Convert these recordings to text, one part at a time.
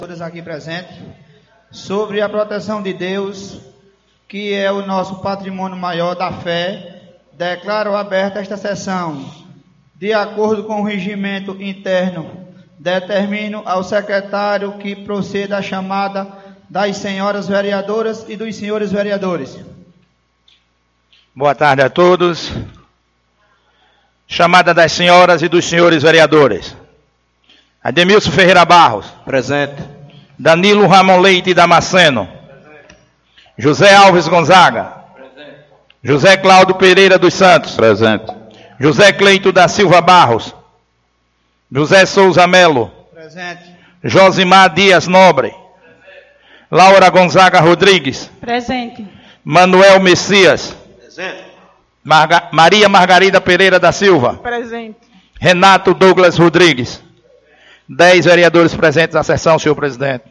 Todas aqui presentes, sobre a proteção de Deus, que é o nosso patrimônio maior da fé, declaro aberta esta sessão. De acordo com o regimento interno, determino ao secretário que proceda a chamada das senhoras vereadoras e dos senhores vereadores. Boa tarde a todos. Chamada das senhoras e dos senhores vereadores. Ademilson Ferreira Barros. Presente. Danilo Ramon Leite Damasceno. Presente. José Alves Gonzaga. Presente. José Cláudio Pereira dos Santos. Presente. José Cleito da Silva Barros. José Souza Melo. Presente. Josimar Dias Nobre. Presente. Laura Gonzaga Rodrigues. Presente. Manuel Messias. Presente. Maria Margarida Pereira da Silva. Presente. Renato Douglas Rodrigues. 10 vereadores presentes na sessão, senhor presidente.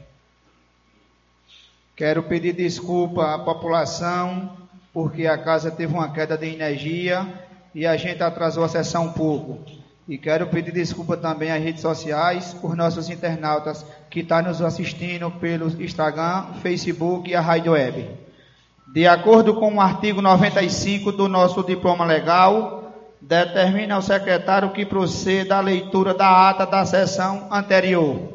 Quero pedir desculpa à população, porque a casa teve uma queda de energia e a gente atrasou a sessão um pouco. E quero pedir desculpa também às redes sociais, por nossos internautas que estão nos assistindo pelo Instagram, Facebook e a Rádio Web. De acordo com o artigo 95 do nosso diploma legal, determina ao secretário que proceda à leitura da ata da sessão anterior.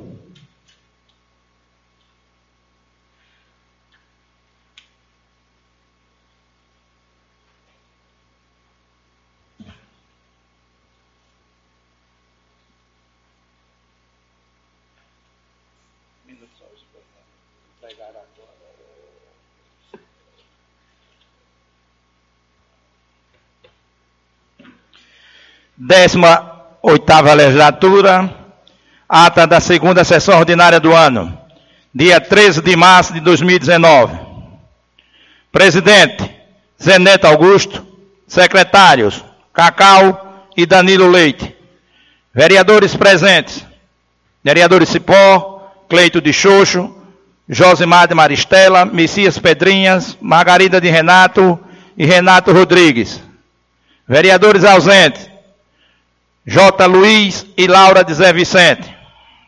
Décima oitava legislatura, ata da segunda sessão ordinária do ano, dia 13 de março de 2019. Presidente, Zé Neto Augusto. Secretários, Cacau e Danilo Leite. Vereadores presentes, vereadores Cipó, Cleito de Xoxo, Josimar de Maristela, Messias Pedrinhas, Margarida de Renato e Renato Rodrigues. Vereadores ausentes, J. Luiz e Laura de Zé Vicente.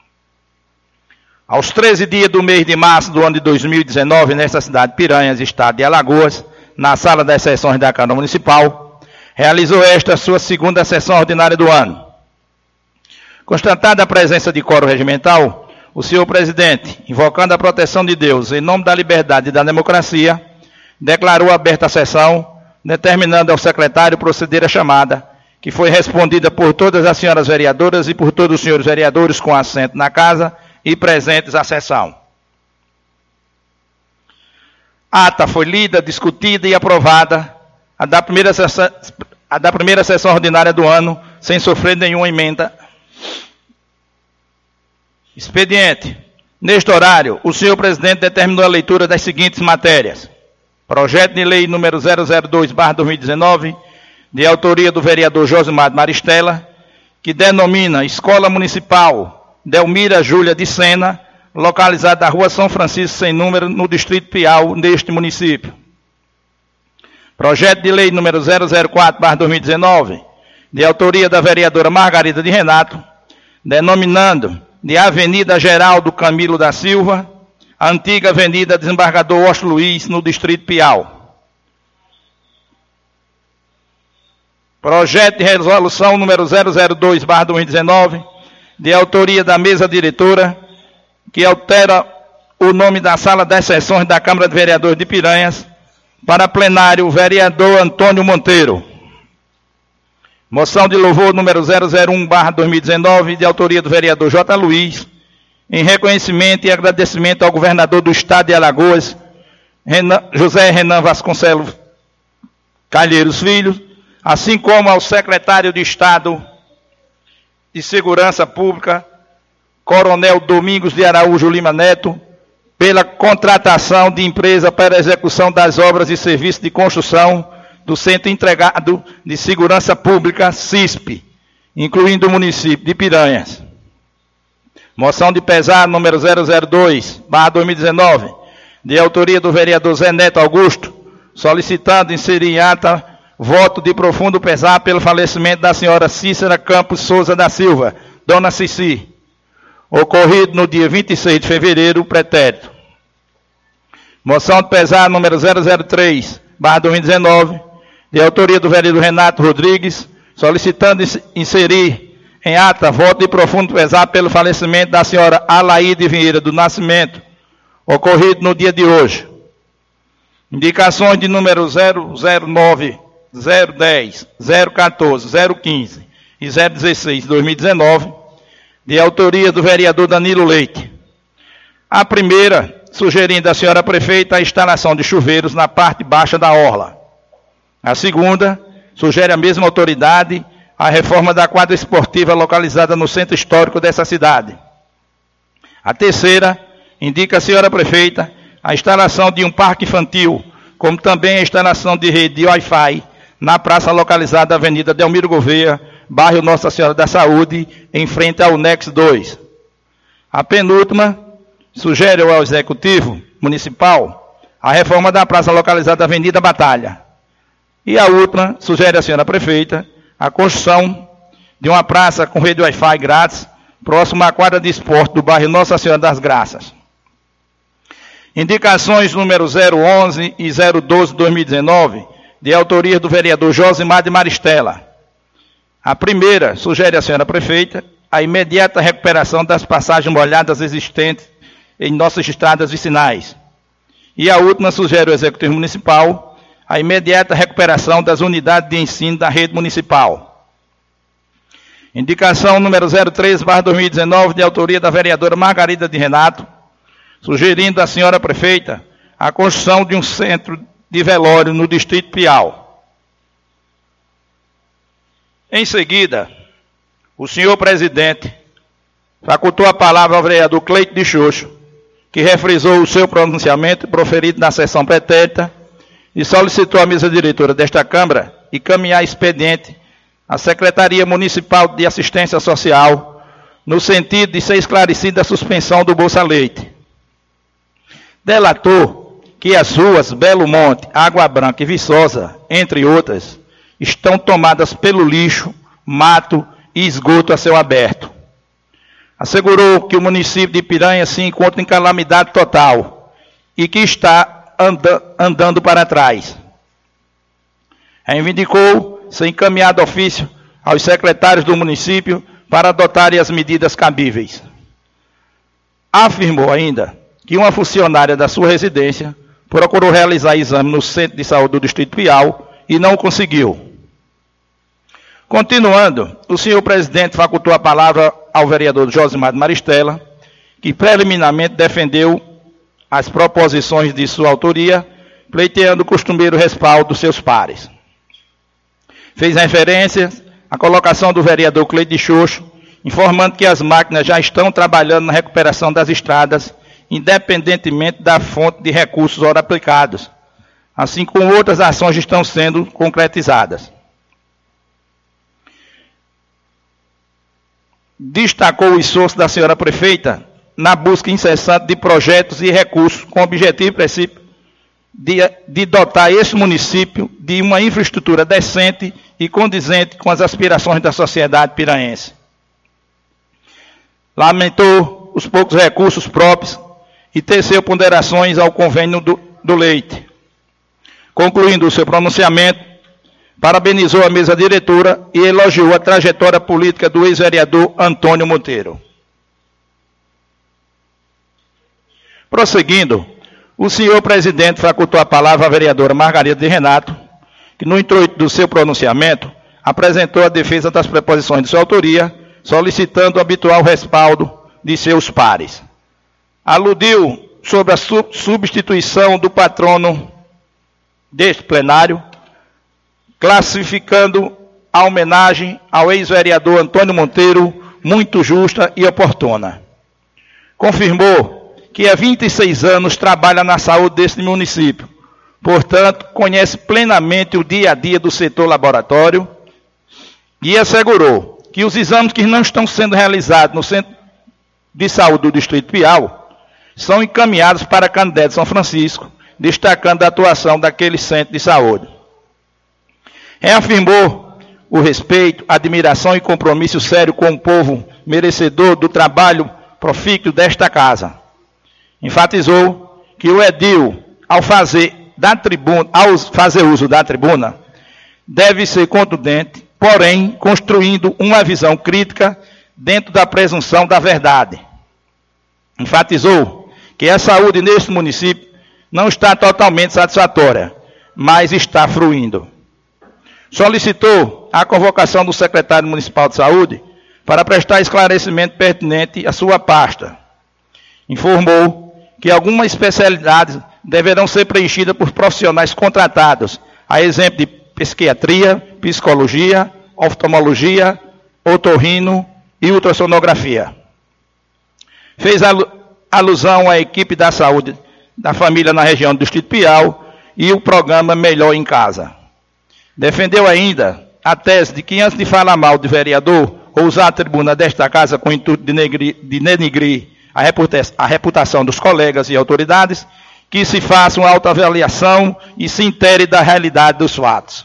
Aos 13 dias do mês de março do ano de 2019, nesta cidade de Piranhas, estado de Alagoas, na sala das sessões da Câmara Municipal, realizou esta sua segunda sessão ordinária do ano. Constatada a presença de quórum regimental, o senhor presidente, invocando a proteção de Deus em nome da liberdade e da democracia, declarou aberta a sessão, determinando ao secretário proceder à chamada, que foi respondida por todas as senhoras vereadoras e por todos os senhores vereadores com assento na casa e presentes à sessão. A ata foi lida, discutida e aprovada, a da primeira sessão ordinária do ano, sem sofrer nenhuma emenda. Expediente. Neste horário, o senhor presidente determinou a leitura das seguintes matérias. Projeto de lei número 002/2019, de autoria do vereador Josimar de Maristela, que denomina Escola Municipal Delmira Júlia de Sena, localizada na Rua São Francisco sem número, no Distrito Piau, neste município. Projeto de lei número 004/2019, de autoria da vereadora Margarida de Renato, denominando de Avenida Geraldo Camilo da Silva, a antiga Avenida Desembargador Washington Luiz, no Distrito Piau. Projeto de resolução número 002/2019, de autoria da mesa diretora, que altera o nome da sala das sessões da Câmara de Vereadores de Piranhas para plenário vereador Antônio Monteiro. Moção de louvor número 001/2019, de autoria do vereador J. Luiz, em reconhecimento e agradecimento ao governador do estado de Alagoas, José Renan Vasconcelos Calheiros Filho, assim como ao secretário de Estado de Segurança Pública, Coronel Domingos de Araújo Lima Neto, pela contratação de empresa para a execução das obras e serviços de construção do Centro Integrado de Segurança Pública, CISP, incluindo o município de Piranhas. Moção de pesar número 002/2019, de autoria do vereador Zé Neto Augusto, solicitando inserir em ata voto de profundo pesar pelo falecimento da senhora Cícera Campos Souza da Silva, Dona Cici. ocorrido no dia 26 de fevereiro, pretérito. Moção de pesar número 003/2019, de autoria do vereador Renato Rodrigues, solicitando inserir em ata voto de profundo pesar pelo falecimento da senhora Alaide Vieira do Nascimento, ocorrido no dia de hoje. Indicações de número 009, 010, 014, 015 e 016 de 2019, de autoria do vereador Danilo Leite. A primeira, sugerindo à senhora prefeita a instalação de chuveiros na parte baixa da orla. A segunda, sugere a mesma autoridade a reforma da quadra esportiva localizada no centro histórico dessa cidade. A terceira, indica à senhora prefeita a instalação de um parque infantil, como também a instalação de rede de Wi-Fi na praça localizada na Avenida Delmiro Gouveia, bairro Nossa Senhora da Saúde, em frente ao Nex 2. A penúltima, sugere ao Executivo Municipal a reforma da praça localizada na Avenida Batalha. E a última, sugere à senhora prefeita a construção de uma praça com rede Wi-Fi grátis, próximo à quadra de esporte do bairro Nossa Senhora das Graças. Indicações número 011 e 012 de 2019, de autoria do vereador Josimar de Maristela. A primeira, sugere à senhora prefeita a imediata recuperação das passagens molhadas existentes em nossas estradas vicinais. E a última, sugere ao Executivo Municipal a imediata recuperação das unidades de ensino da rede municipal. Indicação número 03/2019, de autoria da vereadora Margarida de Renato, sugerindo à senhora prefeita a construção de um centro de velório no distrito Piau. Em seguida, o senhor presidente facultou a palavra ao vereador Cleito de Xoxo, que refrisou o seu pronunciamento proferido na sessão pretérita e solicitou à mesa diretora desta Câmara encaminhar expediente à Secretaria Municipal de Assistência Social, no sentido de ser esclarecida a suspensão do Bolsa Leite. Delatou que as ruas Belo Monte, Água Branca e Viçosa, entre outras, estão tomadas pelo lixo, mato e esgoto a céu aberto. Assegurou que o município de Piranha se encontra em calamidade total e que está andando para trás. Reivindicou ser encaminhado ofício aos secretários do município para adotarem as medidas cabíveis. Afirmou ainda que uma funcionária da sua residência procurou realizar exame no Centro de Saúde do Distrito Piau e não conseguiu. Continuando, o senhor presidente facultou a palavra ao vereador Josimar de Maristela, que preliminarmente defendeu as proposições de sua autoria, pleiteando o costumeiro respaldo dos seus pares. Fez referência à colocação do vereador Cleito de Xoxo, informando que as máquinas já estão trabalhando na recuperação das estradas, independentemente da fonte de recursos ora aplicados, assim como outras ações estão sendo concretizadas. Destacou o esforço da senhora prefeita na busca incessante de projetos e recursos com o objetivo e princípio de dotar esse município de uma infraestrutura decente e condizente com as aspirações da sociedade piranhense. Lamentou os poucos recursos próprios e teceu ponderações ao convênio do leite. Concluindo o seu pronunciamento, parabenizou a mesa diretora e elogiou a trajetória política do ex-vereador Antônio Monteiro. Prosseguindo, o senhor presidente facultou a palavra à vereadora Margarida de Renato, que no intuito do seu pronunciamento apresentou a defesa das preposições de sua autoria, solicitando o habitual respaldo de seus pares. Aludiu sobre a substituição do patrono deste plenário, classificando a homenagem ao ex-vereador Antônio Monteiro muito justa e oportuna. Confirmou que há 26 anos trabalha na saúde deste município, portanto, conhece plenamente o dia a dia do setor laboratório e assegurou que os exames que não estão sendo realizados no Centro de Saúde do Distrito Piau são encaminhados para a Canindé de São Francisco, destacando a atuação daquele centro de saúde. Reafirmou o respeito, admiração e compromisso sério com o povo merecedor do trabalho profícuo desta casa. Enfatizou que o edil, ao fazer uso da tribuna, deve ser contundente, porém construindo uma visão crítica dentro da presunção da verdade. Enfatizou que a saúde neste município não está totalmente satisfatória, mas está fluindo. Solicitou a convocação do secretário municipal de saúde para prestar esclarecimento pertinente à sua pasta. Informou que algumas especialidades deverão ser preenchidas por profissionais contratados, a exemplo de psiquiatria, psicologia, oftalmologia, otorrino e ultrassonografia. Fez alusão à equipe da saúde da família na região do Distrito Piau e o programa Melhor em Casa. Defendeu ainda a tese de que, antes de falar mal de vereador ou usar a tribuna desta casa com o intuito de denegrir a reputação dos colegas e autoridades, que se faça uma autoavaliação e se intere da realidade dos fatos.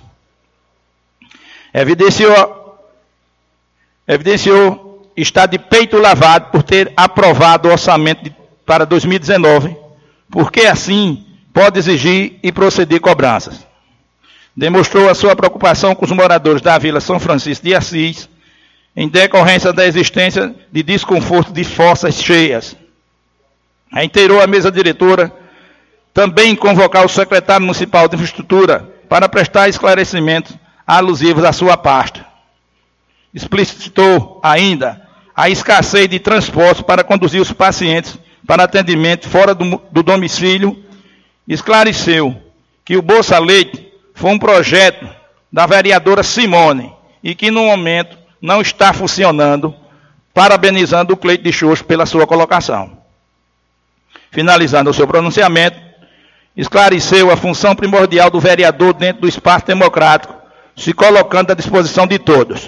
Evidenciou estar de peito lavado por ter aprovado o orçamento para 2019, porque assim pode exigir e proceder cobranças. Demonstrou a sua preocupação com os moradores da Vila São Francisco de Assis, em decorrência da existência de desconforto de fossas cheias. Reiterou a mesa diretora também convocar o secretário municipal de infraestrutura para prestar esclarecimentos alusivos à sua pasta. Explicitou ainda a escassez de transporte para conduzir os pacientes para atendimento fora do domicílio. Esclareceu que o Bolsa Leite foi um projeto da vereadora Simone e que no momento não está funcionando, parabenizando o Cleito de Xoxo pela sua colocação. Finalizando o seu pronunciamento, esclareceu a função primordial do vereador dentro do espaço democrático, se colocando à disposição de todos.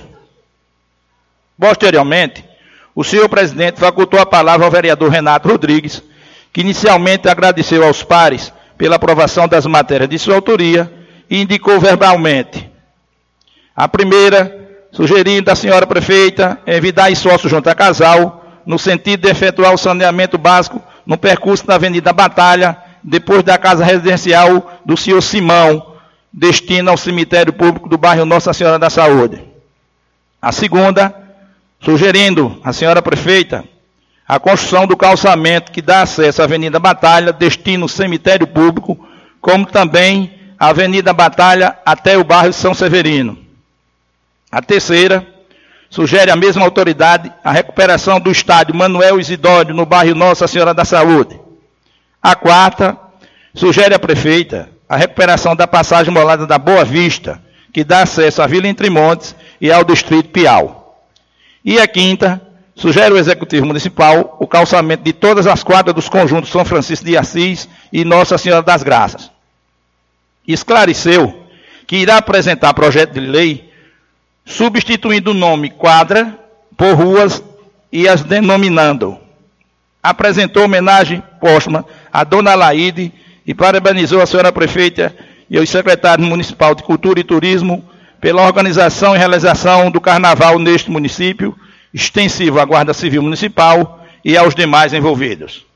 Posteriormente, o senhor presidente facultou a palavra ao vereador Renato Rodrigues, que inicialmente agradeceu aos pares pela aprovação das matérias de sua autoria e indicou verbalmente. A primeira, sugerindo à senhora prefeita envidar sócio junto a casal, no sentido de efetuar o saneamento básico no percurso da Avenida Batalha, depois da casa residencial do senhor Simão, destino ao cemitério público do bairro Nossa Senhora da Saúde. A segunda, sugerindo à senhora prefeita a construção do calçamento que dá acesso à Avenida Batalha, destino ao cemitério público, como também a Avenida Batalha até o bairro São Severino. A terceira, sugere à mesma autoridade a recuperação do estádio Manuel Isidório no bairro Nossa Senhora da Saúde. A quarta, sugere à prefeita a recuperação da passagem molada da Boa Vista, que dá acesso à Vila Entre Montes e ao Distrito Piau. E a quinta, sugere ao Executivo Municipal o calçamento de todas as quadras dos conjuntos São Francisco de Assis e Nossa Senhora das Graças. Esclareceu que irá apresentar projeto de lei substituindo o nome quadra por ruas e as denominando. Apresentou homenagem póstuma a Dona Laide e parabenizou a senhora prefeita e os secretários municipais de Cultura e Turismo pela organização e realização do carnaval neste município, extensivo à Guarda Civil Municipal e aos demais envolvidos.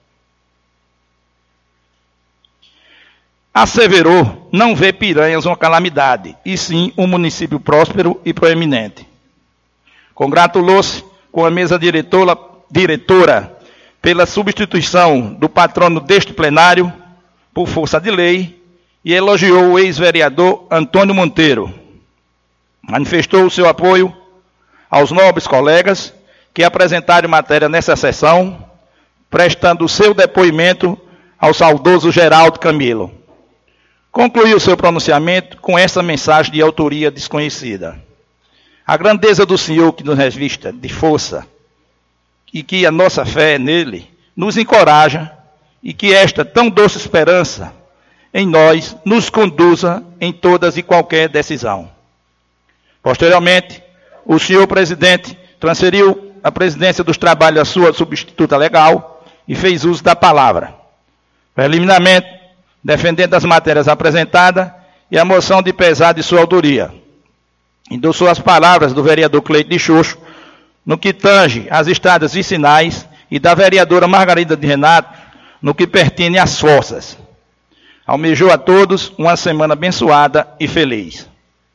Asseverou não ver Piranhas uma calamidade, e sim um município próspero e proeminente. Congratulou-se com a mesa diretora pela substituição do patrono deste plenário, por força de lei, e elogiou o ex-vereador Antônio Monteiro. Manifestou o seu apoio aos nobres colegas que apresentaram matéria nessa sessão, prestando o seu depoimento ao saudoso Geraldo Camilo. Concluiu seu pronunciamento com essa mensagem de autoria desconhecida. A grandeza do Senhor que nos revista de força e que a nossa fé nele nos encoraja e que esta tão doce esperança em nós nos conduza em todas e qualquer decisão. Posteriormente, o senhor presidente transferiu a presidência dos trabalhos à sua substituta legal e fez uso da palavra. Preliminarmente, defendendo as matérias apresentadas e a moção de pesar de sua autoria. Endossou as palavras do vereador Cleito de Xoxo no que tange às estradas vicinais e da vereadora Margarida de Renato, no que pertence às forças. Almejou a todos uma semana abençoada e feliz.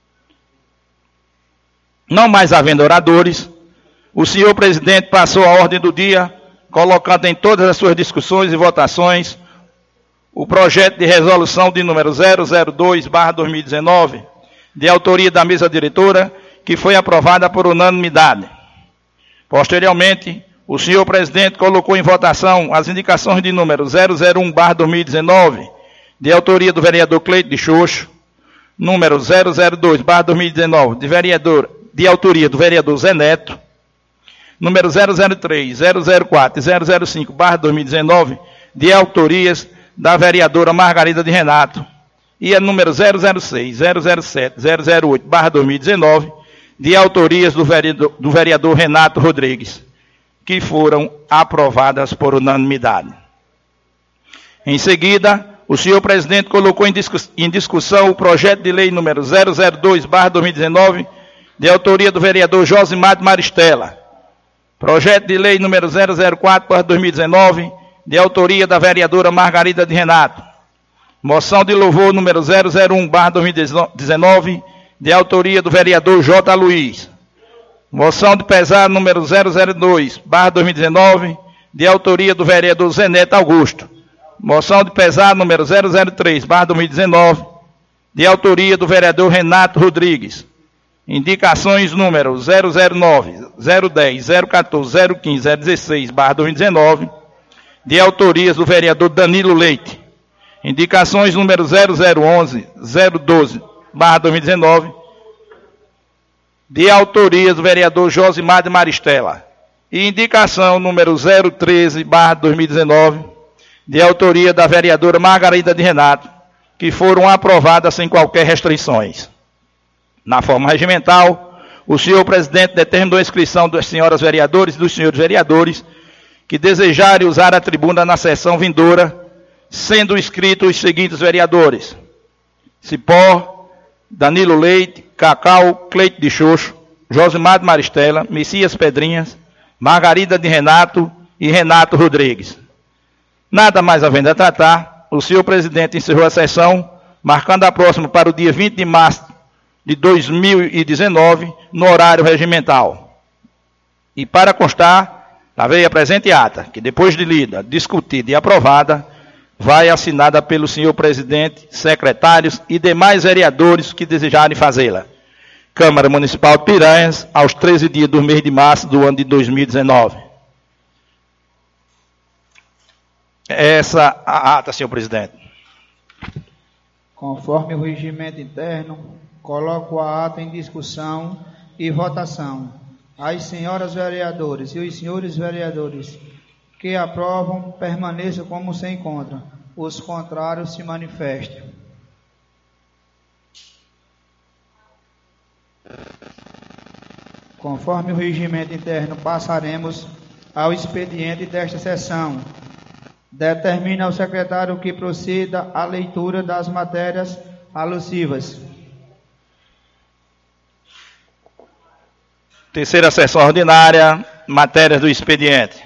Não mais havendo oradores, o senhor presidente passou a ordem do dia, colocando em todas as suas discussões e votações o projeto de resolução de número 002/2019, de autoria da mesa diretora, que foi aprovada por unanimidade. Posteriormente, o senhor presidente colocou em votação as indicações de número 001/2019, de autoria do vereador Cleito de Xoxo, número 002/2019, de autoria do vereador Zé Neto, número 003, 004 e 005/2019, de autorias da vereadora Margarida de Renato, e a número 006, 007, 008/2019, de autorias do vereador Renato Rodrigues, que foram aprovadas por unanimidade. Em seguida, o senhor presidente colocou em discussão o projeto de lei número 002/2019, de autoria do vereador Josimar de Maristela, projeto de lei número 004/2019, de autoria da vereadora Margarida de Renato, moção de louvor número 001/2019, de autoria do vereador J. Luiz, moção de pesar número 002/2019, de autoria do vereador Zé Neto Augusto, moção de pesar número 003/2019, de autoria do vereador Renato Rodrigues, indicações número 009, 010, 014, 015, 016/2019, de autorias do vereador Danilo Leite, indicações número 0011, 012/2019, de autoria do vereador Josimar de Maristela, e indicação número 013/2019, de autoria da vereadora Margarida de Renato, que foram aprovadas sem qualquer restrições. Na forma regimental, o senhor presidente determinou a inscrição das senhoras vereadoras e dos senhores vereadores que desejarem usar a tribuna na sessão vindoura, sendo inscritos os seguintes vereadores: Cipó, Danilo Leite, Cacau, Cleito de Xoxo, Josimar de Maristela, Messias Pedrinhas, Margarida de Renato e Renato Rodrigues. Nada mais havendo a tratar, o senhor presidente encerrou a sessão, marcando a próxima para o dia 20 de março de 2019, no horário regimental. E para constar, lá veio a presente ata, que depois de lida, discutida e aprovada, vai assinada pelo senhor presidente, secretários e demais vereadores que desejarem fazê-la. Câmara Municipal de Piranhas, aos 13 dias do mês de março do ano de 2019. Essa a ata, senhor presidente. Conforme o regimento interno, coloco a ata em discussão e votação. As senhoras vereadoras e os senhores vereadores que aprovam, permaneçam como se encontram. Os contrários se manifestem. Conforme o regimento interno, passaremos ao expediente desta sessão. Determina ao secretário que proceda a leitura das matérias alusivas. Terceira sessão ordinária, matérias do expediente.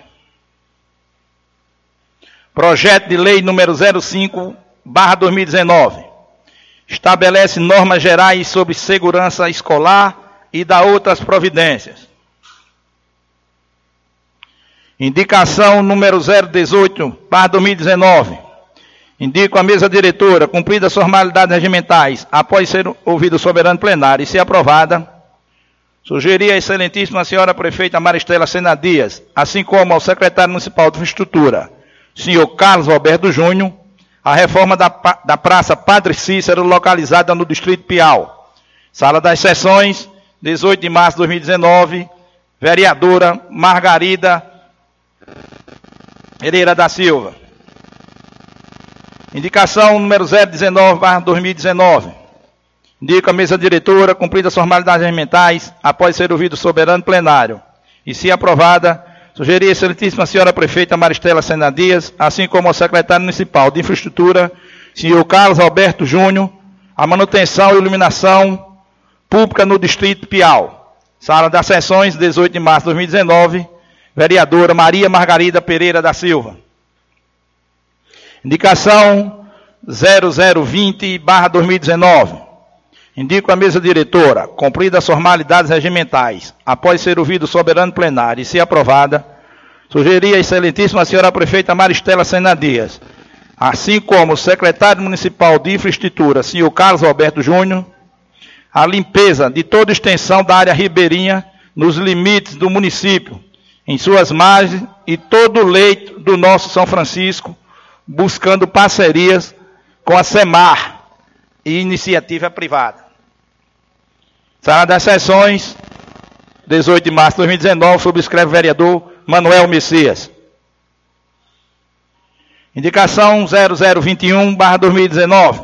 Projeto de lei número 05/2019. Estabelece normas gerais sobre segurança escolar e dá outras providências. Indicação número 018/2019. Indico a mesa diretora, cumpridas as formalidades regimentais, após ser ouvido o soberano plenário e ser aprovada, sugerir à excelentíssima senhora prefeita Maristela Sena Dias, assim como ao secretário municipal de infraestrutura, senhor Carlos Alberto Júnior, a reforma da Praça Padre Cícero, localizada no Distrito Piau. Sala das Sessões, 18 de março de 2019, vereadora Margarida Pereira da Silva. Indicação número 019/2019. Indico a mesa diretora, cumpridas as formalidades regimentais, após ser ouvido o soberano plenário, e se aprovada, sugerir a excelentíssima senhora prefeita Maristela Sena Dias, assim como ao secretário municipal de infraestrutura, senhor Carlos Alberto Júnior, a manutenção e iluminação pública no Distrito Piau. Sala das Sessões, 18 de março de 2019, vereadora Maria Margarida Pereira da Silva. Indicação 0020/2019. Indico a mesa diretora, cumpridas as formalidades regimentais, após ser ouvido o soberano plenário e se aprovada, sugerir à excelentíssima senhora prefeita Maristela Sena Dias, assim como o secretário municipal de infraestrutura, senhor Carlos Alberto Júnior, a limpeza de toda a extensão da área ribeirinha nos limites do município, em suas margens e todo o leito do nosso São Francisco, buscando parcerias com a SEMAR e iniciativa privada. Sala das Sessões, 18 de março de 2019, subscreve o vereador Manuel Messias. Indicação 0021/2019.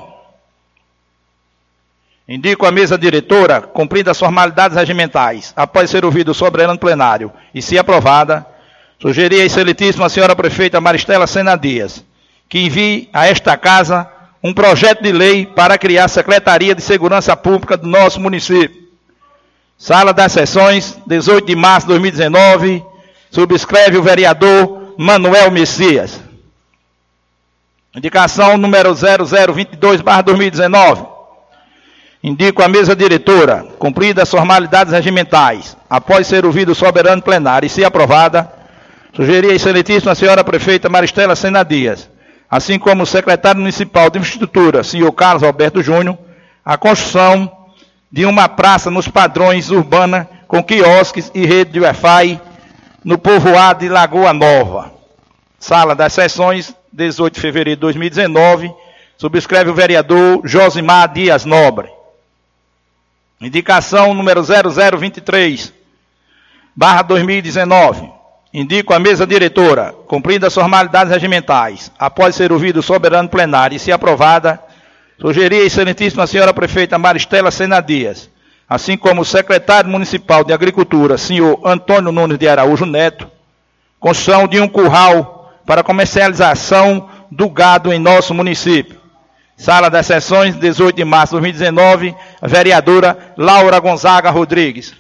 Indico a mesa diretora, cumpridas as formalidades regimentais, após ser ouvido o soberano plenário e se aprovada, sugerir à excelentíssima senhora prefeita Maristela Sena Dias, que envie a esta casa um projeto de lei para criar a Secretaria de Segurança Pública do nosso município. Sala das Sessões, 18 de março de 2019, subscreve o vereador Manuel Messias. Indicação número 0022/2019. Indico a mesa diretora, cumpridas as formalidades regimentais, após ser ouvido o soberano plenário e se aprovada, sugerir à excelentíssima senhora prefeita Maristela Sena Dias, assim como o secretário municipal de infraestrutura, senhor Carlos Alberto Júnior, a construção de uma praça nos padrões urbana com quiosques e rede de Wi-Fi no povoado de Lagoa Nova. Sala das Sessões, 18 de fevereiro de 2019, subscreve o vereador Josimar Dias Nobre. Indicação número 0023/2019. Indico a mesa diretora, cumpridas as formalidades regimentais, após ser ouvido o soberano plenário e se aprovada, sugerir à excelentíssima senhora prefeita Maristela Sena Dias, assim como o secretário municipal de Agricultura, senhor Antônio Nunes de Araújo Neto, construção de um curral para comercialização do gado em nosso município. Sala das Sessões, 18 de março de 2019, a vereadora Laura Gonzaga Rodrigues.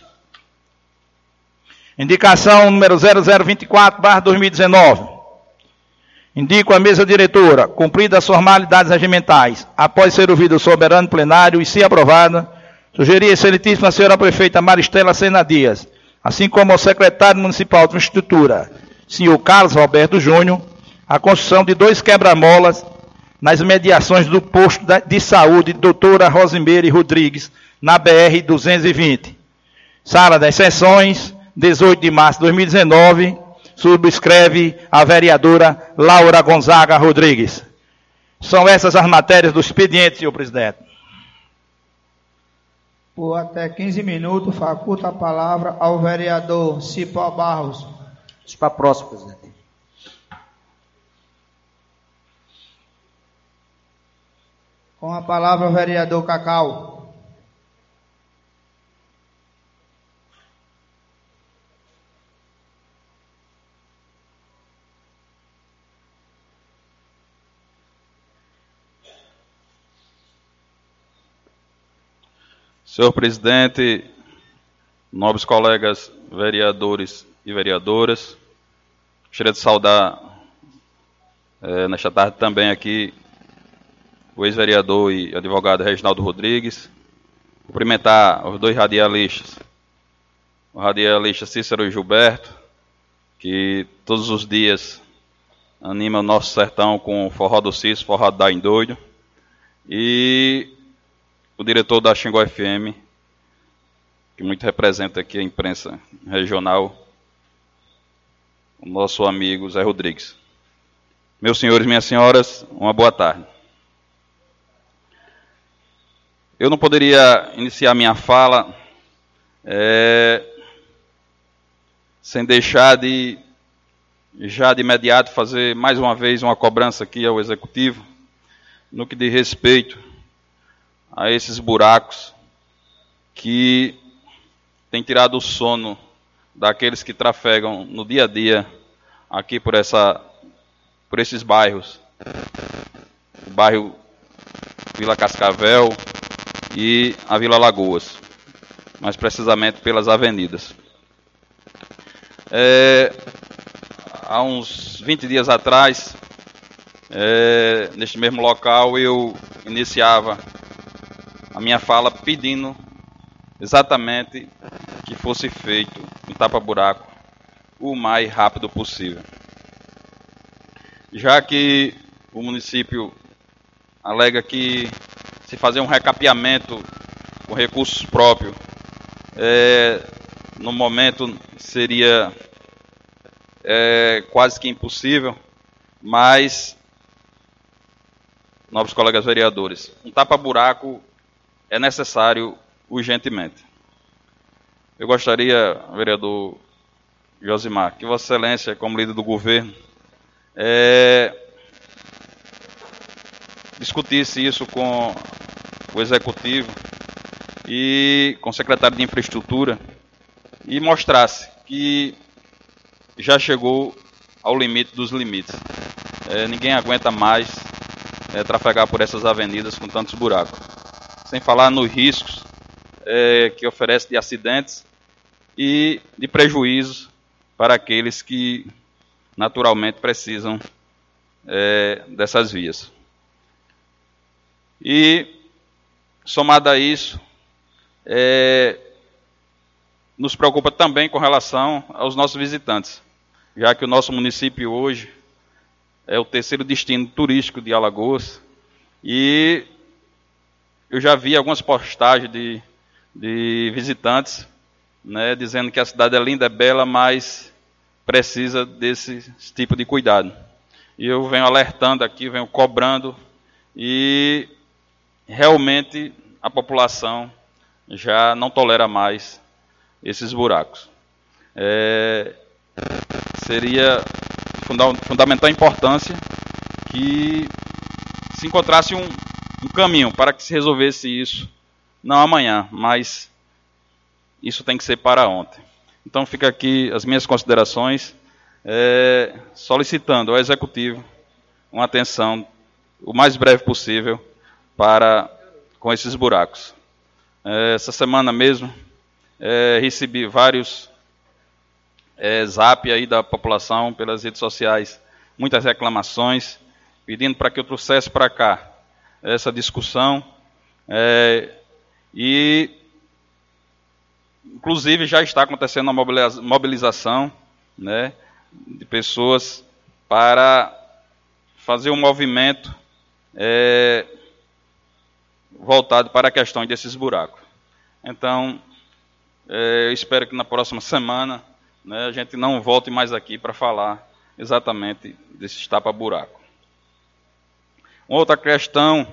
Indicação número 0024/2019. Indico a mesa diretora, cumpridas as formalidades regimentais, após ser ouvido o soberano plenário e se aprovada, sugerir à excelentíssima senhora prefeita Maristela Sena Dias, assim como ao secretário municipal de infraestrutura, senhor Carlos Alberto Júnior, a construção de 2 quebra-molas nas mediações do posto de saúde doutora Rosimeire Rodrigues, na BR-220. Sala das Sessões, 18 de março de 2019, subscreve a vereadora Laura Gonzaga Rodrigues. São essas as matérias do expediente, senhor presidente. Por até 15 minutos, faculta a palavra ao vereador Cipó Barros. Deixa para a próxima, presidente. Com a palavra o vereador Cacau. Senhor presidente, nobres colegas vereadores e vereadoras, gostaria de saudar nesta tarde também aqui o ex-vereador e advogado Reginaldo Rodrigues, cumprimentar os 2 radialistas, o radialista Cícero Gilberto, que todos os dias anima o nosso sertão com o forró do Cícero, forró da Endoido, e o diretor da Xingó FM, que muito representa aqui a imprensa regional, o nosso amigo Zé Rodrigues. Meus senhores e minhas senhoras, uma boa tarde. Eu não poderia iniciar minha fala sem deixar de, já de imediato, fazer mais uma vez uma cobrança aqui ao Executivo, no que diz respeito a esses buracos que têm tirado o sono daqueles que trafegam no dia a dia aqui por esses bairros. O bairro Vila Cascavel e a Vila Lagoas, mais precisamente pelas avenidas. há uns 20 dias atrás, neste mesmo local, eu iniciava a minha fala pedindo exatamente que fosse feito um tapa-buraco o mais rápido possível. Já que o município alega que se fazer um recapeamento com recursos próprios, no momento seria quase que impossível, mas, nobres colegas vereadores, um tapa-buraco é necessário urgentemente. Eu gostaria, vereador Josimar, que Vossa Excelência, como líder do governo, discutisse isso com o Executivo e com o secretário de Infraestrutura e mostrasse que já chegou ao limite dos limites. Ninguém aguenta mais trafegar por essas avenidas com tantos buracos. Sem falar nos riscos que oferece de acidentes e de prejuízos para aqueles que naturalmente precisam dessas vias. E, somado a isso, nos preocupa também com relação aos nossos visitantes, já que o nosso município hoje é o terceiro destino turístico de Alagoas, e eu já vi algumas postagens de visitantes, né, dizendo que a cidade é linda, é bela, mas precisa desse tipo de cuidado. E eu venho alertando aqui, venho cobrando, e realmente a população já não tolera mais esses buracos. Seria fundamental a importância que se encontrasse um caminho para que se resolvesse isso, não amanhã, mas isso tem que ser para ontem. Então fica aqui as minhas considerações, solicitando ao Executivo uma atenção o mais breve possível com esses buracos. Essa semana mesmo recebi vários zap aí da população pelas redes sociais, muitas reclamações, pedindo para que eu trouxesse para cá essa discussão, e inclusive já está acontecendo uma mobilização, né, de pessoas para fazer um movimento voltado para a questão desses buracos. Então, eu espero que na próxima semana, né, a gente não volte mais aqui para falar exatamente desses tapa-buraco. Uma outra questão,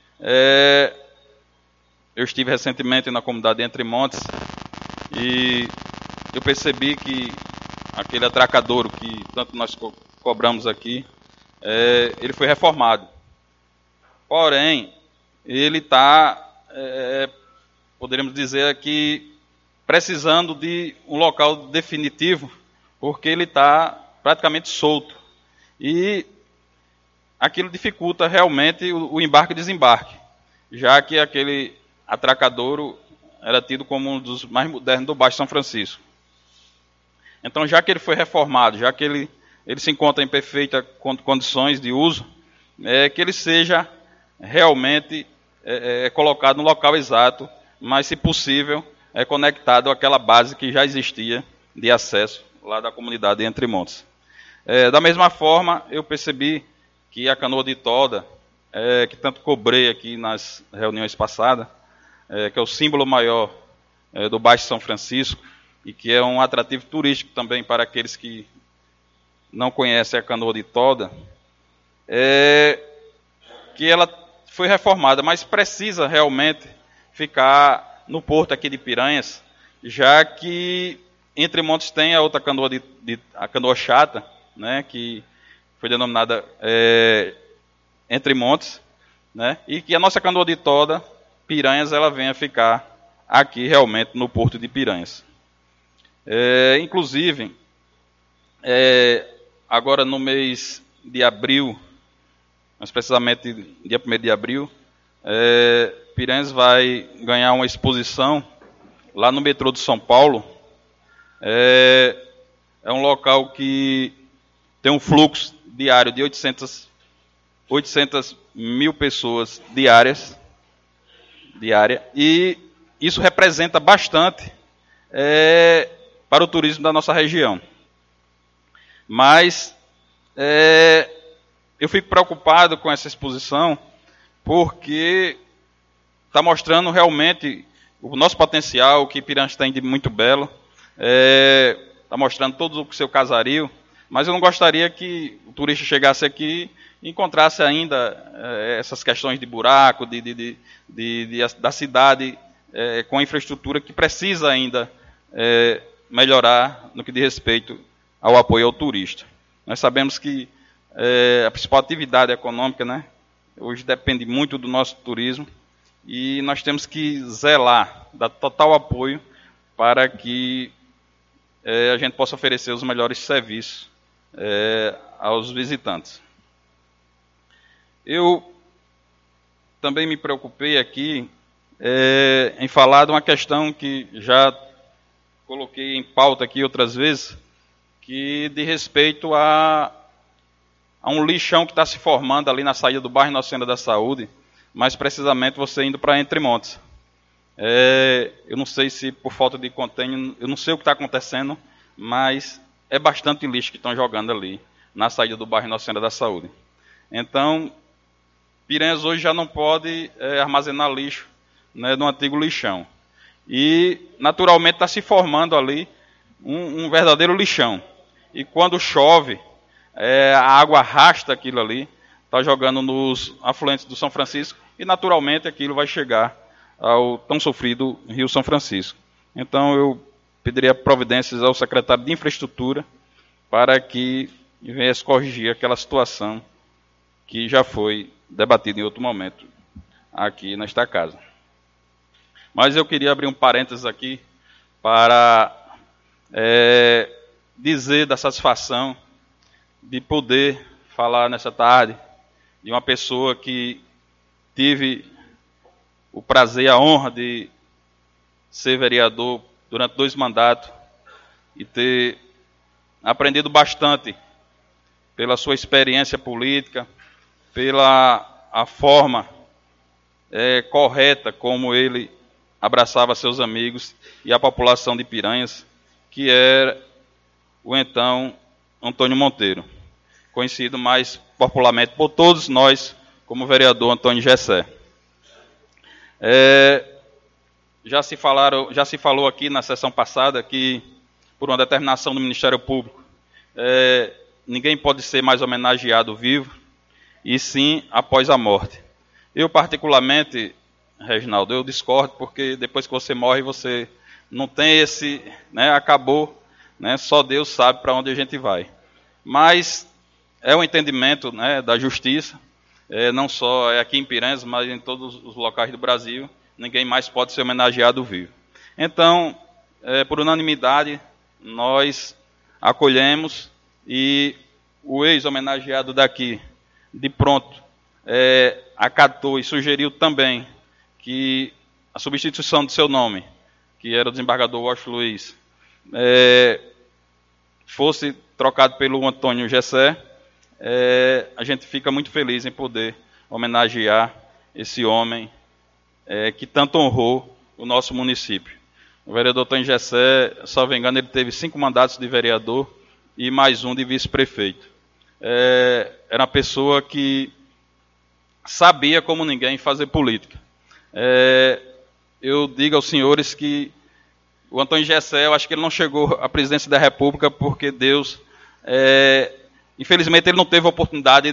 eu estive recentemente na comunidade Entre Montes e eu percebi que aquele atracadouro que tanto nós cobramos aqui, ele foi reformado. Porém, ele está, poderíamos dizer aqui, precisando de um local definitivo, porque ele está praticamente solto. E aquilo dificulta realmente o embarque e desembarque, já que aquele atracadouro era tido como um dos mais modernos do Baixo São Francisco. Então, já que ele foi reformado, já que ele se encontra em perfeitas condições de uso, que ele seja realmente colocado no local exato, mas, se possível, conectado àquela base que já existia de acesso lá da comunidade Entre Montes. Da mesma forma, eu percebi que a canoa de toda, que tanto cobrei aqui nas reuniões passadas, que é o símbolo maior do Baixo São Francisco, e que é um atrativo turístico também para aqueles que não conhecem a canoa de toda, que ela foi reformada, mas precisa realmente ficar no porto aqui de Piranhas, já que Entre Montes tem a outra canoa, a canoa chata, né, que foi denominada Entre Montes, né, e que a nossa canoa de toda, Piranhas, ela venha ficar aqui realmente no porto de Piranhas. Inclusive, agora no mês de abril, mais precisamente dia 1º de abril, Piranhas vai ganhar uma exposição lá no metrô de São Paulo. É um local que tem um fluxo diário de 800 mil pessoas diária, e isso representa bastante para o turismo da nossa região. Mas eu fico preocupado com essa exposição, porque está mostrando realmente o nosso potencial, o que Piranhas tem de muito belo, está mostrando todo o seu casario, mas eu não gostaria que o turista chegasse aqui e encontrasse ainda essas questões de buraco, da cidade com a infraestrutura que precisa ainda melhorar no que diz respeito ao apoio ao turista. Nós sabemos que a principal atividade econômica, né, hoje depende muito do nosso turismo, e nós temos que zelar, dar total apoio para que a gente possa oferecer os melhores serviços aos visitantes. Eu também me preocupei aqui em falar de uma questão que já coloquei em pauta aqui outras vezes, que diz respeito a um lixão que está se formando ali na saída do bairro Nossa Senhora da Saúde, mais precisamente você indo para Entre Montes. Eu não sei se por falta de container, eu não sei o que está acontecendo, mas é bastante lixo que estão jogando ali na saída do bairro Nossa Senhora da Saúde. Então, Piranhas hoje já não pode armazenar lixo, né, no antigo lixão. E, naturalmente, está se formando ali um verdadeiro lixão. E quando chove, a água arrasta aquilo ali, está jogando nos afluentes do São Francisco, e, naturalmente, aquilo vai chegar ao tão sofrido Rio São Francisco. Então, eu pediria providências ao secretário de Infraestrutura para que viesse corrigir aquela situação que já foi debatida em outro momento aqui nesta casa. Mas eu queria abrir um parênteses aqui para dizer da satisfação de poder falar nessa tarde de uma pessoa que tive o prazer e a honra de ser vereador durante 2 mandatos e ter aprendido bastante pela sua experiência política, pela a forma correta como ele abraçava seus amigos e a população de Piranhas, que era o então Antônio Monteiro, conhecido mais popularmente por todos nós como vereador Antônio Gessé. Já se falou aqui na sessão passada que, por uma determinação do Ministério Público, ninguém pode ser mais homenageado vivo, e sim após a morte. Eu, particularmente, Reginaldo, eu discordo, porque depois que você morre, você não tem esse, né, acabou, né, só Deus sabe para onde a gente vai. Mas é um entendimento, né, da justiça, não só aqui em Piranhas, mas em todos os locais do Brasil, ninguém mais pode ser homenageado vivo. Então, por unanimidade, nós acolhemos, e o ex-homenageado daqui, de pronto, acatou e sugeriu também que a substituição do seu nome, que era o desembargador Washington Luiz, fosse trocado pelo Antônio Gessé. A gente fica muito feliz em poder homenagear esse homem que tanto honrou o nosso município. O vereador Antônio Gessé, salvo engano, ele teve 5 mandatos de vereador e mais um de vice-prefeito. Era uma pessoa que sabia como ninguém fazer política. Eu digo aos senhores que o Antônio Gessé, eu acho que ele não chegou à presidência da República porque Deus, infelizmente, ele não teve a oportunidade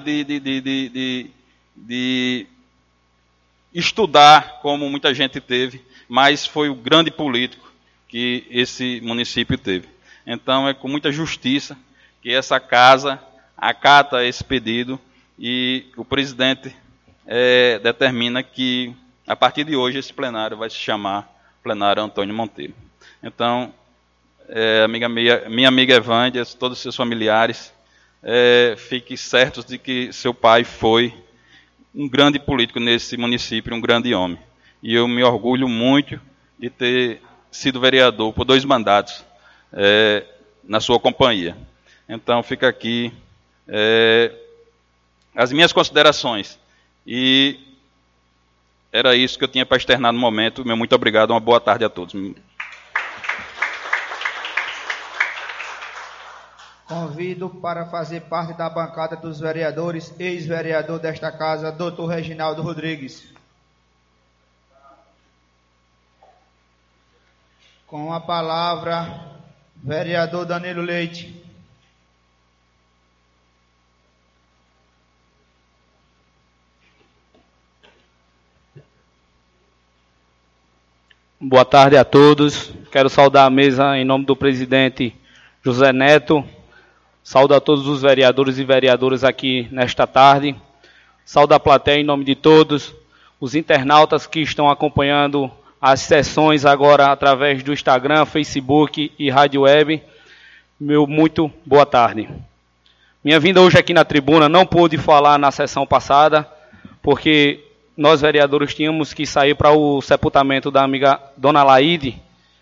de estudar como muita gente teve, mas foi o grande político que esse município teve. Então, é com muita justiça que essa casa acata esse pedido, e o presidente determina que, a partir de hoje, esse plenário vai se chamar Plenário Antônio Monteiro. Então, minha amiga Evândia, todos os seus familiares, fiquem certos de que seu pai foi um grande político nesse município, um grande homem. E eu me orgulho muito de ter sido vereador por 2 mandatos na sua companhia. Então, fica aqui as minhas considerações. E era isso que eu tinha para externar no momento. Meu muito obrigado, uma boa tarde a todos. Convido para fazer parte da bancada dos vereadores, ex-vereador desta casa, Dr. Reginaldo Rodrigues. Com a palavra, vereador Danilo Leite. Boa tarde a todos. Quero saudar a mesa em nome do presidente José Neto. Saúdo a todos os vereadores e vereadoras aqui nesta tarde. Saúdo a plateia em nome de todos. Os internautas que estão acompanhando as sessões agora através do Instagram, Facebook e Rádio Web. Meu muito boa tarde. Minha vinda hoje aqui na tribuna, não pude falar na sessão passada, porque nós vereadores tínhamos que sair para o sepultamento da amiga Dona Laide,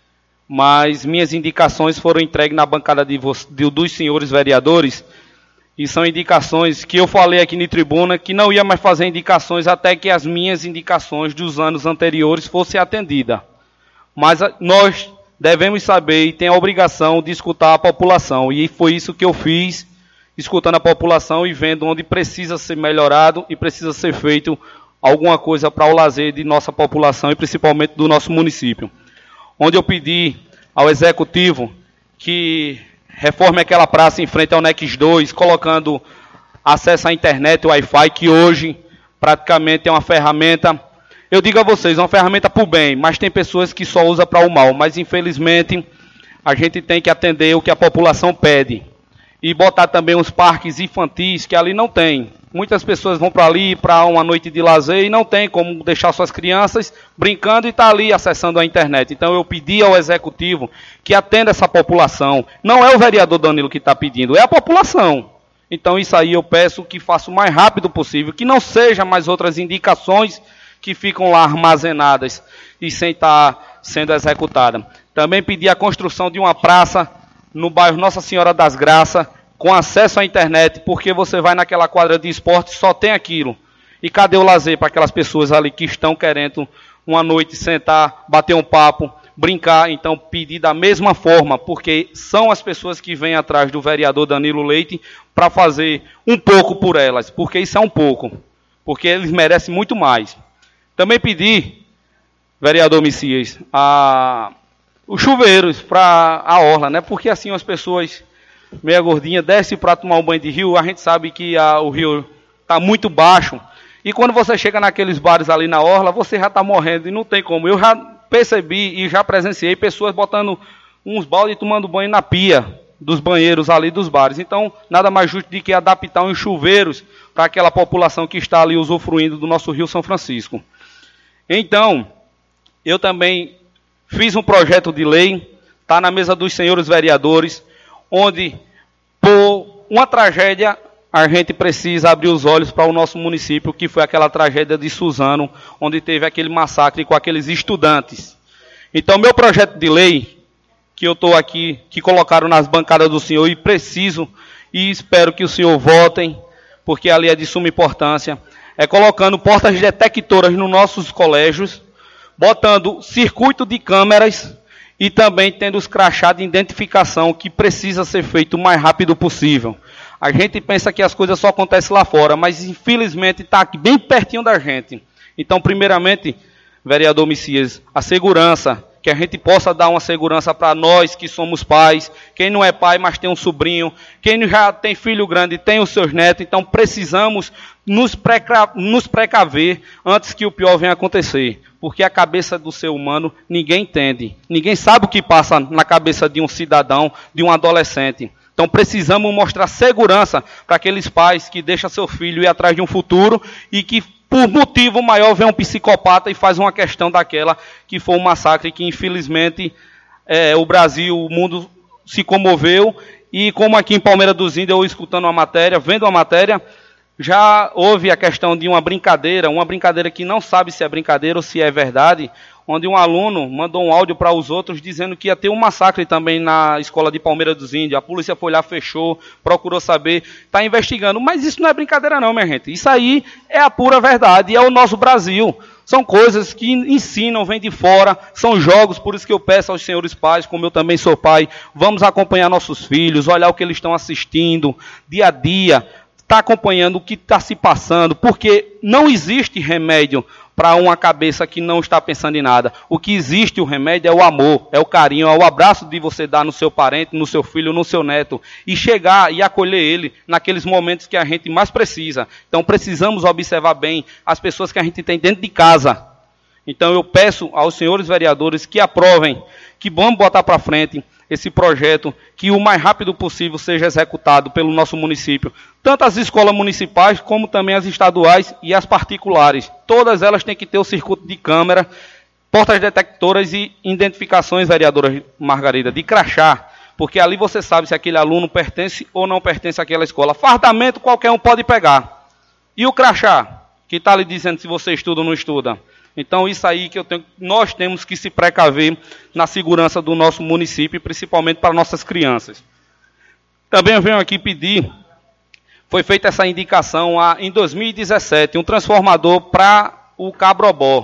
mas minhas indicações foram entregues na bancada dos senhores vereadores, e são indicações que eu falei aqui na tribuna, que não ia mais fazer indicações até que as minhas indicações dos anos anteriores fossem atendidas. Mas nós devemos saber e tem a obrigação de escutar a população, e foi isso que eu fiz, escutando a população e vendo onde precisa ser melhorado e precisa ser feito alguma coisa para o lazer de nossa população e principalmente do nosso município. Onde eu pedi ao Executivo que reforme aquela praça em frente ao NEX 2, colocando acesso à internet, Wi-Fi, que hoje praticamente é uma ferramenta, eu digo a vocês, uma ferramenta para o bem, mas tem pessoas que só usam para o mal, mas infelizmente a gente tem que atender o que a população pede. E botar também os parques infantis, que ali não tem. Muitas pessoas vão para ali para uma noite de lazer e não tem como deixar suas crianças brincando e estar ali acessando a internet. Então eu pedi ao Executivo que atenda essa população. Não é o vereador Danilo que está pedindo, é a população. Então isso aí eu peço que faça o mais rápido possível, que não seja mais outras indicações que ficam lá armazenadas e sem estar sendo executada. Também pedi a construção de uma praça no bairro Nossa Senhora das Graças, com acesso à internet, porque você vai naquela quadra de esporte, só tem aquilo. E cadê o lazer para aquelas pessoas ali que estão querendo uma noite sentar, bater um papo, brincar? Então, pedir da mesma forma, porque são as pessoas que vêm atrás do vereador Danilo Leite para fazer um pouco por elas, porque isso é um pouco, porque eles merecem muito mais. Também pedi, vereador Messias, os chuveiros para a orla, né? Porque assim as pessoas meia gordinha descem para tomar um banho de rio, a gente sabe que o rio está muito baixo, e quando você chega naqueles bares ali na orla, você já está morrendo e não tem como. Eu já percebi e já presenciei pessoas botando uns baldes e tomando banho na pia dos banheiros ali dos bares. Então, nada mais justo do que adaptar uns chuveiros para aquela população que está ali usufruindo do nosso Rio São Francisco. Então, eu também fiz um projeto de lei, está na mesa dos senhores vereadores, onde, por uma tragédia, a gente precisa abrir os olhos para o nosso município, que foi aquela tragédia de Suzano, onde teve aquele massacre com aqueles estudantes. Então, meu projeto de lei, que eu estou aqui, que colocaram nas bancadas do senhor, e preciso, e espero que o senhor votem, porque ali é de suma importância, é colocando portas detectoras nos nossos colégios, botando circuito de câmeras e também tendo os crachás de identificação, que precisa ser feito o mais rápido possível. A gente pensa que as coisas só acontecem lá fora, mas infelizmente está aqui bem pertinho da gente. Então, primeiramente, vereador Messias, a segurança, que a gente possa dar uma segurança para nós que somos pais, quem não é pai, mas tem um sobrinho, quem já tem filho grande, tem os seus netos, então precisamos nos precaver antes que o pior venha acontecer, porque a cabeça do ser humano ninguém entende, ninguém sabe o que passa na cabeça de um cidadão, de um adolescente. Então precisamos mostrar segurança para aqueles pais que deixam seu filho ir atrás de um futuro e que por motivo maior vem um psicopata e faz uma questão daquela que foi um massacre que infelizmente o Brasil, o mundo se comoveu. E como aqui em Palmeira dos Índios, eu escutando uma matéria, vendo uma matéria, Já houve a questão de uma brincadeira que não sabe se é brincadeira ou se é verdade, onde um aluno mandou um áudio para os outros dizendo que ia ter um massacre também na escola de Palmeira dos Índios. A polícia foi lá, fechou, procurou saber, está investigando. Mas isso não é brincadeira não, minha gente. Isso aí é a pura verdade, é o nosso Brasil. São coisas que ensinam, vêm de fora, são jogos, por isso que eu peço aos senhores pais, como eu também sou pai, vamos acompanhar nossos filhos, olhar o que eles estão assistindo, dia a dia, está acompanhando o que está se passando, porque não existe remédio para uma cabeça que não está pensando em nada. O que existe, o remédio, é o amor, é o carinho, é o abraço de você dar no seu parente, no seu filho, no seu neto, e chegar e acolher ele naqueles momentos que a gente mais precisa. Então precisamos observar bem as pessoas que a gente tem dentro de casa. Então eu peço aos senhores vereadores que aprovem, que vamos botar para frente esse projeto, que o mais rápido possível seja executado pelo nosso município. Tanto as escolas municipais, como também as estaduais e as particulares. Todas elas têm que ter o circuito de câmera, portas detectoras e identificações, vereadora Margarida, de crachá, porque ali você sabe se aquele aluno pertence ou não pertence àquela escola. Fardamento qualquer um pode pegar. E o crachá, que está ali dizendo se você estuda ou não estuda. Então, isso aí que nós temos que se precaver na segurança do nosso município, principalmente para nossas crianças. Também eu venho aqui pedir, foi feita essa indicação em 2017, um transformador para o Cabrobó.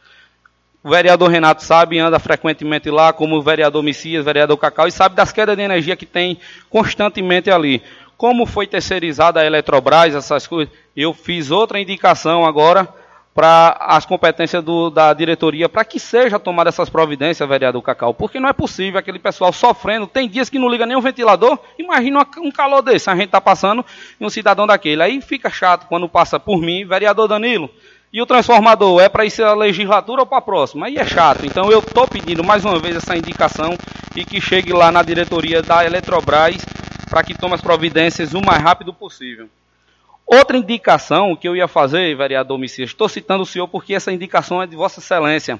O vereador Renato sabe, anda frequentemente lá, como o vereador Messias, vereador Cacau, e sabe das quedas de energia que tem constantemente ali. Como foi terceirizada a Eletrobras, essas coisas, eu fiz outra indicação agora, para as competências da diretoria, para que seja tomada essas providências, vereador Cacau, porque não é possível aquele pessoal sofrendo, tem dias que não liga nem o ventilador, imagina um calor desse, a gente está passando e um cidadão daquele, aí fica chato quando passa por mim, vereador Danilo, e o transformador é para ir ser a legislatura ou para a próxima, aí é chato, então eu estou pedindo mais uma vez essa indicação e que chegue lá na diretoria da Eletrobras, para que tome as providências o mais rápido possível. Outra indicação que eu ia fazer, vereador Messias, estou citando o senhor porque essa indicação é de Vossa Excelência.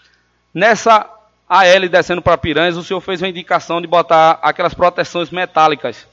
Nessa AL descendo para Piranhas, o senhor fez uma indicação de botar aquelas proteções metálicas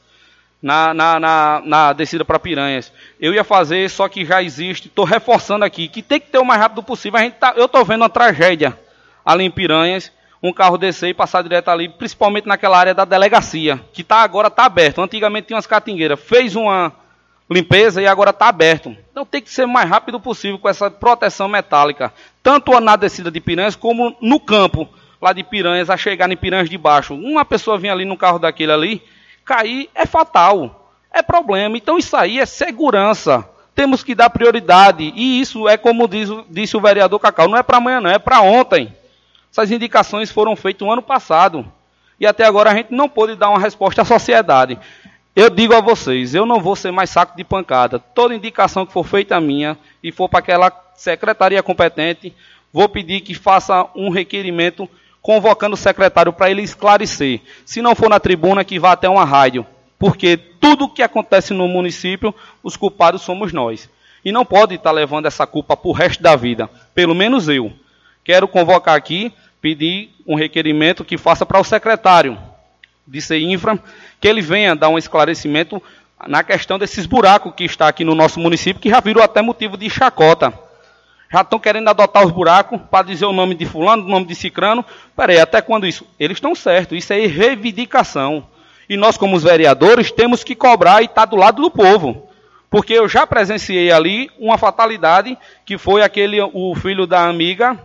na descida para Piranhas. Eu ia fazer, só que já existe, estou reforçando aqui, que tem que ter o mais rápido possível. Eu estou vendo uma tragédia ali em Piranhas, um carro descer e passar direto ali, principalmente naquela área da delegacia, que agora está aberto. Antigamente tinha umas catingueiras, fez uma limpeza e agora está aberto. Então tem que ser o mais rápido possível com essa proteção metálica, tanto na descida de Piranhas como no campo lá de Piranhas, a chegar em Piranhas de baixo. Uma pessoa vir ali no carro daquele ali, cair é fatal, é problema. Então isso aí é segurança, temos que dar prioridade, e isso é como disse o vereador Cacau, não é para amanhã não, é para ontem. Essas indicações foram feitas no ano passado, e até agora a gente não pôde dar uma resposta à sociedade. Eu digo a vocês, eu não vou ser mais saco de pancada. Toda indicação que for feita minha e for para aquela secretaria competente, vou pedir que faça um requerimento convocando o secretário para ele esclarecer. Se não for na tribuna, que vá até uma rádio. Porque tudo que acontece no município, os culpados somos nós. E não pode estar levando essa culpa para o resto da vida. Pelo menos eu. Quero convocar aqui, pedir um requerimento que faça para o secretário de CEINFRA, que ele venha dar um esclarecimento na questão desses buracos que está aqui no nosso município, que já virou até motivo de chacota. Já estão querendo adotar os buracos para dizer o nome de fulano, o nome de cicrano. Peraí, até quando isso? Eles estão certos, isso é reivindicação. E nós, como os vereadores, temos que cobrar e estar do lado do povo. Porque eu já presenciei ali uma fatalidade, que foi o filho da amiga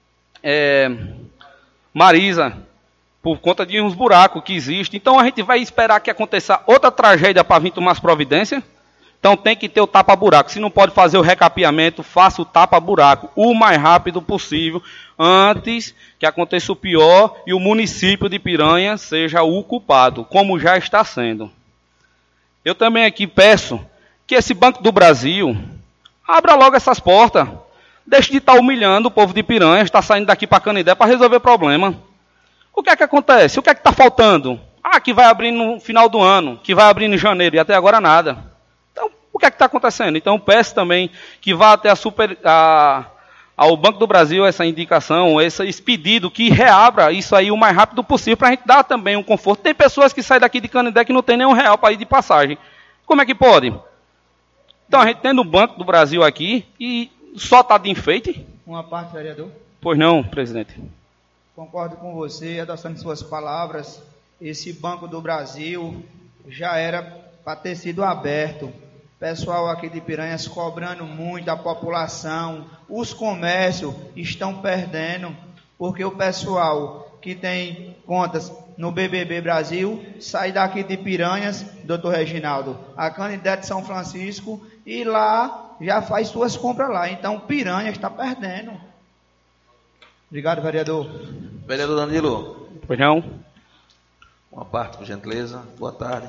Marisa, por conta de uns buracos que existem. Então a gente vai esperar que aconteça outra tragédia para vir tomar as providências? Então tem que ter o tapa-buraco. Se não pode fazer o recapeamento, faça o tapa-buraco o mais rápido possível, antes que aconteça o pior e o município de Piranha seja o culpado, como já está sendo. Eu também aqui peço que esse Banco do Brasil abra logo essas portas. Deixe de estar humilhando o povo de Piranha, está saindo daqui para Canindé para resolver problema. O que é que acontece? O que é que está faltando? Que vai abrir no final do ano, que vai abrir em janeiro, e até agora nada. Então, o que é que está acontecendo? Então, peço também que vá até ao Banco do Brasil essa indicação, esse pedido, que reabra isso aí o mais rápido possível, para a gente dar também um conforto. Tem pessoas que saem daqui de Canindé que não tem nem R$1 para ir de passagem. Como é que pode? Então a gente tendo o Banco do Brasil aqui e só está de enfeite? Uma parte, vereador. Pois não, presidente. Concordo com você, adoçando suas palavras. Esse Banco do Brasil já era para ter sido aberto. Pessoal aqui de Piranhas cobrando muito a população. Os comércios estão perdendo, porque o pessoal que tem contas no BBB Brasil sai daqui de Piranhas, doutor Reginaldo, a Canidé de São Francisco, e lá já faz suas compras lá. Então Piranhas está perdendo. Obrigado, vereador. Vereador Danilo. Pois não? Uma parte, por gentileza. Boa tarde.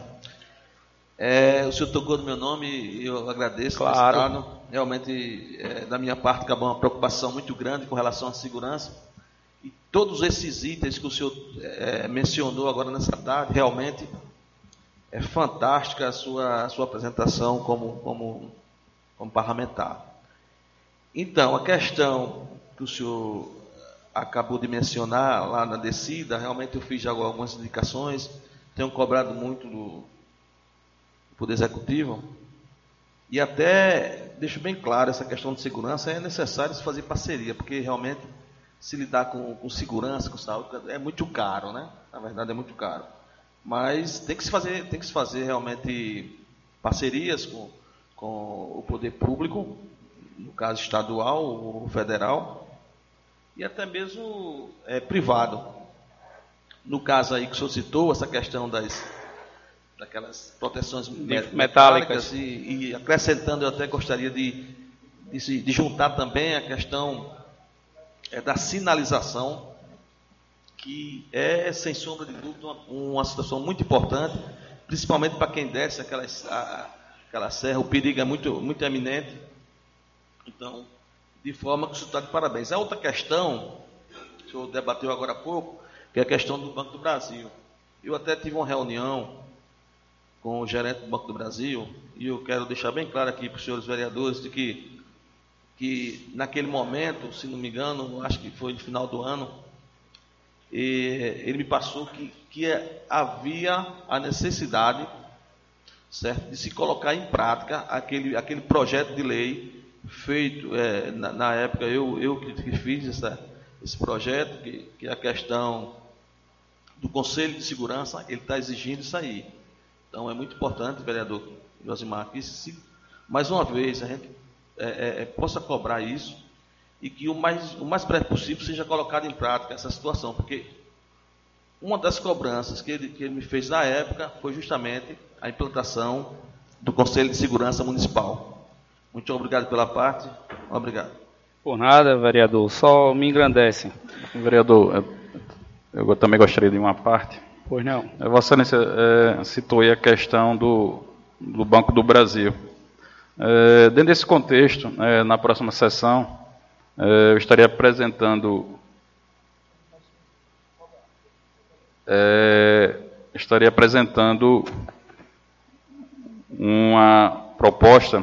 O senhor tocou no meu nome e eu agradeço. Claro. Realmente, da minha parte, acabou uma preocupação muito grande com relação à segurança. E todos esses itens que o senhor mencionou agora nessa tarde, realmente é fantástica a sua apresentação como parlamentar. Então, a questão que o senhor acabou de mencionar lá na descida, realmente eu fiz já algumas indicações, tenho cobrado muito do Poder Executivo, e até deixo bem claro, essa questão de segurança é necessário se fazer parceria, porque realmente se lidar com segurança, com saúde, é muito caro, né? Na verdade é muito caro. Mas tem que se fazer realmente parcerias com o poder público, no caso estadual ou federal, e até mesmo privado. No caso aí que o senhor citou, essa questão daquelas proteções metálicas e acrescentando, eu até gostaria de juntar também a questão da sinalização, que é, sem sombra de dúvida, uma situação muito importante, principalmente para quem desce aquela serra, o perigo é muito eminente. Então, de forma que o senhor está de parabéns. A outra questão, que o senhor debateu agora há pouco, que é a questão do Banco do Brasil. Eu até tive uma reunião com o gerente do Banco do Brasil, e eu quero deixar bem claro aqui para os senhores vereadores de que naquele momento, se não me engano, acho que foi no final do ano, ele me passou que havia a necessidade, certo, de se colocar em prática aquele projeto de lei feito, na época eu que fiz esse projeto, que é a questão do Conselho de Segurança, ele está exigindo isso aí. Então é muito importante, vereador Josimar, que mais uma vez a gente possa cobrar isso e que o mais breve possível seja colocado em prática essa situação, porque uma das cobranças que ele me fez na época foi justamente a implantação do Conselho de Segurança Municipal. Muito obrigado pela parte. Obrigado. Por nada, vereador. Só me engrandece. Vereador, eu também gostaria de uma parte. Pois não. Vossa Excelência citou aí a questão do Banco do Brasil. Dentro desse contexto, na próxima sessão, eu estaria apresentando uma proposta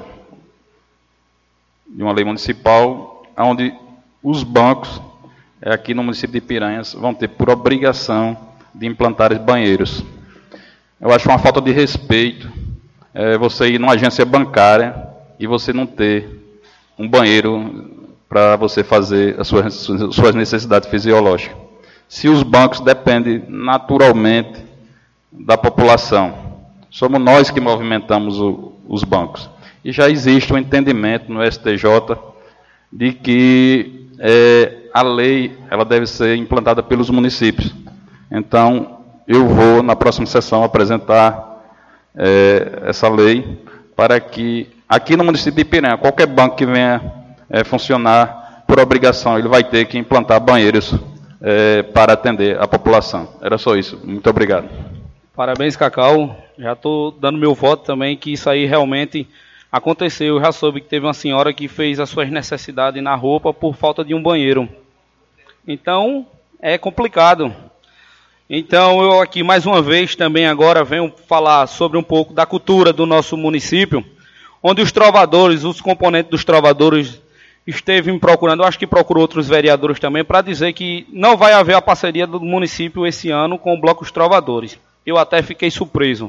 de uma lei municipal, onde os bancos aqui no município de Piranhas vão ter por obrigação de implantar banheiros. Eu acho uma falta de respeito você ir numa agência bancária e você não ter um banheiro para você fazer as suas necessidades fisiológicas. Se os bancos dependem naturalmente da população, somos nós que movimentamos os bancos. E já existe um entendimento no STJ de que a lei ela deve ser implantada pelos municípios. Então, eu vou, na próxima sessão, apresentar essa lei para que, aqui no município de Piranha, qualquer banco que venha funcionar, por obrigação, ele vai ter que implantar banheiros para atender a população. Era só isso. Muito obrigado. Parabéns, Cacau. Já estou dando meu voto também, que isso aí realmente aconteceu. Eu já soube que teve uma senhora que fez as suas necessidades na roupa por falta de um banheiro. Então, é complicado. Então, eu aqui mais uma vez também agora venho falar sobre um pouco da cultura do nosso município, onde os trovadores, os componentes dos trovadores esteve me procurando, eu acho que procurou outros vereadores também, para dizer que não vai haver a parceria do município esse ano com o Bloco dos Trovadores. Eu até fiquei surpreso,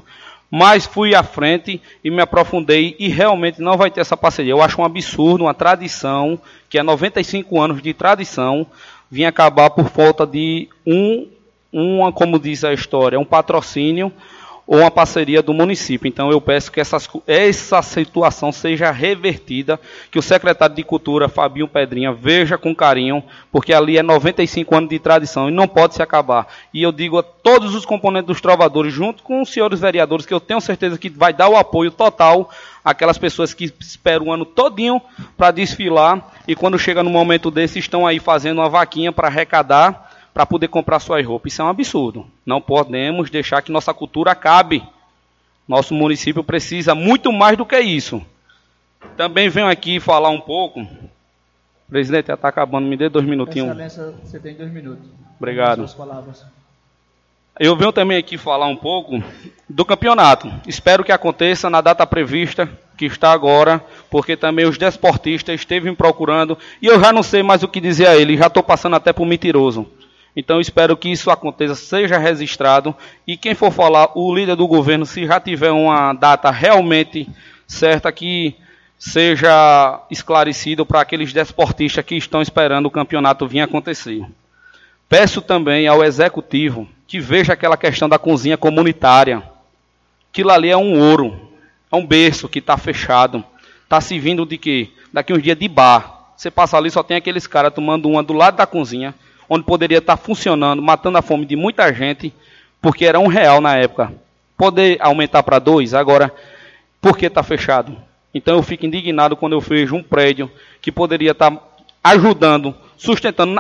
Mas fui à frente e me aprofundei e realmente não vai ter essa parceria. Eu acho um absurdo, uma tradição, que é 95 anos de tradição, vir acabar por falta de como diz a história, um patrocínio ou uma parceria do município. Então eu peço que essa situação seja revertida, que o secretário de Cultura, Fabinho Pedrinha, veja com carinho, porque ali é 95 anos de tradição e não pode se acabar. E eu digo a todos os componentes dos trovadores, junto com os senhores vereadores, que eu tenho certeza que vai dar o apoio total àquelas pessoas que esperam o ano todinho para desfilar e quando chega no momento desse estão aí fazendo uma vaquinha para arrecadar, para poder comprar suas roupas. Isso é um absurdo. Não podemos deixar que nossa cultura acabe. Nosso município precisa muito mais do que isso. Também venho aqui falar um pouco. Presidente, já está acabando, me dê 2 minutinhos. Excelência, você tem 2 minutos. Obrigado. Eu venho também aqui falar um pouco do campeonato. Espero que aconteça na data prevista, que está agora, porque também os desportistas esteve me procurando, e eu já não sei mais o que dizer a ele, já estou passando até por mentiroso. Então, espero que isso aconteça, seja registrado, e quem for falar, o líder do governo, se já tiver uma data realmente certa, que seja esclarecido para aqueles desportistas que estão esperando o campeonato vir acontecer. Peço também ao executivo que veja aquela questão da cozinha comunitária. Aquilo ali é um ouro, é um berço que está fechado. Está servindo de quê? Daqui uns dias de bar. Você passa ali, só tem aqueles caras tomando uma do lado da cozinha, onde poderia estar funcionando, matando a fome de muita gente, porque era R$1 na época. Poder aumentar para 2, agora, por que está fechado? Então eu fico indignado quando eu vejo um prédio que poderia estar ajudando, sustentando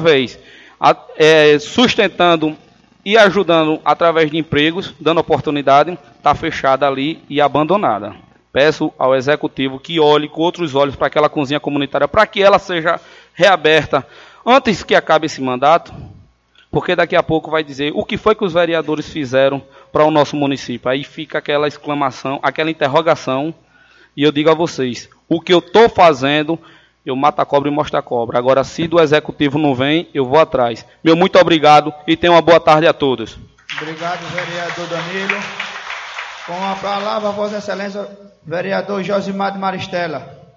sustentando e ajudando através de empregos, dando oportunidade, está fechada ali e abandonada. Peço ao executivo que olhe com outros olhos para aquela cozinha comunitária, para que ela seja reaberta antes que acabe esse mandato, porque daqui a pouco vai dizer o que foi que os vereadores fizeram para o nosso município. Aí fica aquela exclamação, aquela interrogação, e eu digo a vocês, o que eu estou fazendo, eu mato a cobra e mostro a cobra. Agora, se do executivo não vem, eu vou atrás. Meu muito obrigado e tenham uma boa tarde a todos. Obrigado, vereador Danilo. Com a palavra, Vossa Excelência, vereador Josimar de Maristela.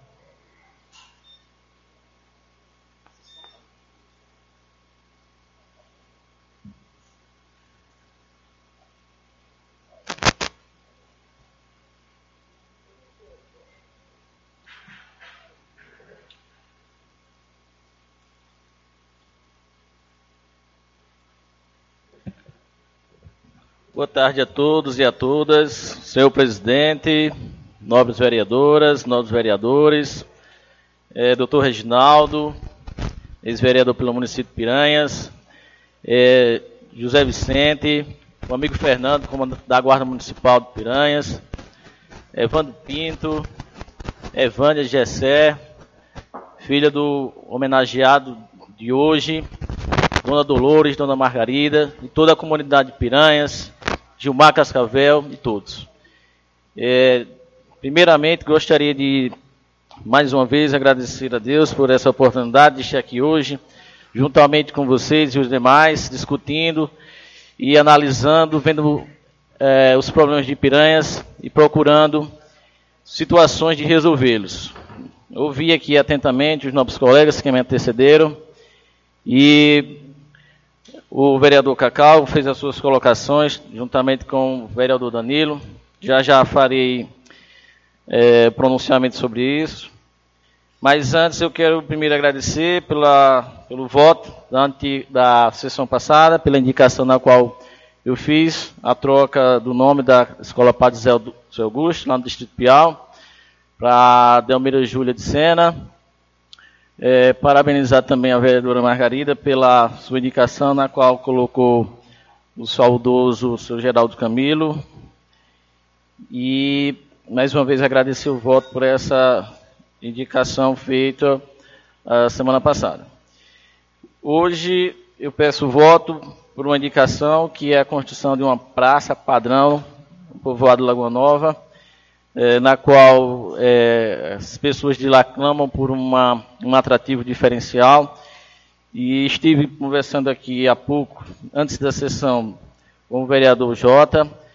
Boa tarde a todos e a todas, senhor presidente, nobres vereadoras, nobres vereadores, doutor Reginaldo, ex-vereador pelo município de Piranhas, José Vicente, o amigo Fernando, comandante da Guarda Municipal de Piranhas, Evandro Pinto, Evânia Gessé, filha do homenageado de hoje, Dona Dolores, Dona Margarida, e toda a comunidade de Piranhas, Gilmar Cascavel e todos. Primeiramente, gostaria de, mais uma vez, agradecer a Deus por essa oportunidade de estar aqui hoje, juntamente com vocês e os demais, discutindo e analisando, vendo os problemas de Piranhas e procurando situações de resolvê-los. Ouvi aqui atentamente os nobres colegas que me antecederam e o vereador Cacau fez as suas colocações, juntamente com o vereador Danilo. Já farei pronunciamento sobre isso. Mas antes eu quero primeiro agradecer pelo voto da sessão passada, pela indicação na qual eu fiz a troca do nome da Escola Padre Zé Augusto, lá no Distrito Piau, para Delmira Júlia de Sena. Parabenizar também a vereadora Margarida pela sua indicação, na qual colocou o saudoso Sr. Geraldo Camilo. E, mais uma vez, agradecer o voto por essa indicação feita a semana passada. Hoje, eu peço o voto por uma indicação que é a construção de uma praça padrão no povoado Lagoa Nova, na qual as pessoas de lá clamam por um atrativo diferencial. E estive conversando aqui há pouco, antes da sessão, com o vereador Jota,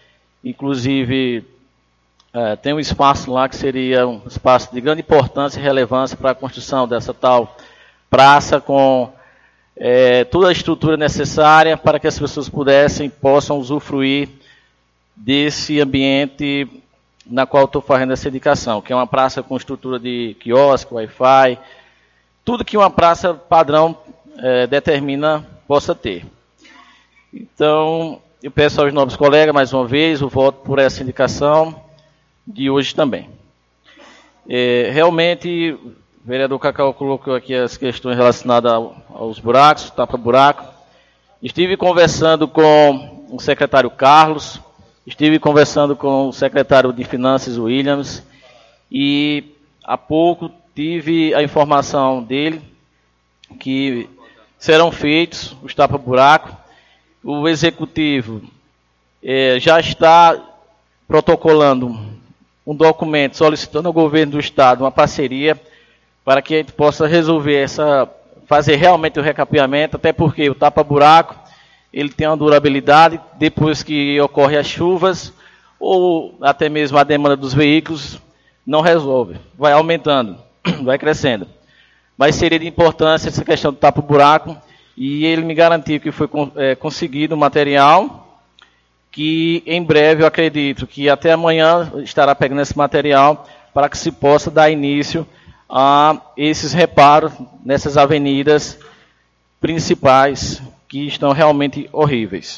Inclusive, tem um espaço lá que seria um espaço de grande importância e relevância para a construção dessa tal praça com toda a estrutura necessária para que as pessoas possam usufruir desse ambiente na qual estou fazendo essa indicação, que é uma praça com estrutura de quiosque, Wi-Fi, tudo que uma praça padrão determina possa ter. Então, eu peço aos nobres colegas, mais uma vez, o voto por essa indicação de hoje também. Realmente, o vereador Cacau colocou aqui as questões relacionadas aos buracos, tapa-buraco. Estive conversando com o secretário Carlos, estive conversando com o secretário de Finanças, Williams, e há pouco tive a informação dele que serão feitos os tapa-buraco. O executivo já está protocolando um documento solicitando ao governo do estado uma parceria para que a gente possa resolver fazer realmente o recapeamento, até porque o tapa-buraco ele tem uma durabilidade, depois que ocorrem as chuvas, ou até mesmo a demanda dos veículos, não resolve, vai aumentando, vai crescendo. Mas seria de importância essa questão do tapa-buraco, e ele me garantiu que foi conseguido o material, que em breve eu acredito que até amanhã estará pegando esse material, para que se possa dar início a esses reparos nessas avenidas principais, que estão realmente horríveis.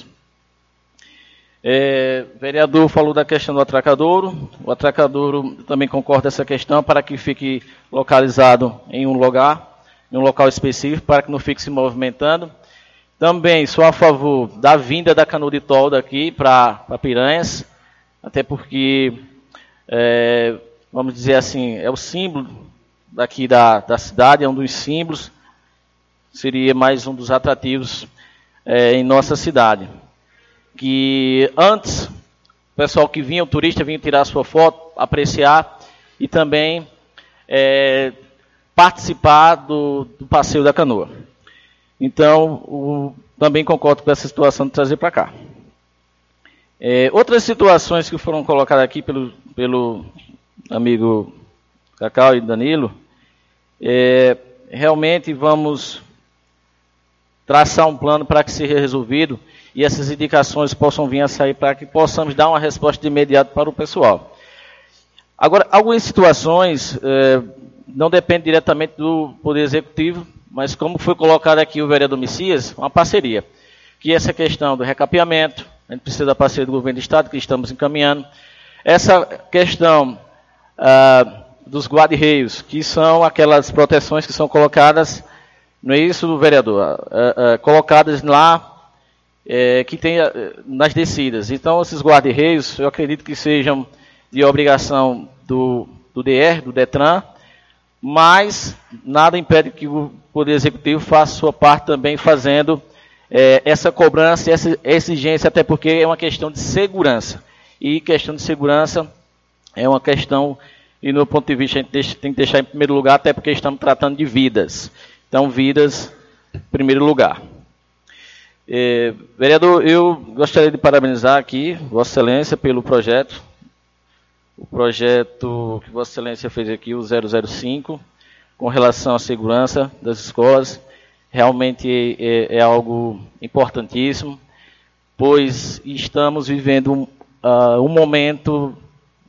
O vereador falou da questão do atracadouro. O atracadouro também concorda com essa questão para que fique localizado em um local específico, para que não fique se movimentando. Também sou a favor da vinda da canoa de toldo daqui para Piranhas, até porque, vamos dizer assim, é o símbolo daqui da cidade, é um dos símbolos, seria mais um dos atrativos em nossa cidade. Que antes, o pessoal que vinha, o turista vinha tirar sua foto, apreciar e também participar do passeio da canoa. Então, também concordo com essa situação de trazer para cá. Outras situações que foram colocadas aqui pelo amigo Cacau e Danilo, realmente vamos traçar um plano para que seja resolvido e essas indicações possam vir a sair para que possamos dar uma resposta de imediato para o pessoal. Agora, algumas situações não dependem diretamente do Poder Executivo, mas como foi colocado aqui o vereador Messias, uma parceria, que essa questão do recapeamento, a gente precisa da parceria do governo do estado, que estamos encaminhando, essa questão dos guarda-reios, que são aquelas proteções que são colocadas, não é isso, vereador? Colocadas lá, que tem nas descidas. Então, esses guarda-reios, eu acredito que sejam de obrigação do DR, do DETRAN, mas nada impede que o Poder Executivo faça sua parte também fazendo essa cobrança, essa exigência, até porque é uma questão de segurança. E questão de segurança é uma questão, e no ponto de vista, a gente tem que deixar em primeiro lugar, até porque estamos tratando de vidas. Então, vidas em primeiro lugar. Vereador, eu gostaria de parabenizar aqui Vossa Excelência pelo projeto. O projeto que Vossa Excelência fez aqui, o 005, com relação à segurança das escolas, realmente é algo importantíssimo, pois estamos vivendo um momento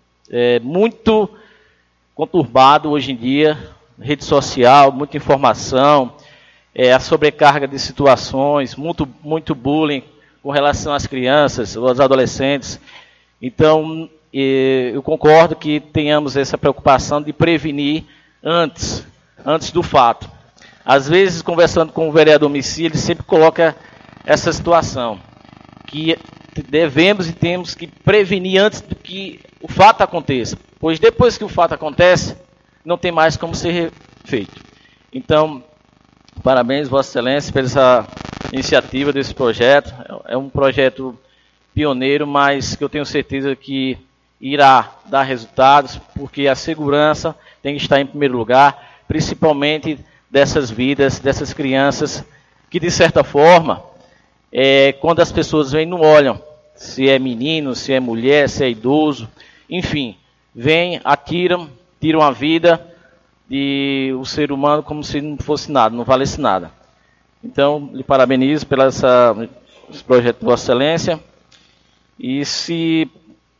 muito conturbado hoje em dia, rede social, muita informação, a sobrecarga de situações, muito bullying com relação às crianças, aos adolescentes. Então, eu concordo que tenhamos essa preocupação de prevenir antes do fato. Às vezes, conversando com o vereador Messias, ele sempre coloca essa situação, que devemos e temos que prevenir antes do que o fato aconteça, pois depois que o fato acontece, não tem mais como ser feito. Então, parabéns, Vossa Excelência, por essa iniciativa desse projeto. É um projeto pioneiro, mas que eu tenho certeza que irá dar resultados, porque a segurança tem que estar em primeiro lugar, principalmente dessas vidas, dessas crianças, que de certa forma, quando as pessoas vêm, não olham se é menino, se é mulher, se é idoso, enfim, vêm, atiram, tiram a vida de o ser humano como se não fosse nada, não valesse nada. Então, lhe parabenizo pelo esse projeto de Vossa Excelência. E se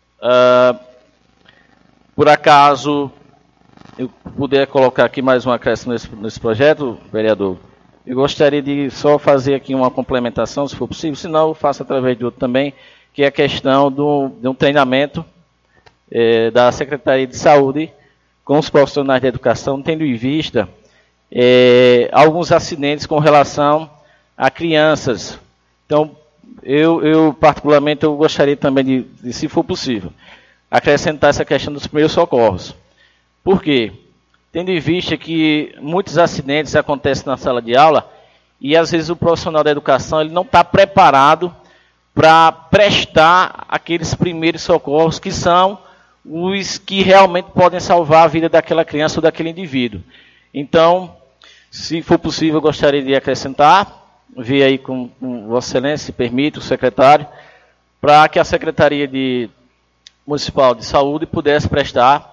por acaso eu puder colocar aqui mais um acréscimo nesse projeto, vereador, eu gostaria de só fazer aqui uma complementação, se for possível, senão eu faço através de outro também, que é a questão de um treinamento da Secretaria de Saúde com os profissionais de educação, tendo em vista alguns acidentes com relação a crianças. Então, eu particularmente, eu gostaria também de, se for possível, acrescentar essa questão dos primeiros socorros. Por quê? Tendo em vista que muitos acidentes acontecem na sala de aula e, às vezes, o profissional da educação ele não está preparado para prestar aqueles primeiros socorros que são os que realmente podem salvar a vida daquela criança ou daquele indivíduo. Então, se for possível, eu gostaria de acrescentar, ver aí com Vossa Excelência, se permite, o secretário, para que a Secretaria Municipal de Saúde pudesse prestar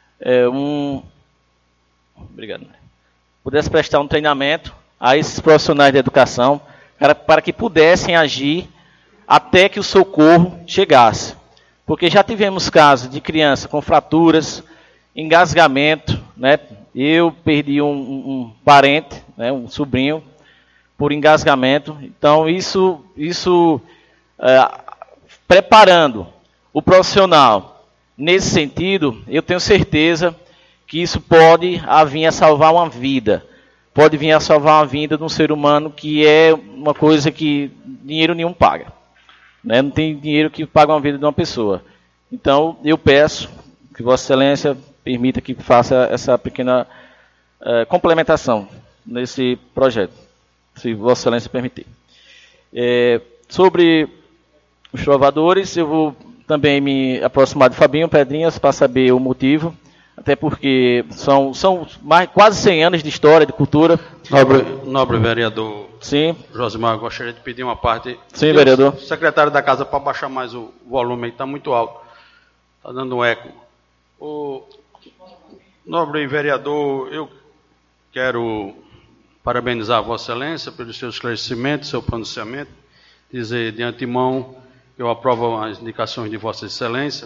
pudesse prestar um treinamento a esses profissionais de educação para que pudessem agir até que o socorro chegasse. Porque já tivemos casos de criança com fraturas, engasgamento, né? Eu perdi um parente, né, um sobrinho, por engasgamento. Então, isso preparando o profissional nesse sentido, eu tenho certeza que isso pode vir a salvar uma vida. Pode vir a salvar uma vida de um ser humano, que é uma coisa que dinheiro nenhum paga. Né? Não tem dinheiro que paga uma vida de uma pessoa. Então, eu peço que Vossa Excelência permita que faça essa pequena complementação nesse projeto, se Vossa Excelência permitir. Sobre os trovadores, eu vou também me aproximar de Fabinho Pedrinhas para saber o motivo, até porque são quase 100 anos de história, de cultura. Nobre vereador. Sim. Josimar, gostaria de pedir uma parte. Sim, vereador. Secretário da Casa, para baixar mais o volume aí, está muito alto. Está dando um eco. Nobre vereador, eu quero parabenizar Vossa Excelência pelo seu esclarecimento, seu pronunciamento, dizer de antemão que eu aprovo as indicações de Vossa Excelência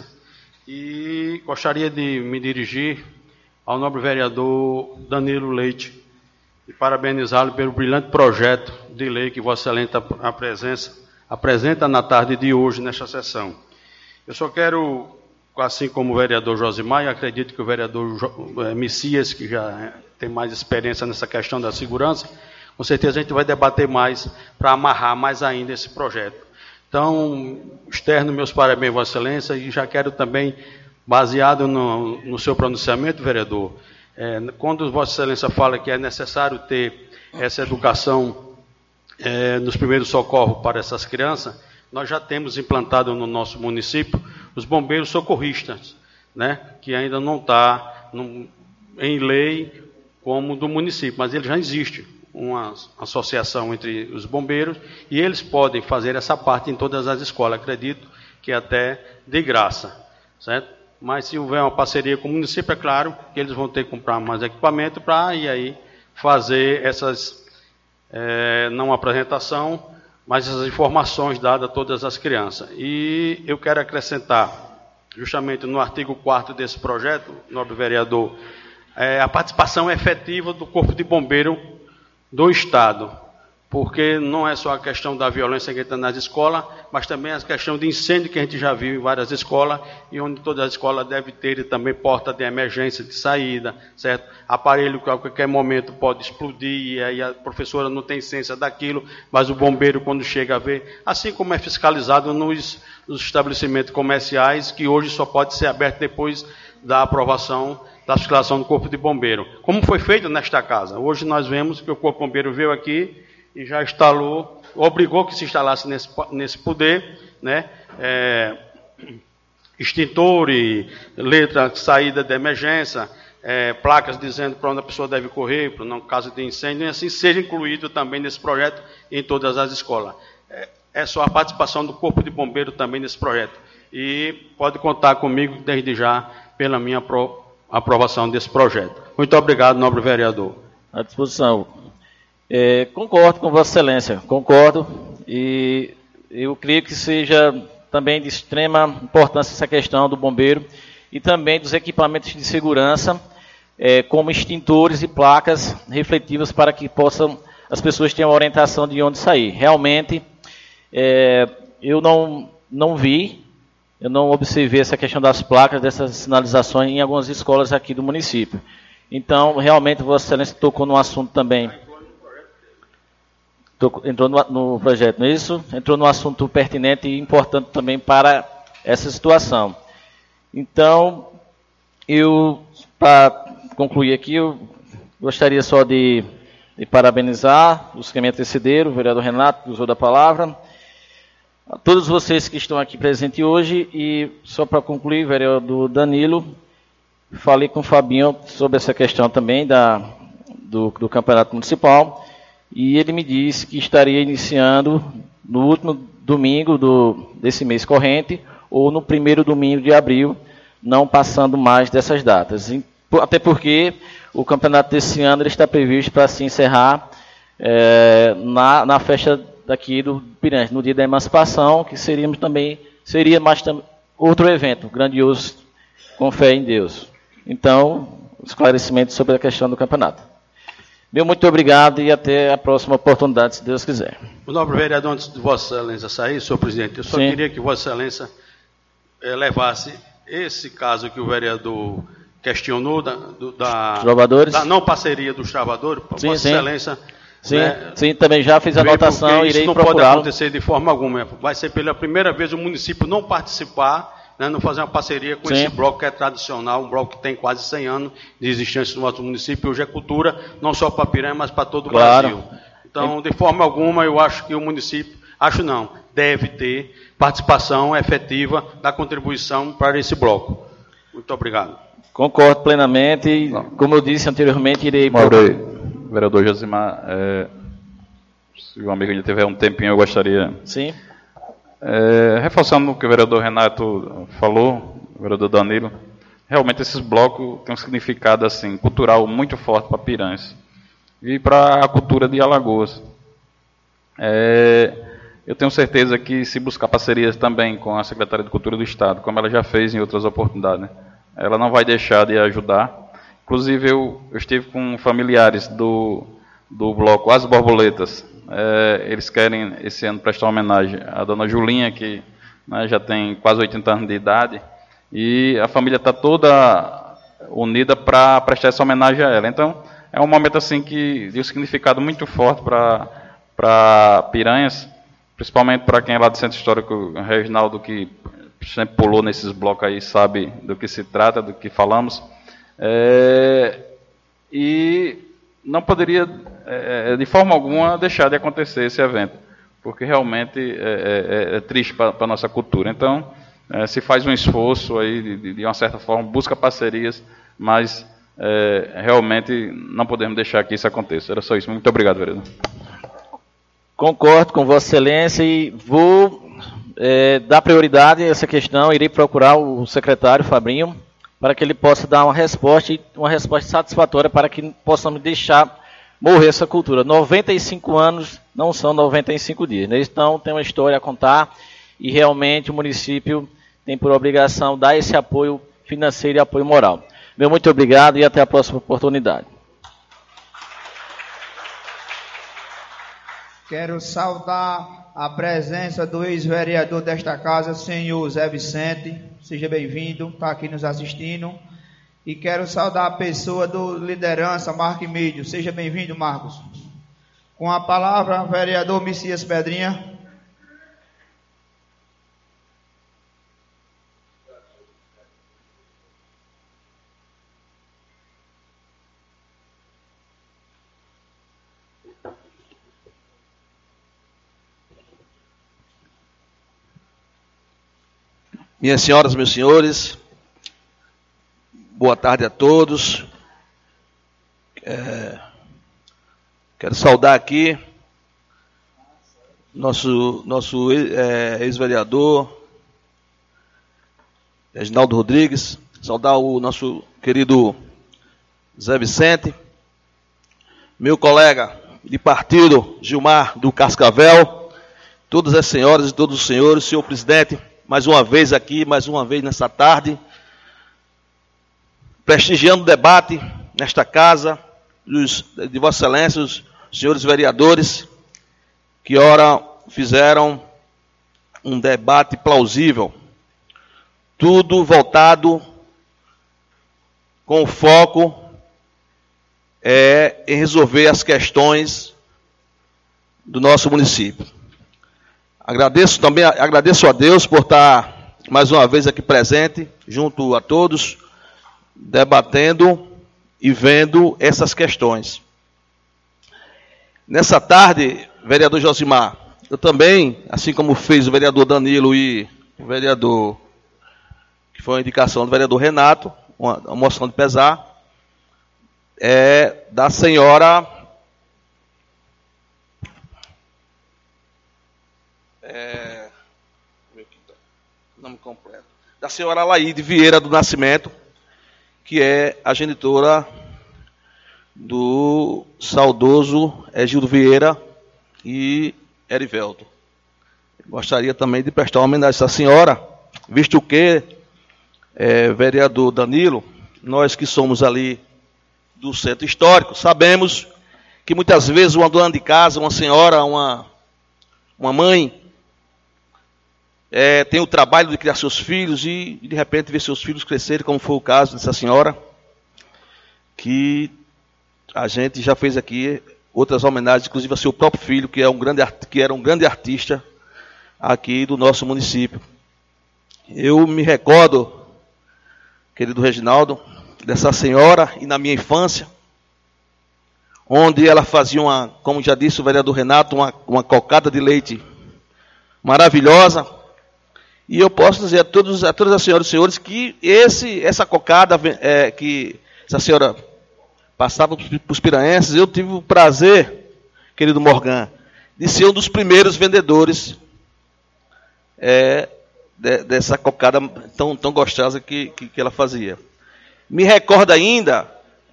e gostaria de me dirigir ao nobre vereador Danilo Leite e parabenizá-lo pelo brilhante projeto de lei que Vossa Excelência apresenta na tarde de hoje nesta sessão. Eu só quero, assim como o vereador Josimar, e acredito que o vereador Messias, que já tem mais experiência nessa questão da segurança, com certeza a gente vai debater mais para amarrar mais ainda esse projeto. Então, externo meus parabéns, Vossa Excelência, e já quero também, baseado no seu pronunciamento, vereador, quando Vossa Excelência fala que é necessário ter essa educação nos primeiros socorros para essas crianças, nós já temos implantado no nosso município os bombeiros socorristas, né, que ainda não está em lei como do município, mas ele já existe uma associação entre os bombeiros e eles podem fazer essa parte em todas as escolas, acredito que até de graça, certo? Mas se houver uma parceria com o município, é claro que eles vão ter que comprar mais equipamento para ir aí fazer essas, não apresentação, mas essas informações dadas a todas as crianças. E eu quero acrescentar, justamente no artigo 4º desse projeto, nobre vereador, a participação efetiva do Corpo de Bombeiro do Estado, porque não é só a questão da violência que está nas escolas, mas também a questão de incêndio que a gente já viu em várias escolas, e onde toda a escola deve ter também porta de emergência, de saída, certo? Aparelho que a qualquer momento pode explodir, e aí a professora não tem ciência daquilo, mas o bombeiro, quando chega a ver, assim como é fiscalizado nos estabelecimentos comerciais, que hoje só pode ser aberto depois da aprovação da fiscalização do Corpo de Bombeiro. Como foi feito nesta casa? Hoje nós vemos que o Corpo de Bombeiro veio aqui e já instalou, obrigou que se instalasse nesse poder, né, extintor e letra de saída de emergência, placas dizendo para onde a pessoa deve correr, para no caso de incêndio, e assim seja incluído também nesse projeto em todas as escolas. é só a participação do Corpo de Bombeiro também nesse projeto. E pode contar comigo desde já pela minha aprovação desse projeto. Muito obrigado, nobre vereador. À disposição. Concordo com Vossa Excelência, concordo, e eu creio que seja também de extrema importância essa questão do bombeiro e também dos equipamentos de segurança, como extintores e placas refletivas para que as pessoas tenham orientação de onde sair. Realmente, eu não vi, eu não observei essa questão das placas, dessas sinalizações em algumas escolas aqui do município. Então, realmente, Vossa Excelência tocou num assunto também. Entrou no projeto, não é isso? Entrou num assunto pertinente e importante também para essa situação. Então, para concluir aqui, eu gostaria só de parabenizar os que me antecederam, o vereador Renato, que usou da palavra, a todos vocês que estão aqui presentes hoje, e só para concluir, vereador Danilo, falei com o Fabinho sobre essa questão também do campeonato municipal, e ele me disse que estaria iniciando no último domingo desse mês corrente, ou no primeiro domingo de abril, não passando mais dessas datas. Até porque o campeonato desse ano ele está previsto para se encerrar na festa daqui do Piranhas, no dia da emancipação, que seria mais outro evento grandioso, com fé em Deus. Então, esclarecimento sobre a questão do campeonato. Meu muito obrigado e até a próxima oportunidade, se Deus quiser. O nobre vereador, antes de Vossa Excelência sair, senhor presidente, eu só queria que Vossa Excelência levasse esse caso que o vereador questionou da não parceria dos travadores, Vossa Excelência. Sim, também já fiz a anotação, irei procurar. Isso não pode acontecer de forma alguma. Vai ser pela primeira vez o município não participar, não fazer uma parceria com esse bloco que é tradicional, um bloco que tem quase 100 anos de existência no nosso município. Hoje é cultura, não só para Piranha, mas para todo o Brasil. Então, de forma alguma, eu acho que o município, deve ter participação efetiva da contribuição para esse bloco. Muito obrigado. Concordo plenamente. Como eu disse anteriormente, irei... Vereador Josimar, se o amigo ainda tiver um tempinho, eu gostaria... Sim. Reforçando o que o vereador Renato falou, o vereador Danilo, realmente esses blocos têm um significado assim, cultural muito forte para Piranhas e para a cultura de Alagoas. Eu tenho certeza que se buscar parcerias também com a Secretaria de Cultura do Estado, como ela já fez em outras oportunidades, ela não vai deixar de ajudar. Inclusive, eu estive com familiares do bloco As Borboletas. Eles querem, esse ano, prestar homenagem à dona Julinha, que já tem quase 80 anos de idade, e a família está toda unida para prestar essa homenagem a ela. Então, é um momento assim de um significado muito forte para Piranhas, principalmente para quem é lá do Centro Histórico Reginaldo, que sempre pulou nesses blocos aí, sabe do que se trata, do que falamos. E não poderia, de forma alguma, deixar de acontecer esse evento, porque realmente é triste para a nossa cultura. Então, se faz um esforço aí, de uma certa forma, busca parcerias, mas realmente não podemos deixar que isso aconteça. Era só isso. Muito obrigado, vereador. Concordo com Vossa Excelência e vou dar prioridade a essa questão. Irei procurar o secretário Fabinho para que ele possa dar uma resposta satisfatória para que possamos deixar morrer essa cultura. 95 anos não são 95 dias. Né? Então, tem uma história a contar e realmente o município tem por obrigação dar esse apoio financeiro e apoio moral. Meu muito obrigado e até a próxima oportunidade. Quero saudar a presença do ex-vereador desta casa, senhor Zé Vicente. Seja bem-vindo, está aqui nos assistindo. E quero saudar a pessoa do liderança, Marco Mídio. Seja bem-vindo, Marcos. Com a palavra, vereador Messias Pedrinha. Minhas senhoras, meus senhores, boa tarde a todos. Quero saudar aqui nosso ex-vereador, Reginaldo Rodrigues, saudar o nosso querido Zé Vicente, meu colega de partido, Gilmar do Cascavel, todas as senhoras e todos os senhores, senhor presidente, mais uma vez aqui, mais uma vez nessa tarde, prestigiando o debate nesta casa, de Vossa Excelência, os senhores vereadores, que ora fizeram um debate plausível, tudo voltado com o foco em resolver as questões do nosso município. Agradeço a Deus por estar mais uma vez aqui presente, junto a todos, debatendo e vendo essas questões. Nessa tarde, vereador Josimar, eu também, assim como fez o vereador Danilo e o vereador, que foi uma indicação do vereador Renato, uma moção de pesar, da senhora nome completo, da senhora Alaide Vieira do Nascimento, que é a genitora do saudoso Egildo Vieira e Erivelto. Gostaria também de prestar uma homenagem a essa senhora, visto que, vereador Danilo, nós que somos ali do centro histórico, sabemos que muitas vezes uma dona de casa, uma senhora, uma mãe, tem o trabalho de criar seus filhos e de repente ver seus filhos crescerem, como foi o caso dessa senhora, que a gente já fez aqui outras homenagens, inclusive a seu próprio filho, que era um grande artista aqui do nosso município. Eu me recordo, querido Reginaldo, dessa senhora e na minha infância, onde ela fazia como já disse o vereador Renato, uma cocada de leite maravilhosa. E eu posso dizer a todas as senhoras e senhores que essa cocada que essa senhora passava para os piranhenses, eu tive o prazer, querido Morgan, de ser um dos primeiros vendedores dessa cocada tão gostosa que ela fazia. Me recordo ainda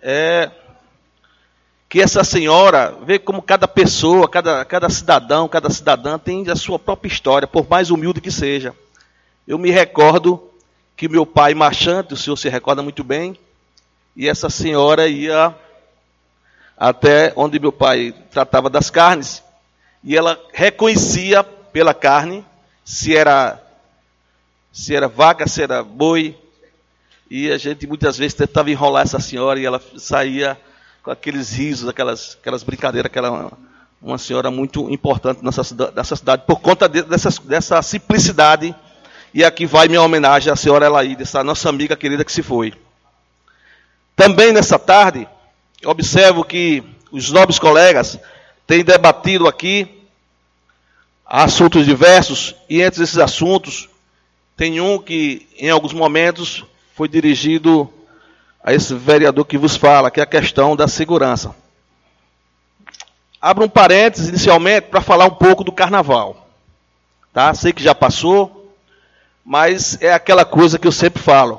que essa senhora, vê como cada pessoa, cada cidadão, cada cidadã tem a sua própria história, por mais humilde que seja. Eu me recordo que meu pai marchante, o senhor se recorda muito bem, e essa senhora ia até onde meu pai tratava das carnes, e ela reconhecia pela carne se era vaca, se era boi, e a gente muitas vezes tentava enrolar essa senhora e ela saía com aqueles risos, aquelas brincadeiras, que era uma senhora muito importante nessa cidade, por conta dessa simplicidade. E aqui vai minha homenagem à senhora Elaide, essa nossa amiga querida que se foi. Também nessa tarde, observo que os nobres colegas têm debatido aqui assuntos diversos, e entre esses assuntos, tem um que, em alguns momentos, foi dirigido a esse vereador que vos fala, que é a questão da segurança. Abro um parênteses, inicialmente, para falar um pouco do carnaval. Tá? Sei que já passou, mas é aquela coisa que eu sempre falo.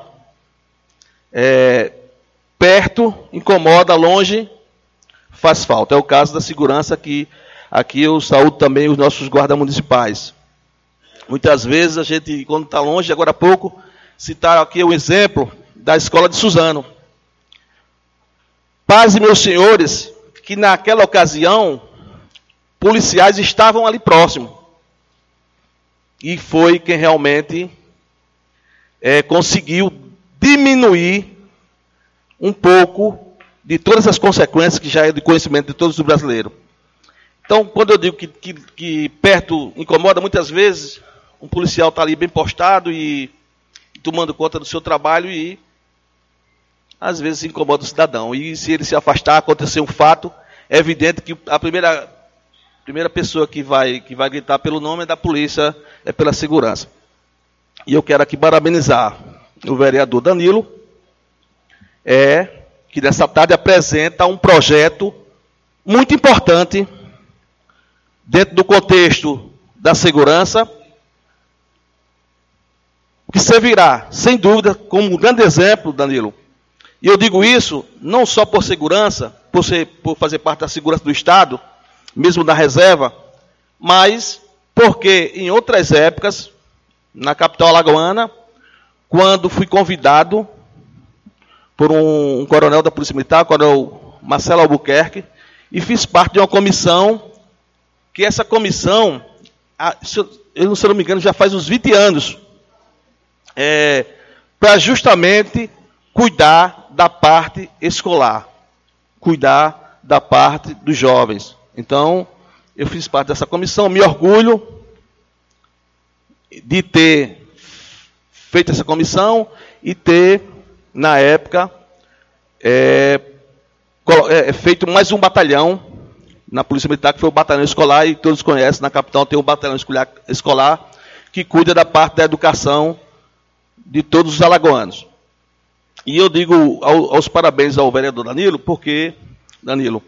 Perto incomoda, longe faz falta. É o caso da segurança que aqui eu saúdo também os nossos guardas municipais. Muitas vezes a gente, quando está longe, agora há pouco, citaram aqui o exemplo da escola de Suzano. Paz e meus senhores, que naquela ocasião, policiais estavam ali próximo. E foi quem realmente conseguiu diminuir um pouco de todas as consequências que já é de conhecimento de todos os brasileiros. Então, quando eu digo que perto incomoda, muitas vezes um policial está ali bem postado e tomando conta do seu trabalho e às vezes incomoda o cidadão. E se ele se afastar, acontecer um fato, é evidente que a primeira pessoa que vai gritar pelo nome é da polícia, é pela segurança. E eu quero aqui parabenizar o vereador Danilo, que nessa tarde apresenta um projeto muito importante dentro do contexto da segurança, que servirá, sem dúvida, como um grande exemplo, Danilo. E eu digo isso não só por segurança, por fazer parte da segurança do Estado, mesmo da reserva, mas porque em outras épocas, na capital alagoana, quando fui convidado por um coronel da Polícia Militar, o coronel Marcelo Albuquerque, e fiz parte de uma comissão, que essa comissão, se eu não me engano, já faz uns 20 anos, para justamente cuidar da parte escolar, cuidar da parte dos jovens. Então, eu fiz parte dessa comissão, me orgulho de ter feito essa comissão e ter, na época, feito mais um batalhão na Polícia Militar, que foi o batalhão escolar, e todos conhecem, na capital tem um batalhão escolar que cuida da parte da educação de todos os alagoanos. E eu digo aos parabéns ao vereador Danilo, porque, Danilo,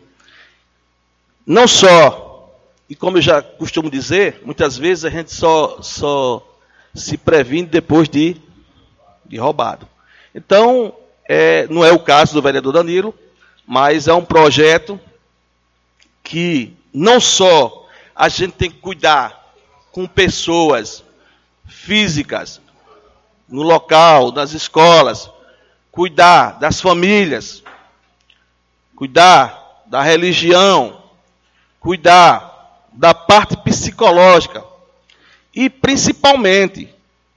não só, e como eu já costumo dizer, muitas vezes a gente só se previne depois de roubado. Então, não é o caso do vereador Danilo, mas é um projeto que não só a gente tem que cuidar com pessoas físicas no local, nas escolas, cuidar das famílias, cuidar da religião, cuidar da parte psicológica e, principalmente,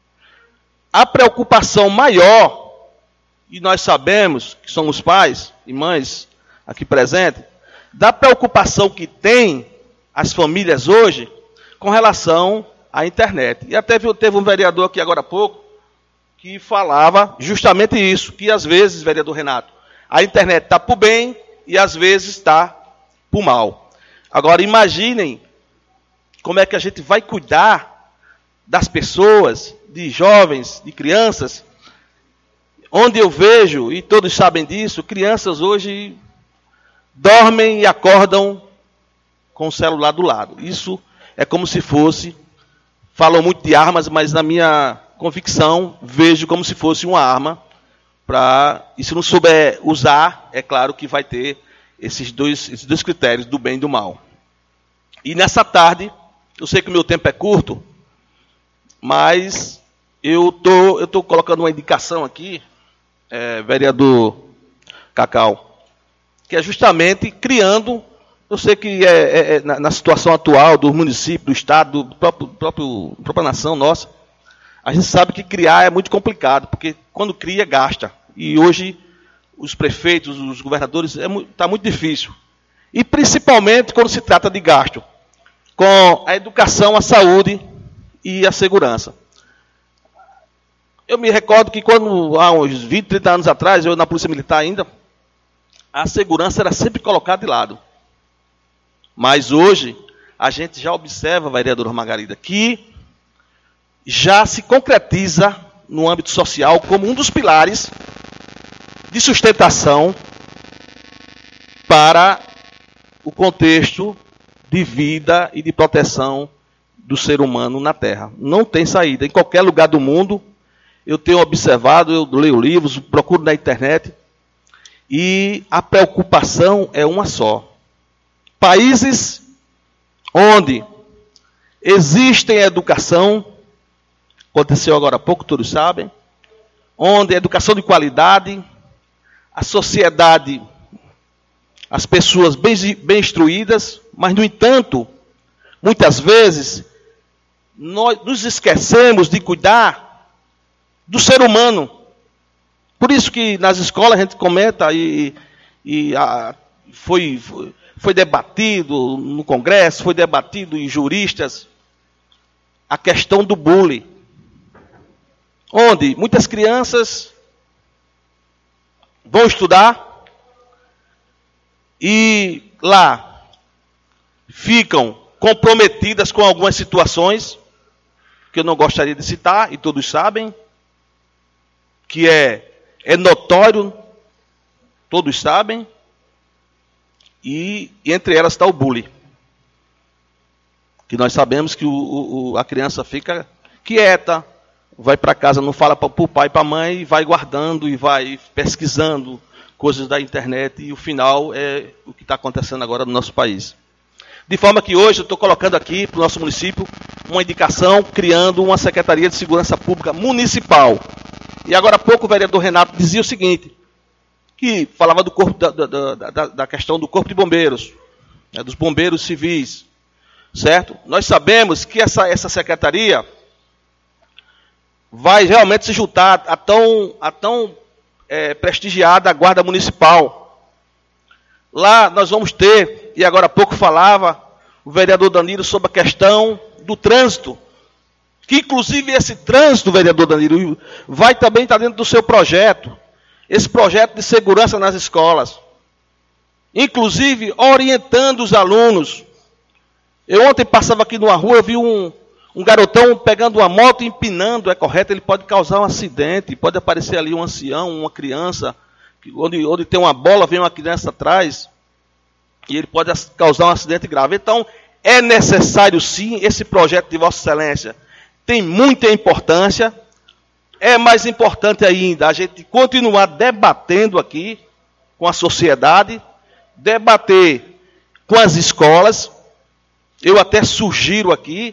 a preocupação maior, e nós sabemos que somos pais e mães aqui presentes, da preocupação que tem as famílias hoje com relação à internet. E até teve um vereador aqui agora há pouco que falava justamente isso, que às vezes, vereador Renato, a internet está para o bem e às vezes está para o mal. Agora, imaginem como é que a gente vai cuidar das pessoas, de jovens, de crianças, onde eu vejo, e todos sabem disso, crianças hoje dormem e acordam com o celular do lado. Isso é como se fosse, falam muito de armas, mas na minha convicção, vejo como se fosse uma arma, e se não souber usar, é claro que vai ter esses dois critérios, do bem e do mal. E nessa tarde, eu sei que o meu tempo é curto, mas eu tô colocando uma indicação aqui, vereador Cacau, que é justamente criando, eu sei que na situação atual do município, do estado, própria nação nossa, a gente sabe que criar é muito complicado, porque quando cria, gasta. E hoje, os prefeitos, os governadores, está muito difícil. E principalmente quando se trata de gasto, com a educação, a saúde e a segurança. Eu me recordo que quando, há uns 20, 30 anos atrás, eu na Polícia Militar ainda, a segurança era sempre colocada de lado. Mas hoje, a gente já observa, vereadora Margarida, que já se concretiza no âmbito social como um dos pilares de sustentação para o contexto de vida e de proteção do ser humano na Terra. Não tem saída. Em qualquer lugar do mundo, eu tenho observado, eu leio livros, procuro na internet, e a preocupação é uma só. Países onde existem educação, aconteceu agora há pouco, todos sabem, onde a educação de qualidade, a sociedade, as pessoas bem instruídas, mas, no entanto, muitas vezes, nós nos esquecemos de cuidar do ser humano. Por isso que nas escolas a gente comenta, foi debatido no Congresso, foi debatido em juristas, a questão do bullying. Onde muitas crianças vão estudar e lá ficam comprometidas com algumas situações que eu não gostaria de citar, e todos sabem, que é notório, todos sabem, e entre elas está o bullying. Que nós sabemos que a criança fica quieta, vai para casa, não fala para o pai e para a mãe, e vai guardando e vai pesquisando coisas da internet, e o final é o que está acontecendo agora no nosso país. De forma que hoje eu estou colocando aqui para o nosso município uma indicação, criando uma Secretaria de Segurança Pública Municipal. E agora há pouco o vereador Renato dizia o seguinte, que falava do corpo, da questão do Corpo de Bombeiros, né, dos bombeiros civis, certo? Nós sabemos que essa secretaria vai realmente se juntar a tão prestigiada Guarda Municipal. Lá nós vamos ter, e agora há pouco falava o vereador Danilo sobre a questão do trânsito, que inclusive esse trânsito, vereador Danilo, vai também estar dentro do seu projeto, esse projeto de segurança nas escolas, inclusive orientando os alunos. Eu ontem passava aqui numa rua, eu vi um garotão pegando uma moto e empinando, é correto, ele pode causar um acidente, pode aparecer ali um ancião, uma criança, onde tem uma bola, vem uma criança atrás, e ele pode causar um acidente grave. Então, é necessário sim, esse projeto de Vossa Excelência tem muita importância. É mais importante ainda a gente continuar debatendo aqui com a sociedade, debater com as escolas. Eu até sugiro aqui,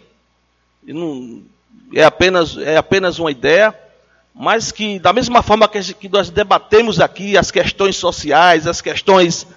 é apenas uma ideia, mas que da mesma forma que nós debatemos aqui as questões sociais, as questões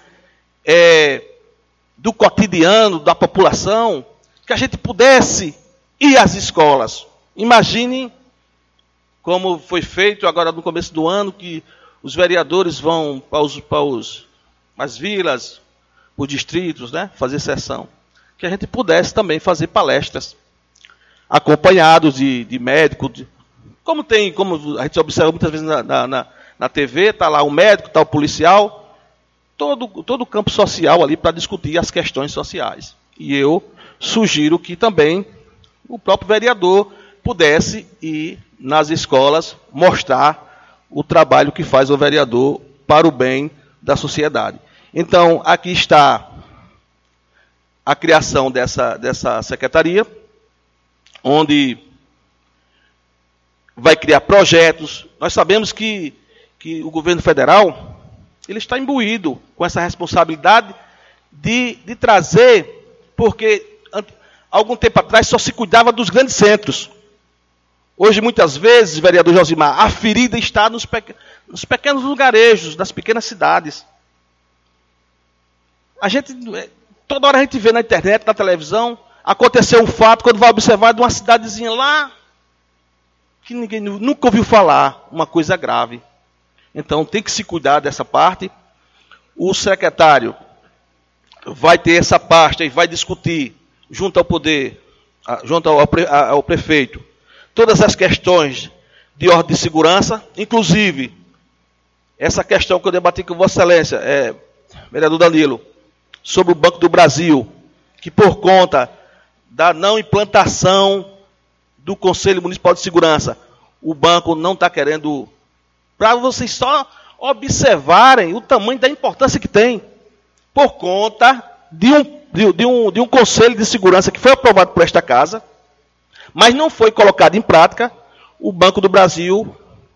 do cotidiano, da população, que a gente pudesse ir às escolas. Imaginem como foi feito agora no começo do ano, que os vereadores vão para as vilas, os distritos, né, fazer sessão. Que a gente pudesse também fazer palestras, acompanhados de médicos, como a gente observa muitas vezes na TV, está lá o médico, está o policial, todo o campo social ali para discutir as questões sociais. E eu sugiro que também o próprio vereador pudesse ir nas escolas mostrar o trabalho que faz o vereador para o bem da sociedade. Então, aqui está a criação dessa secretaria, onde vai criar projetos. Nós sabemos que o governo federal ele está imbuído com essa responsabilidade de trazer, porque algum tempo atrás só se cuidava dos grandes centros. Hoje, muitas vezes, vereador Josimar, a ferida está nos pequenos lugarejos, das pequenas cidades. Toda hora a gente vê na internet, na televisão, aconteceu um fato, quando vai observar, de uma cidadezinha lá, que ninguém nunca ouviu falar, uma coisa grave. Então, tem que se cuidar dessa parte. O secretário vai ter essa parte e vai discutir, junto ao poder, junto ao prefeito, todas as questões de ordem de segurança, inclusive essa questão que eu debati com Vossa Excelência, vereador Danilo, sobre o Banco do Brasil, que por conta da não implantação do Conselho Municipal de Segurança, o banco não está querendo, para vocês só observarem o tamanho da importância que tem, por conta de um Conselho de Segurança que foi aprovado por esta casa, mas não foi colocado em prática. O Banco do Brasil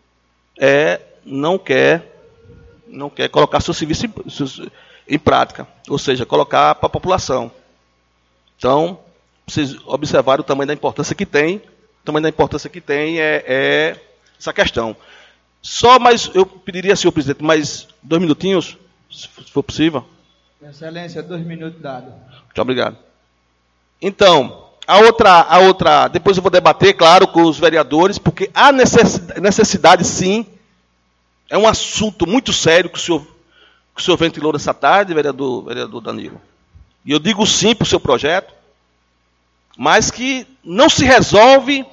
não quer colocar seu serviço em prática, ou seja, colocar para a população. Então, vocês observaram o tamanho da importância que tem. O tamanho da importância que tem é essa questão. Só mais, eu pediria, senhor presidente, mais 2 minutinhos, se for possível. Excelência, 2 minutos dado. Muito obrigado. Então, a outra, depois eu vou debater, claro, com os vereadores, porque há necessidade, sim, é um assunto muito sério que o senhor ventilou nessa tarde, vereador Danilo. E eu digo sim para o seu projeto, mas que não se resolve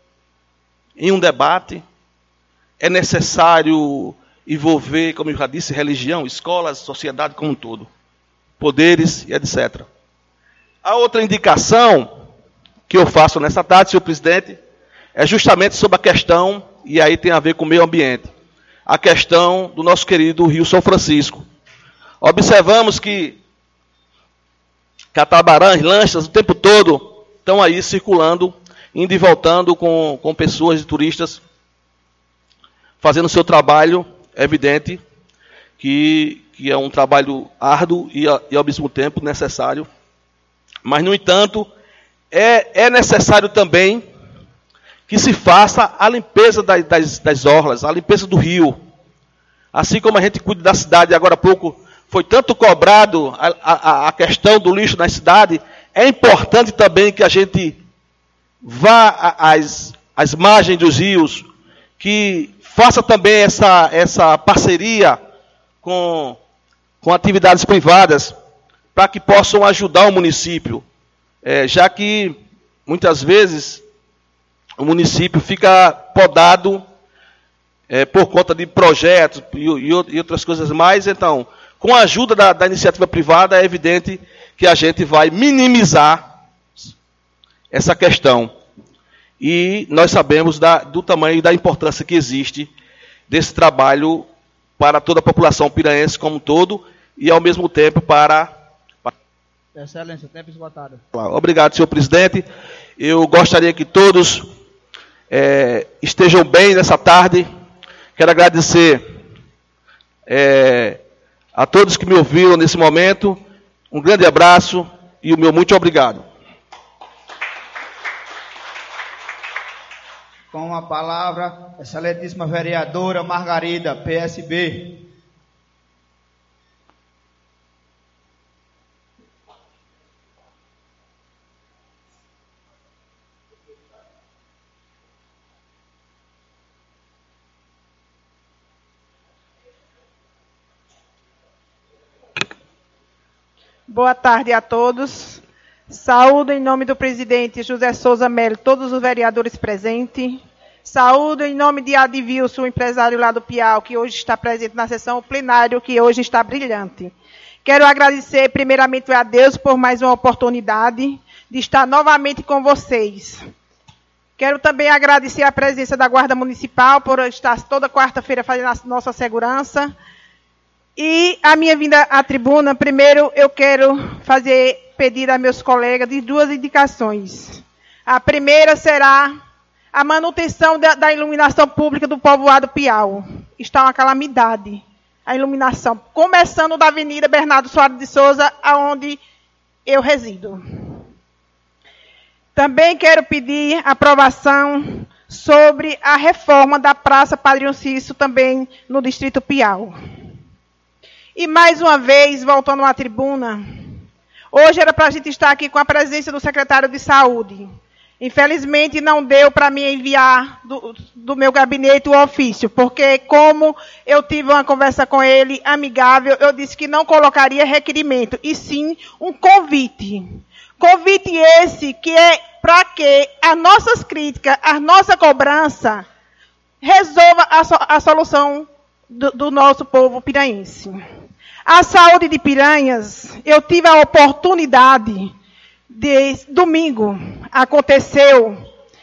em um debate. É necessário envolver, como eu já disse, religião, escolas, sociedade como um todo, poderes e etc. A outra indicação que eu faço nessa tarde, senhor presidente, é justamente sobre a questão, e aí tem a ver com o meio ambiente, a questão do nosso querido Rio São Francisco. Observamos que catamarãs, lanchas, o tempo todo estão aí circulando, indo e voltando com pessoas e turistas, fazendo o seu trabalho. É evidente que é um trabalho árduo e ao mesmo tempo necessário. Mas, no entanto, é necessário também que se faça a limpeza das orlas, a limpeza do rio. Assim como a gente cuida da cidade, agora há pouco foi tanto cobrado a questão do lixo na cidade, é importante também que a gente vá às margens dos rios, que faça também essa parceria com atividades privadas, para que possam ajudar o município, já que muitas vezes o município fica podado por conta de projetos e outras coisas mais. Então, com a ajuda da iniciativa privada, é evidente que a gente vai minimizar essa questão. E nós sabemos do tamanho e da importância que existe desse trabalho para toda a população piranhense como um todo e, ao mesmo tempo, para... Excelência, tempo esgotado. Obrigado, senhor presidente. Eu gostaria que todos estejam bem nessa tarde. Quero agradecer a todos que me ouviram nesse momento. Um grande abraço e o meu muito obrigado. Com a palavra, excelentíssima vereadora Margarida, PSB. Boa tarde a todos. Saúdo em nome do presidente José Souza Melo todos os vereadores presentes. Saúdo em nome de Advilson, o empresário lá do Piau, que hoje está presente na sessão plenária, que hoje está brilhante. Quero agradecer primeiramente a Deus por mais uma oportunidade de estar novamente com vocês. Quero também agradecer a presença da Guarda Municipal por estar toda quarta-feira fazendo a nossa segurança. E a minha vinda à tribuna, primeiro eu quero pedir a meus colegas de duas indicações. A primeira será a manutenção da iluminação pública do povoado Piau. Está uma calamidade, a iluminação, começando da Avenida Bernardo Soares de Souza, aonde eu resido. Também quero pedir aprovação sobre a reforma da Praça Padre Cício, também no Distrito Piau. E mais uma vez, voltando à tribuna, hoje era para a gente estar aqui com a presença do secretário de Saúde. Infelizmente, não deu para me enviar do meu gabinete o ofício, porque como eu tive uma conversa com ele amigável, eu disse que não colocaria requerimento, e sim um convite. Convite esse que é para que as nossas críticas, a nossa cobrança, resolva a solução do nosso povo piranhense. A saúde de Piranhas, eu tive a oportunidade de, domingo, aconteceu,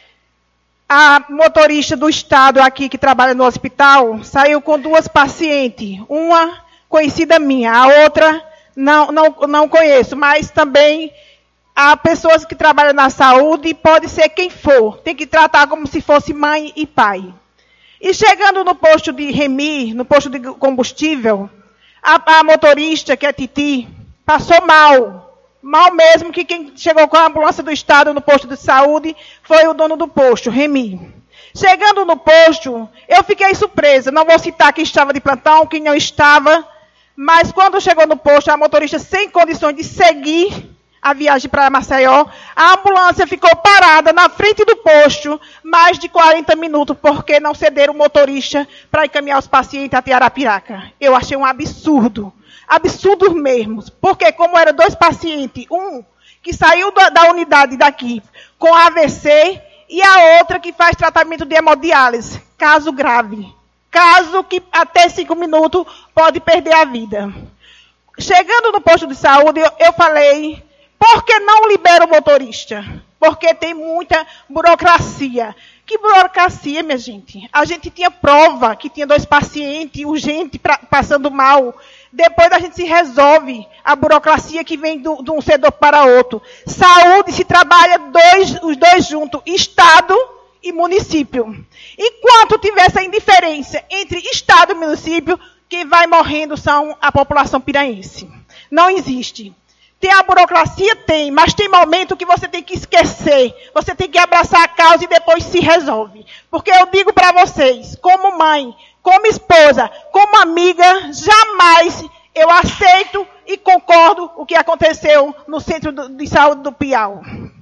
a motorista do estado aqui que trabalha no hospital, saiu com duas pacientes, uma conhecida minha, a outra não conheço, mas também há pessoas que trabalham na saúde, pode ser quem for, tem que tratar como se fosse mãe e pai. E chegando no posto de Remi, no posto de combustível, a motorista, que é Titi, passou mal mesmo, que quem chegou com a ambulância do estado no posto de saúde foi o dono do posto, Remi. Chegando no posto, eu fiquei surpresa, não vou citar quem estava de plantão, quem não estava, mas quando chegou no posto, a motorista sem condições de seguir a viagem para Maceió, a ambulância ficou parada na frente do posto mais de 40 minutos, porque não cederam o motorista para encaminhar os pacientes até Arapiraca. Eu achei um absurdo. Absurdo mesmo. Porque como eram dois pacientes, um que saiu da unidade daqui com AVC e a outra que faz tratamento de hemodiálise, caso grave. Caso que até 5 minutos pode perder a vida. Chegando no posto de saúde, eu falei... Por que não libera o motorista? Porque tem muita burocracia. Que burocracia, minha gente? A gente tinha prova que tinha 2 pacientes urgentes passando mal. Depois a gente se resolve a burocracia que vem de um setor para outro. Saúde se trabalha os dois juntos, Estado e município. Enquanto tiver essa indiferença entre Estado e município, quem vai morrendo são a população piranhense. Não existe. Tem a burocracia? Tem, mas tem momento que você tem que esquecer. Você tem que abraçar a causa e depois se resolve. Porque eu digo para vocês, como mãe, como esposa, como amiga, jamais eu aceito e concordo com o que aconteceu no Centro de Saúde do Piau.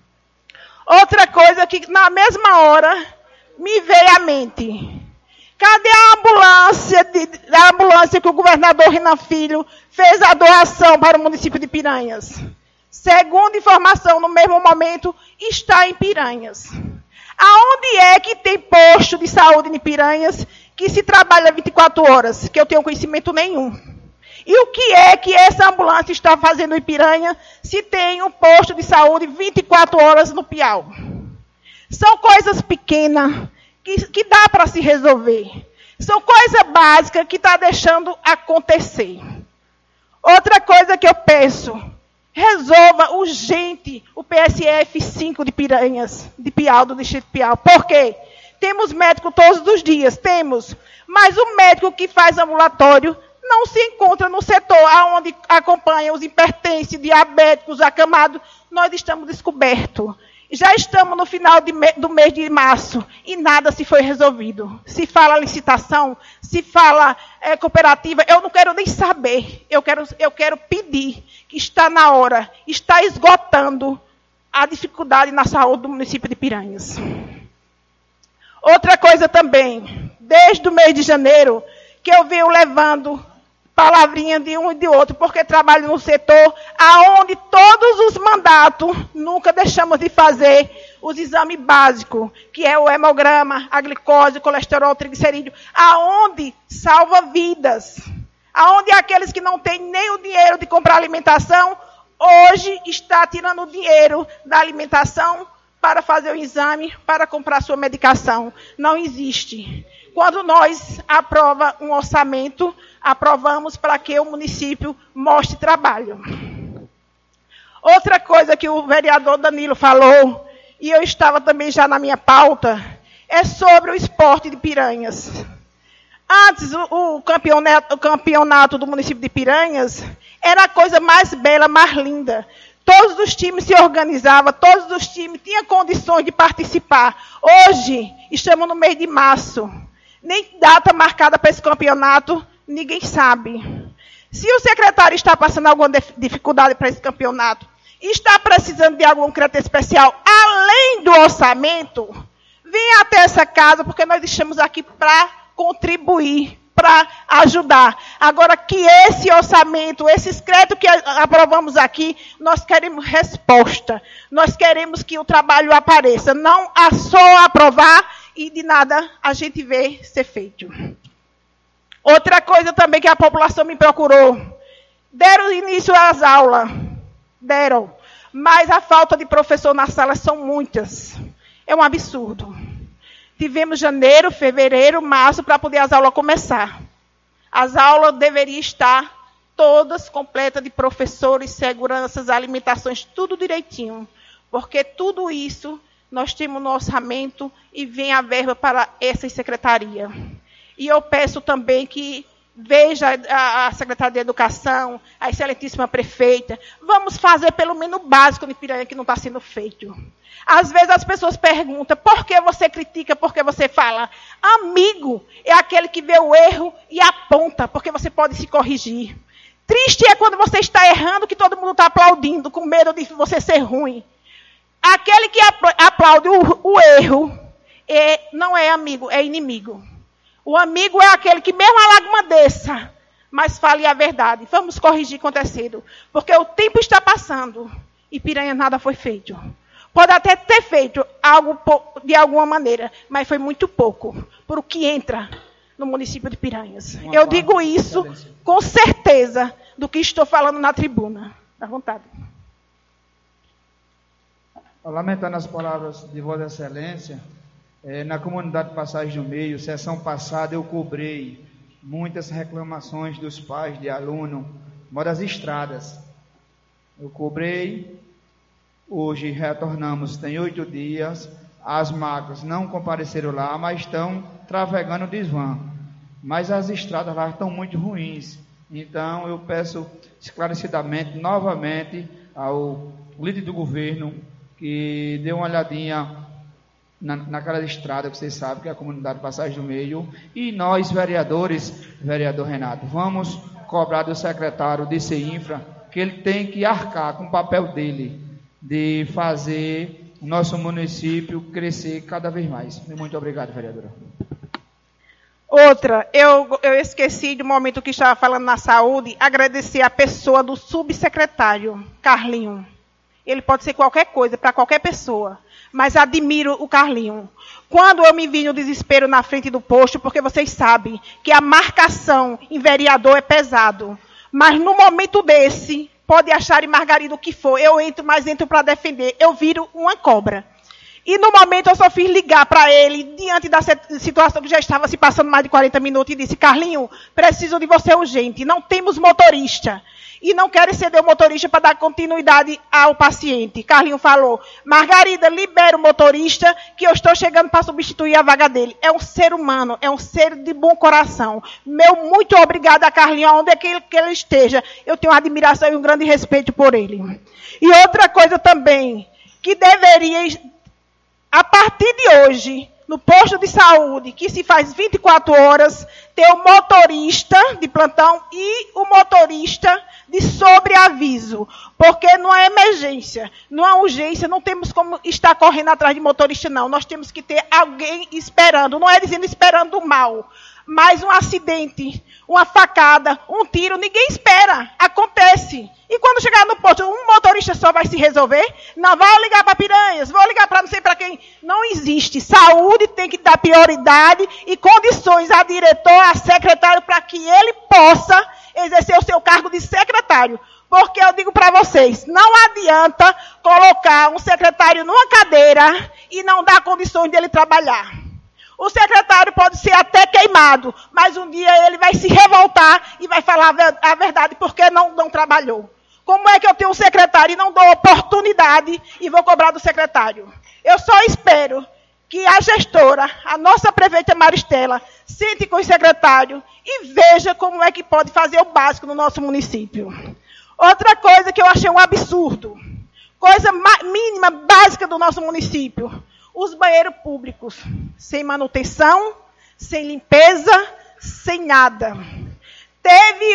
Outra coisa que na mesma hora me veio à mente. Cadê a ambulância que o governador Renan Filho fez a doação para o município de Piranhas? Segundo informação, no mesmo momento, está em Piranhas. Aonde é que tem posto de saúde em Piranhas que se trabalha 24 horas? Que eu tenho conhecimento nenhum. E o que é que essa ambulância está fazendo em Piranha se tem um posto de saúde 24 horas no Piau? São coisas pequenas que dá para se resolver. São coisas básicas que está deixando acontecer. Outra coisa que eu peço, resolva urgente o PSF 5 de Piranhas, de Piau, do distrito de Piau. Por quê? Temos médico todos os dias, temos. Mas o médico que faz ambulatório não se encontra no setor onde acompanha os hipertensos, diabéticos, acamados. Nós estamos descobertos. Já estamos no final do mês de março e nada se foi resolvido. Se fala licitação, se fala cooperativa, eu não quero nem saber. Eu quero pedir que está na hora, está esgotando a dificuldade na saúde do município de Piranhas. Outra coisa também, desde o mês de janeiro, que eu venho levando palavrinha de um e de outro, porque trabalho no setor aonde todos os mandatos nunca deixamos de fazer os exames básicos, que é o hemograma, a glicose, o colesterol, o triglicerídeo, aonde salva vidas, aonde aqueles que não têm nem o dinheiro de comprar alimentação, hoje está tirando o dinheiro da alimentação para fazer o exame, para comprar sua medicação. Não existe. Quando nós aprovamos um orçamento, aprovamos para que o município mostre trabalho. Outra coisa que o vereador Danilo falou, e eu estava também já na minha pauta, é sobre o esporte de Piranhas. Antes, o campeonato do município de Piranhas era a coisa mais bela, mais linda. Todos os times se organizavam, todos os times tinham condições de participar. Hoje, estamos no mês de março. Nem data marcada para esse campeonato, ninguém sabe. Se o secretário está passando alguma dificuldade para esse campeonato, está precisando de algum crédito especial, além do orçamento, venha até essa casa, porque nós estamos aqui para contribuir, para ajudar. Agora, que esse orçamento, esses créditos que aprovamos aqui, nós queremos resposta. Nós queremos que o trabalho apareça, não só aprovar e de nada a gente vê ser feito. Outra coisa também que a população me procurou. Deram início às aulas. Deram. Mas a falta de professor na sala são muitas. É um absurdo. Tivemos janeiro, fevereiro, março para poder as aulas começar. As aulas deveriam estar todas completas de professores, seguranças, alimentações, tudo direitinho. Porque tudo isso nós temos no orçamento e vem a verba para essa secretaria. E eu peço também que veja a Secretaria de Educação, a excelentíssima prefeita, vamos fazer pelo menos o básico de Piranha que não está sendo feito. Às vezes as pessoas perguntam, por que você critica, por que você fala? Amigo é aquele que vê o erro e aponta, porque você pode se corrigir. Triste é quando você está errando, que todo mundo está aplaudindo, com medo de você ser ruim. Aquele que aplaude o erro não é amigo, é inimigo. O amigo é aquele que mesmo a lágrima desça, mas fale a verdade. Vamos corrigir quanto é cedo, porque o tempo está passando e Piranha nada foi feito. Pode até ter feito algo de alguma maneira, mas foi muito pouco por o que entra no município de Piranhas. Eu digo isso com certeza do que estou falando na tribuna. À vontade. Lamentando as palavras de Vossa Excelência, na comunidade Passagem do Meio, sessão passada, eu cobrei muitas reclamações dos pais de aluno, modo as estradas. Eu cobrei, hoje retornamos, tem 8 dias, as máquinas não compareceram lá, mas estão trafegando o desvã. Mas as estradas lá estão muito ruins. Então eu peço esclarecidamente, novamente, ao líder do governo, que dê uma olhadinha naquela estrada que vocês sabem, que é a comunidade Passagem do Meio, e nós, vereadores, vereador Renato, vamos cobrar do secretário de CINFRA, que ele tem que arcar com o papel dele, de fazer o nosso município crescer cada vez mais. Muito obrigado, vereadora. Outra, eu esqueci do momento que estava falando na saúde, agradecer a pessoa do subsecretário, Carlinho. Ele pode ser qualquer coisa, para qualquer pessoa, mas admiro o Carlinho. Quando eu me vi no desespero na frente do posto, porque vocês sabem que a marcação em vereador é pesado, mas no momento desse, pode achar em Margarida o que for, eu entro, mas entro para defender, eu viro uma cobra. E no momento eu só fiz ligar para ele, diante da situação que já estava se passando mais de 40 minutos, e disse: Carlinho, preciso de você urgente, não temos motorista. E não quero ceder o motorista para dar continuidade ao paciente. Carlinho falou: Margarida, libera o motorista, que eu estou chegando para substituir a vaga dele. É um ser humano, é um ser de bom coração. Meu muito obrigado a Carlinho, onde é que ele esteja. Eu tenho uma admiração e um grande respeito por ele. E outra coisa também, que deveria, a partir de hoje, no posto de saúde, que se faz 24 horas, ter o motorista de plantão e o motorista de sobreaviso, porque numa emergência, numa urgência, não temos como estar correndo atrás de motorista, não. Nós temos que ter alguém esperando, não é dizendo esperando o mal, mas um acidente, uma facada, um tiro, ninguém espera, acontece. E quando chegar no posto, um motorista só vai se resolver? Não, vou ligar para Piranhas, vou ligar para não sei para quem. Não existe. Saúde tem que dar prioridade e condições a diretor, a secretário, para que ele possa exercer o seu cargo de secretário. Porque eu digo para vocês, não adianta colocar um secretário numa cadeira e não dar condições dele trabalhar. O secretário pode ser até queimado, mas um dia ele vai se revoltar e vai falar a verdade, porque não trabalhou. Como é que eu tenho um secretário e não dou oportunidade e vou cobrar do secretário? Eu só espero que a gestora, a nossa prefeita Maristela, sente com o secretário e veja como é que pode fazer o básico no nosso município. Outra coisa que eu achei um absurdo, coisa mínima, básica do nosso município, os banheiros públicos, sem manutenção, sem limpeza, sem nada. Teve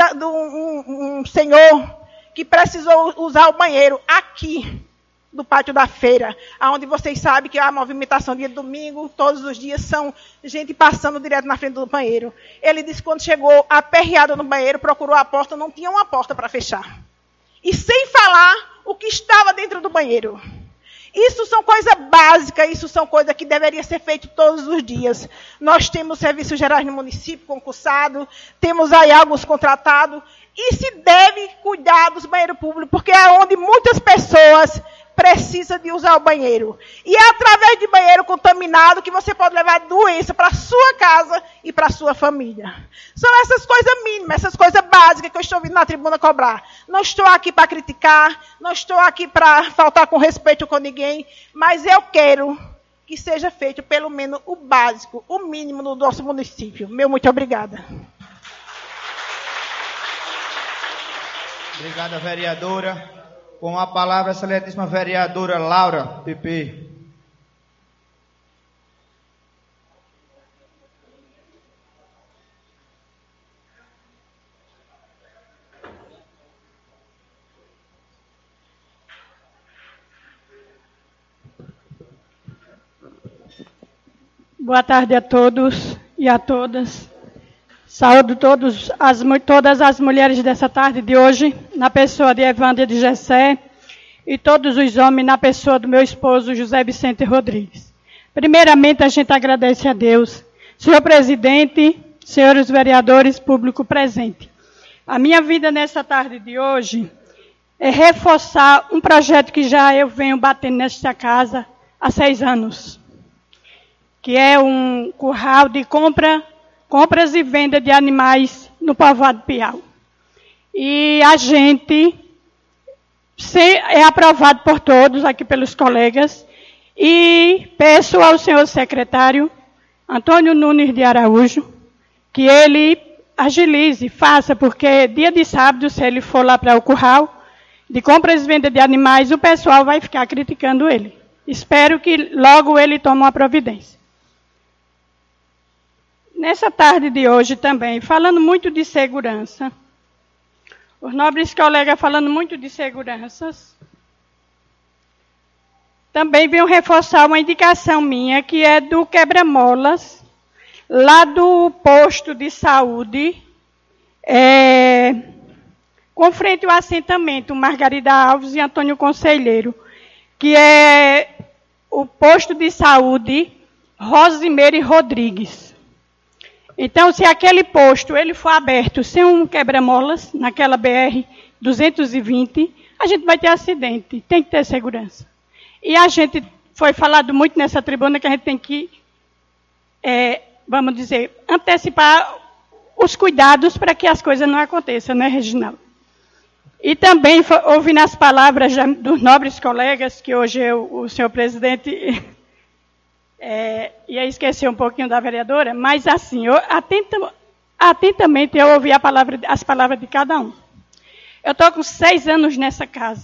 um senhor que precisou usar o banheiro aqui, do pátio da feira, onde vocês sabem que a movimentação dia de domingo, todos os dias, são gente passando direto na frente do banheiro. Ele disse que quando chegou aperreado no banheiro, procurou a porta, não tinha uma porta para fechar. E sem falar o que estava dentro do banheiro. Isso são coisas básicas, isso são coisas que deveriam ser feitas todos os dias. Nós temos serviços gerais no município, concursado, temos aí alguns contratados, e se deve cuidar dos banheiros públicos, porque é onde muitas pessoas precisam de usar o banheiro. E é através de banheiro contaminado que você pode levar doença para a sua casa e para a sua família. São essas coisas mínimas, essas coisas básicas que eu estou vindo na tribuna cobrar. Não estou aqui para criticar, não estou aqui para faltar com respeito com ninguém, mas eu quero que seja feito pelo menos o básico, o mínimo no nosso município. Meu muito obrigada. Obrigada, vereadora. Com a palavra, a excelentíssima vereadora Laura, PP. Boa tarde a todos e a todas. Saúdo todas as mulheres dessa tarde de hoje, na pessoa de Evandra de Gessé, e todos os homens na pessoa do meu esposo, José Vicente Rodrigues. Primeiramente, a gente agradece a Deus. Senhor presidente, senhores vereadores, público presente. A minha vida nessa tarde de hoje é reforçar um projeto que já eu venho batendo nesta casa há 6 anos, que é um curral de compra compras e venda de animais no povoado Piau. E a gente é aprovado por todos, aqui pelos colegas, e peço ao senhor secretário Antônio Nunes de Araújo que ele agilize, faça, porque dia de sábado, se ele for lá para o curral de compras e venda de animais, o pessoal vai ficar criticando ele. Espero que logo ele tome uma providência. Nessa tarde de hoje também, falando muito de segurança, os nobres colegas falando muito de seguranças, também venho reforçar uma indicação minha, que é do quebra-molas, lá do posto de saúde, com frente ao assentamento Margarida Alves e Antônio Conselheiro, que é o posto de saúde Rosimeire Rodrigues. Então, se aquele posto ele for aberto sem um quebra-molas, naquela BR-220, a gente vai ter acidente, tem que ter segurança. E a gente foi falado muito nessa tribuna que a gente tem que, vamos dizer, antecipar os cuidados para que as coisas não aconteçam, né, Reginaldo? E também, ouvindo as palavras dos nobres colegas, que hoje o senhor presidente ia esquecer um pouquinho da vereadora, mas assim, atentamente eu ouvi as palavras de cada um. Eu estou com 6 anos nessa casa.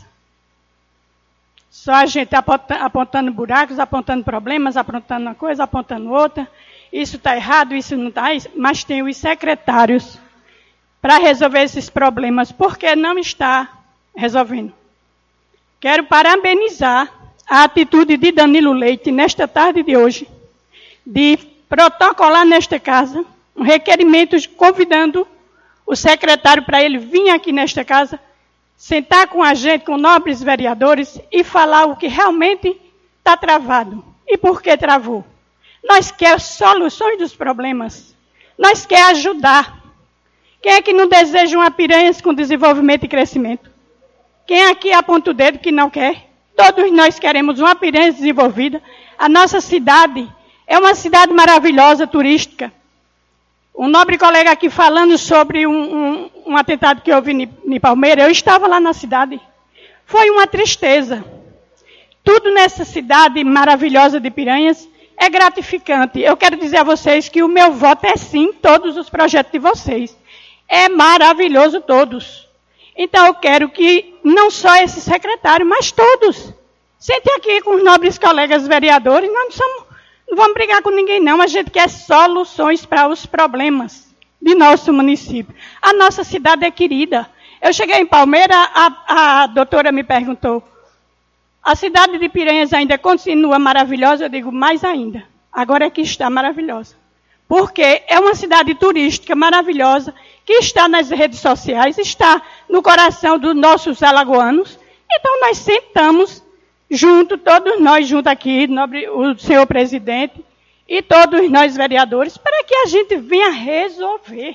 Só a gente apontando buracos, apontando problemas, apontando uma coisa, apontando outra. Isso está errado, isso não está, mas tem os secretários para resolver esses problemas, porque não está resolvendo. Quero parabenizar a atitude de Danilo Leite, nesta tarde de hoje, de protocolar nesta casa um requerimento convidando o secretário para ele vir aqui nesta casa, sentar com a gente, com nobres vereadores, e falar o que realmente está travado. E por que travou? Nós queremos soluções dos problemas. Nós queremos ajudar. Quem é que não deseja uma Piranhas com desenvolvimento e crescimento? Quem aqui aponta o dedo que não quer? Todos nós queremos uma Piranhas desenvolvida. A nossa cidade é uma cidade maravilhosa, turística. Um nobre colega aqui falando sobre um atentado que houve em Palmeira, eu estava lá na cidade. Foi uma tristeza. Tudo nessa cidade maravilhosa de Piranhas é gratificante. Eu quero dizer a vocês que o meu voto é sim, todos os projetos de vocês. É maravilhoso todos. Então eu quero que não só esse secretário, mas todos. Sentem aqui com os nobres colegas vereadores, nós não vamos brigar com ninguém não, a gente quer soluções para os problemas de nosso município. A nossa cidade é querida. Eu cheguei em Palmeira, a doutora me perguntou, a cidade de Piranhas ainda continua maravilhosa? Eu digo, mais ainda. Agora é que está maravilhosa. Porque é uma cidade turística maravilhosa, que está nas redes sociais, está no coração dos nossos alagoanos. Então nós sentamos junto, todos nós juntos aqui, o senhor presidente, e todos nós vereadores, para que a gente venha resolver.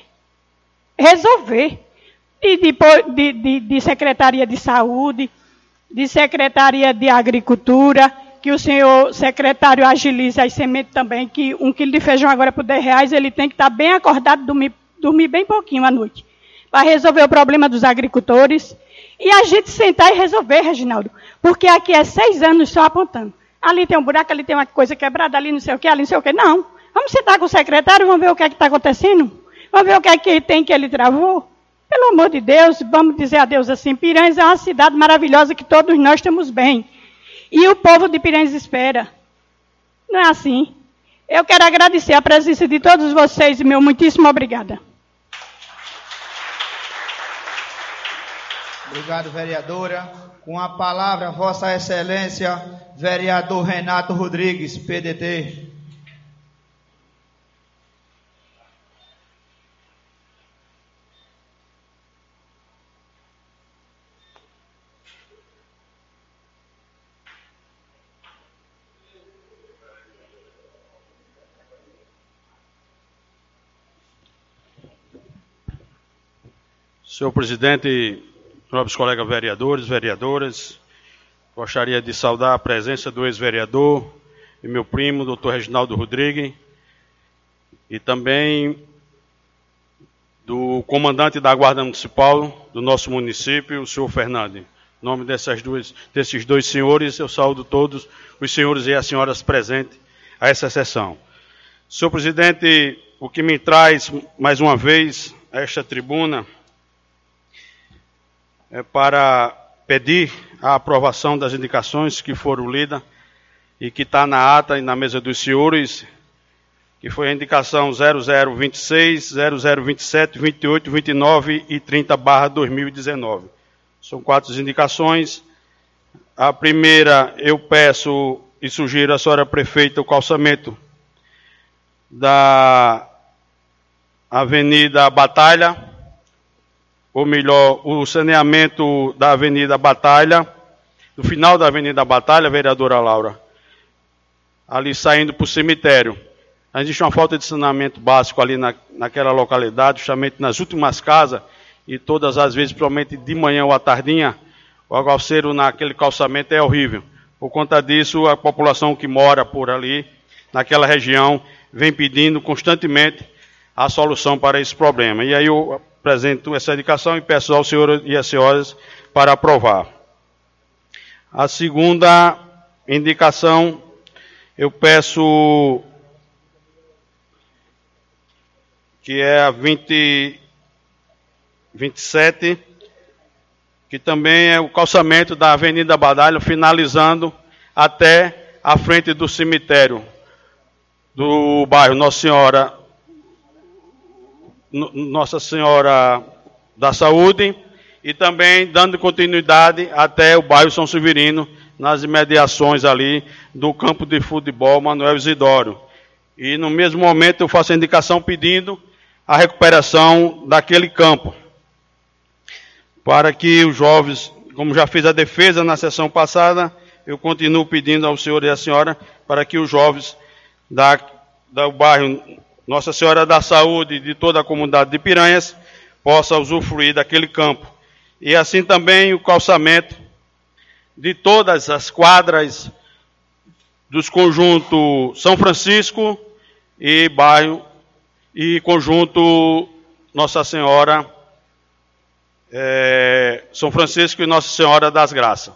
De Secretaria de Saúde, de Secretaria de Agricultura, que o senhor secretário agilize as sementes também, que 1 quilo de feijão agora por R$10, ele tem que estar bem acordado, dormir bem pouquinho à noite, para resolver o problema dos agricultores, e a gente sentar e resolver, Reginaldo, porque aqui é 6 anos só apontando. Ali tem um buraco, ali tem uma coisa quebrada, ali não sei o que, ali não sei o que. Não, vamos sentar com o secretário, vamos ver o que é que está acontecendo, vamos ver o que é que tem que ele travou. Pelo amor de Deus, vamos dizer a Deus assim, Piranhas é uma cidade maravilhosa que todos nós estamos bem. E o povo de Piranhas espera. Não é assim. Eu quero agradecer a presença de todos vocês e meu muitíssimo obrigada. Obrigado, vereadora. Com a palavra, Vossa Excelência, vereador Renato Rodrigues, PDT. Senhor presidente, nobres colegas vereadores, vereadoras, gostaria de saudar a presença do ex-vereador e meu primo, doutor Reginaldo Rodrigues, e também do comandante da Guarda Municipal do nosso município, o senhor Fernando. Em nome desses dois senhores, eu saúdo todos os senhores e as senhoras presentes a essa sessão. Senhor presidente, o que me traz mais uma vez a esta tribuna é para pedir a aprovação das indicações que foram lidas e que está na ata e na mesa dos senhores, que foi a indicação 0026, 0027, 28, 29 e 30/2019. São 4 indicações. A primeira, eu peço e sugiro à senhora prefeita o calçamento da Avenida Batalha, ou melhor, o saneamento da Avenida Batalha, no final da Avenida Batalha, vereadora Laura, ali saindo para o cemitério. Existe uma falta de saneamento básico ali naquela localidade, justamente nas últimas casas, e todas as vezes, principalmente de manhã ou à tardinha, o aguaceiro naquele calçamento é horrível. Por conta disso, a população que mora por ali, naquela região, vem pedindo constantemente a solução para esse problema. E aí eu apresento essa indicação e peço ao senhor e às senhoras para aprovar. A segunda indicação, eu peço que é a 27, que também é o calçamento da Avenida Batalha, finalizando até a frente do cemitério do bairro Nossa Senhora da Saúde, e também dando continuidade até o bairro São Severino, nas imediações ali do campo de futebol Manuel Isidório. E no mesmo momento eu faço a indicação pedindo a recuperação daquele campo, para que os jovens, como já fiz a defesa na sessão passada, eu continuo pedindo ao senhor e à senhora para que os jovens do bairro Nossa Senhora da Saúde e de toda a comunidade de Piranhas possam usufruir daquele campo. E assim também o calçamento de todas as quadras dos conjuntos São Francisco e bairro e conjunto Nossa Senhora, São Francisco e Nossa Senhora das Graças.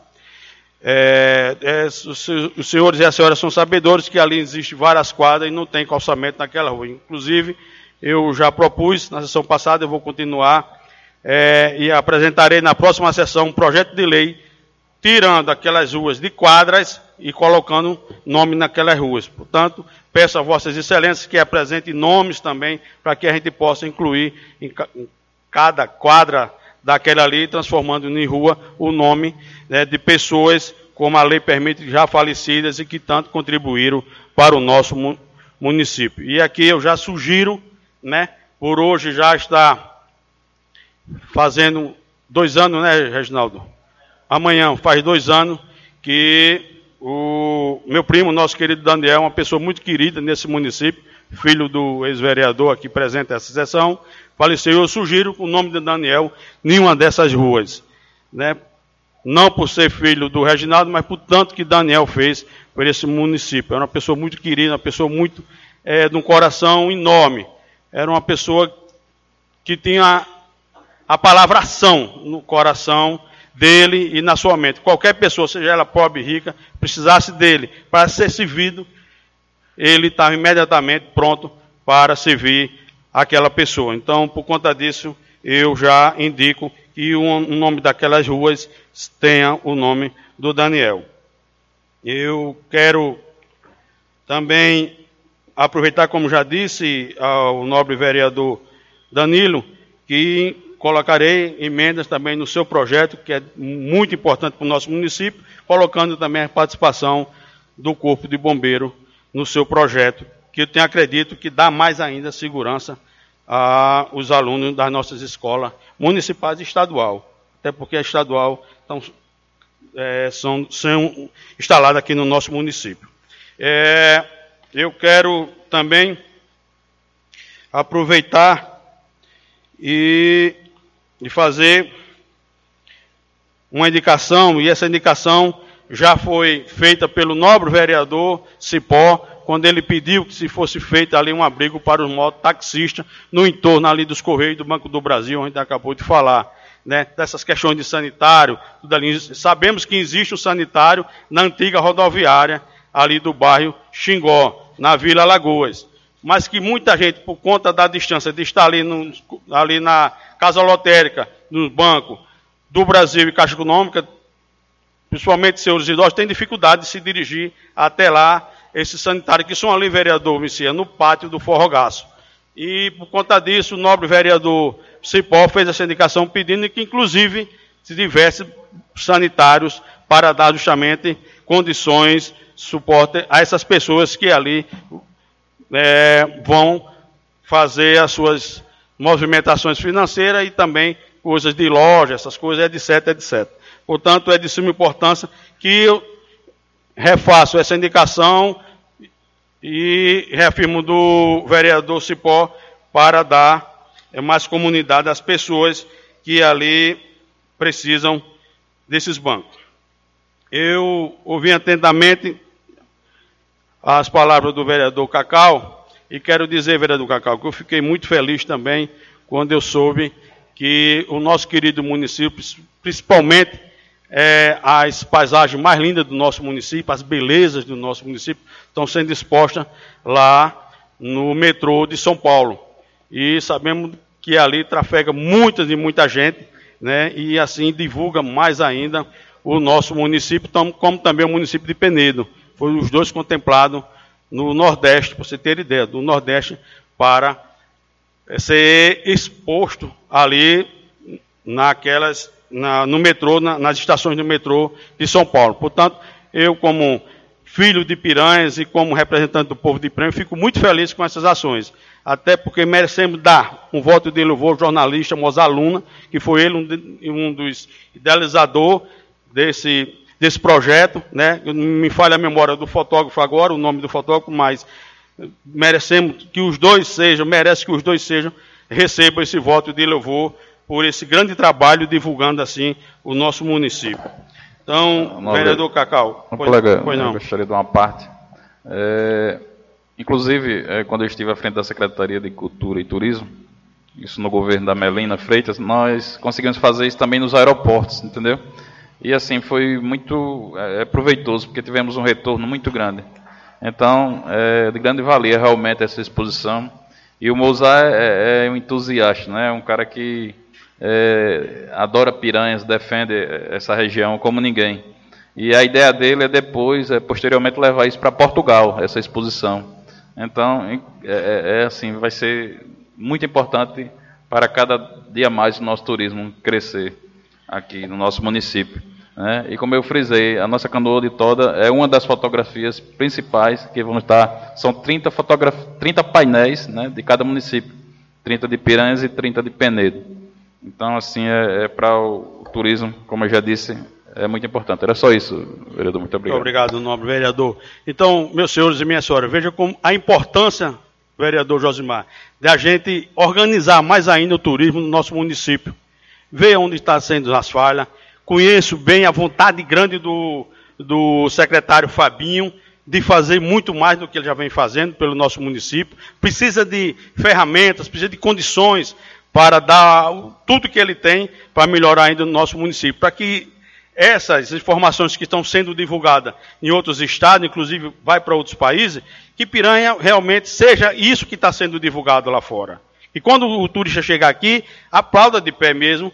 Os senhores e as senhoras são sabedores que ali existem várias quadras e não tem calçamento naquela rua. Inclusive, eu já propus na sessão passada, eu vou continuar, e apresentarei na próxima sessão um projeto de lei tirando aquelas ruas de quadras e colocando nome naquelas ruas. Portanto, peço a vossas excelências que apresentem nomes também, para que a gente possa incluir em cada quadra daquela ali, transformando em rua o nome de pessoas, como a lei permite, já falecidas e que tanto contribuíram para o nosso município. E aqui eu já sugiro, por hoje já está fazendo 2 anos, Reginaldo? Amanhã faz 2 anos que o meu primo, nosso querido Daniel, uma pessoa muito querida nesse município, filho do ex-vereador aqui presente nessa sessão, faleceu. Eu sugiro o nome de Daniel em uma dessas ruas, não por ser filho do Reginaldo, mas por tanto que Daniel fez por esse município. Era uma pessoa muito querida, uma pessoa muito de um coração enorme. Era uma pessoa que tinha a palavra ação no coração dele e na sua mente. Qualquer pessoa, seja ela pobre, rica, precisasse dele para ser servido, ele estava imediatamente pronto para servir aquela pessoa. Então, por conta disso, eu já indico que o nome daquelas ruas tenha o nome do Daniel. Eu quero também aproveitar, como já disse ao nobre vereador Danilo, que colocarei emendas também no seu projeto, que é muito importante para o nosso município, colocando também a participação do Corpo de Bombeiro no seu projeto, que eu acredito que dá mais ainda segurança aos alunos das nossas escolas municipais e estadual, até porque a estadual são instaladas aqui no nosso município. Eu quero também aproveitar e fazer uma indicação, e essa indicação já foi feita pelo nobre vereador Cipó, quando ele pediu que se fosse feito ali um abrigo para os mototaxistas no entorno ali dos Correios do Banco do Brasil, onde acabou de falar, né, dessas questões de sanitário, tudo ali. Sabemos que existe um sanitário na antiga rodoviária ali do bairro Xingó, na Vila Alagoas, mas que muita gente, por conta da distância de estar ali na Casa Lotérica, no Banco do Brasil e Caixa Econômica, principalmente senhores idosos, têm dificuldade de se dirigir até lá, esses sanitários que são ali, vereador Vicia, no pátio do Forrogaço. E, por conta disso, o nobre vereador Cipó fez essa indicação pedindo que, inclusive, se tivesse sanitários para dar justamente condições, suporte a essas pessoas que ali vão fazer as suas movimentações financeiras e também coisas de loja, essas coisas, etc, etc. Portanto, é de suma importância que eu refaço essa indicação e reafirmo do vereador Cipó para dar mais comunidade às pessoas que ali precisam desses bancos. Eu ouvi atentamente as palavras do vereador Cacau e quero dizer, vereador Cacau, que eu fiquei muito feliz também quando eu soube que o nosso querido município, principalmente as paisagens mais lindas do nosso município, as belezas do nosso município, estão sendo expostas lá no metrô de São Paulo. E sabemos que ali trafega muita gente, né, e assim divulga mais ainda o nosso município, como também o município de Penedo. Foi os dois contemplados no Nordeste, para você ter ideia, do Nordeste, para ser exposto ali no metrô, nas estações do metrô de São Paulo. Portanto, eu, como filho de Piranhas e como representante do povo de Piranhas, fico muito feliz com essas ações. Até porque merecemos dar um voto de louvor ao jornalista Mozart Luna, que foi ele um dos idealizadores desse projeto, né? Me falha a memória do fotógrafo agora, o nome do fotógrafo, mas merece que os dois sejam, recebam esse voto de louvor por esse grande trabalho divulgando assim o nosso município. Então, vereador Cacau, colega, eu gostaria de uma parte. Inclusive, quando eu estive à frente da Secretaria de Cultura e Turismo, isso no governo da Melina Freitas, nós conseguimos fazer isso também nos aeroportos, entendeu? E assim, foi muito proveitoso, porque tivemos um retorno muito grande. Então, é de grande valia realmente essa exposição. E o Mozart é um entusiasta, né? Um cara que adora Piranhas, defende essa região como ninguém. E a ideia dele é depois, posteriormente, levar isso para Portugal, essa exposição. Então, assim, vai ser muito importante para cada dia mais o nosso turismo crescer aqui no nosso município, né? E como eu frisei, a nossa canoa de toda é uma das fotografias principais que vão estar, são 30 painéis, né, de cada município, 30 de Piranhas e 30 de Penedo. Então, assim, para o turismo, como eu já disse, é muito importante. Era só isso, vereador, muito obrigado. Muito obrigado, nobre vereador. Então, meus senhores e minhas senhoras, veja como a importância, vereador Josimar, de a gente organizar mais ainda o turismo no nosso município. Ver onde está sendo as falhas. Conheço bem a vontade grande do secretário Fabinho de fazer muito mais do que ele já vem fazendo pelo nosso município. Precisa de ferramentas, precisa de condições para dar tudo que ele tem para melhorar ainda o nosso município. Para que essas informações que estão sendo divulgadas em outros estados, inclusive vai para outros países, que Piranha realmente seja isso que está sendo divulgado lá fora. E quando o turista chegar aqui, aplauda de pé mesmo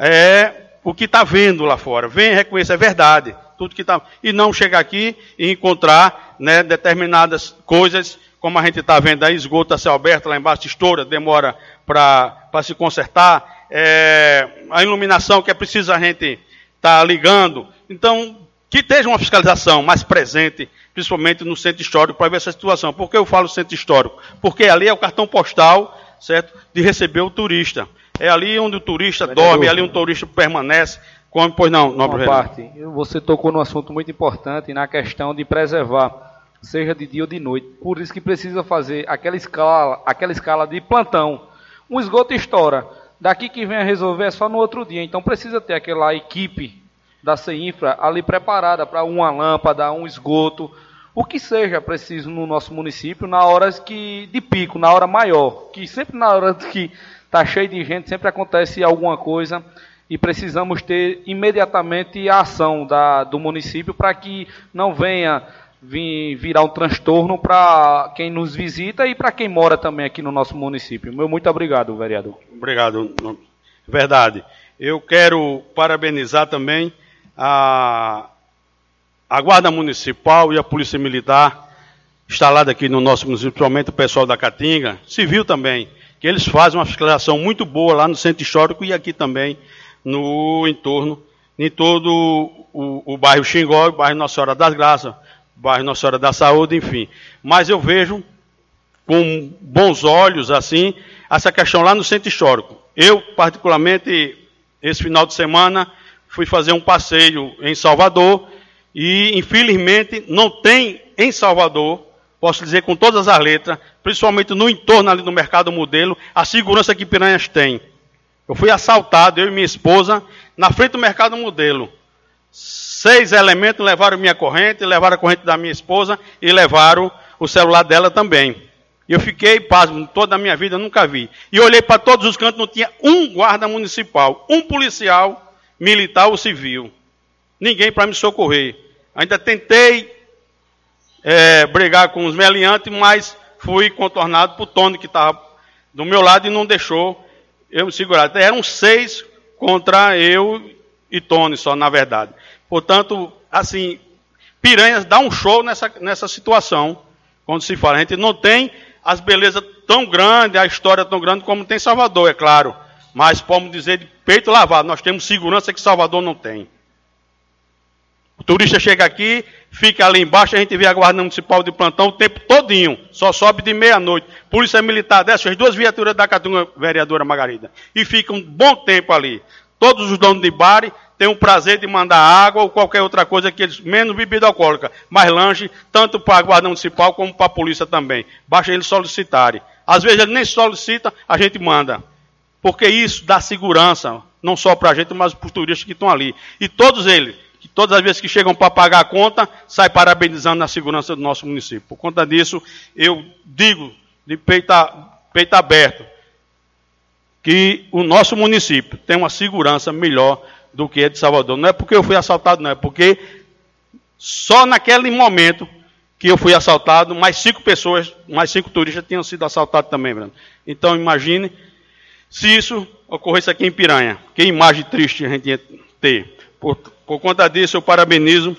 o que está vendo lá fora. Venha reconhecer, é verdade. Tudo que está. E não chegar aqui e encontrar, né, determinadas coisas, como a gente está vendo aí, esgoto a céu aberto, lá embaixo estoura, demora para se consertar. A iluminação que é preciso a gente estar ligando. Então, que esteja uma fiscalização mais presente, principalmente no centro histórico, para ver essa situação. Por que eu falo centro histórico? Porque ali é o cartão postal, certo, de receber o turista. É ali onde o turista dorme, é ali onde o turista permanece. Pois não, nobre vereador. Você tocou num assunto muito importante na questão de preservar, seja de dia ou de noite. Por isso que precisa fazer aquela escala de plantão. Um esgoto estoura. Daqui que vem a resolver é só no outro dia. Então precisa ter aquela equipe da CEINFRA ali preparada para uma lâmpada, um esgoto, o que seja preciso no nosso município na hora de pico, na hora maior, que sempre na hora que está cheio de gente, sempre acontece alguma coisa e precisamos ter imediatamente a ação do município para que não venha virar um transtorno para quem nos visita e para quem mora também aqui no nosso município. Muito obrigado, vereador. Obrigado. Verdade. Eu quero parabenizar também a Guarda Municipal e a Polícia Militar instalada aqui no nosso município, principalmente o pessoal da Caatinga, civil também, que eles fazem uma fiscalização muito boa lá no Centro Histórico e aqui também no entorno, em todo o bairro Xingó, o bairro Nossa Senhora das Graças, o bairro Nossa Senhora da Saúde, enfim. Mas eu vejo com bons olhos, assim, essa questão lá no Centro Histórico. Eu, particularmente, esse final de semana, fui fazer um passeio em Salvador e, infelizmente, não tem em Salvador, posso dizer com todas as letras, principalmente no entorno ali do Mercado Modelo, a segurança que Piranhas tem. Eu fui assaltado, eu e minha esposa, na frente do Mercado Modelo. 6 elementos levaram minha corrente, levaram a corrente da minha esposa e levaram o celular dela também. E eu fiquei pasmo, toda a minha vida eu nunca vi. E olhei para todos os cantos, não tinha um guarda municipal, um policial, militar ou civil. Ninguém para me socorrer. Ainda tentei brigar com os meliantes, mas fui contornado por Tony, que estava do meu lado e não deixou eu me segurar. Eram 6 contra eu e Tony só, na verdade. Portanto, assim, Piranhas dá um show nessa situação, quando se fala. A gente não tem as belezas tão grandes, a história tão grande como tem Salvador, é claro. Mas podemos dizer de peito lavado, nós temos segurança que Salvador não tem. O turista chega aqui, fica ali embaixo, a gente vê a Guarda Municipal de plantão o tempo todinho, só sobe de meia-noite. Polícia Militar desce as 2 viaturas da Caatinga, vereadora Margarida, e fica um bom tempo ali. Todos os donos de bar têm o prazer de mandar água ou qualquer outra coisa, que eles, menos bebida alcoólica, mas lanche, tanto para a Guarda Municipal como para a polícia também. Basta eles solicitarem. Às vezes eles nem solicitam, a gente manda. Porque isso dá segurança, não só para a gente, mas para os turistas que estão ali. E todos eles, que todas as vezes que chegam para pagar a conta, saem parabenizando a segurança do nosso município. Por conta disso, eu digo de peito aberto, que o nosso município tem uma segurança melhor do que a de Salvador. Não é porque eu fui assaltado, não. É porque só naquele momento que eu fui assaltado, mais 5 pessoas, mais 5 turistas tinham sido assaltados também, Bruno. Então, imagine se isso ocorresse aqui em Piranha. Que imagem triste a gente ia ter. Por conta disso, eu parabenizo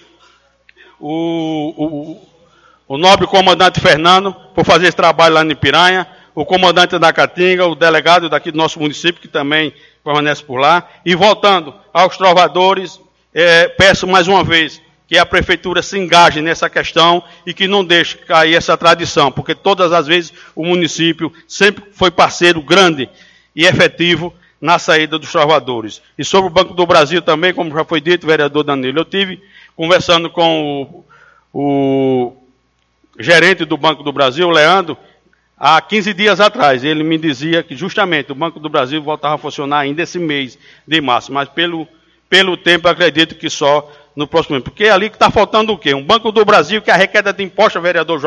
o nobre comandante Fernando por fazer esse trabalho lá em Piranha, o comandante da Caatinga, o delegado daqui do nosso município, que também permanece por lá. E voltando aos trovadores, peço mais uma vez que a prefeitura se engaje nessa questão e que não deixe cair essa tradição, porque todas as vezes o município sempre foi parceiro grande e efetivo na saída dos trovadores. E sobre o Banco do Brasil também, como já foi dito, vereador Danilo, eu tive conversando com o gerente do Banco do Brasil, Leandro, há 15 dias atrás. Ele me dizia que justamente o Banco do Brasil voltava a funcionar ainda esse mês de março, mas pelo tempo eu acredito que só no próximo mês. Porque é ali que está faltando o quê? Um Banco do Brasil que arrecada de imposto, vereador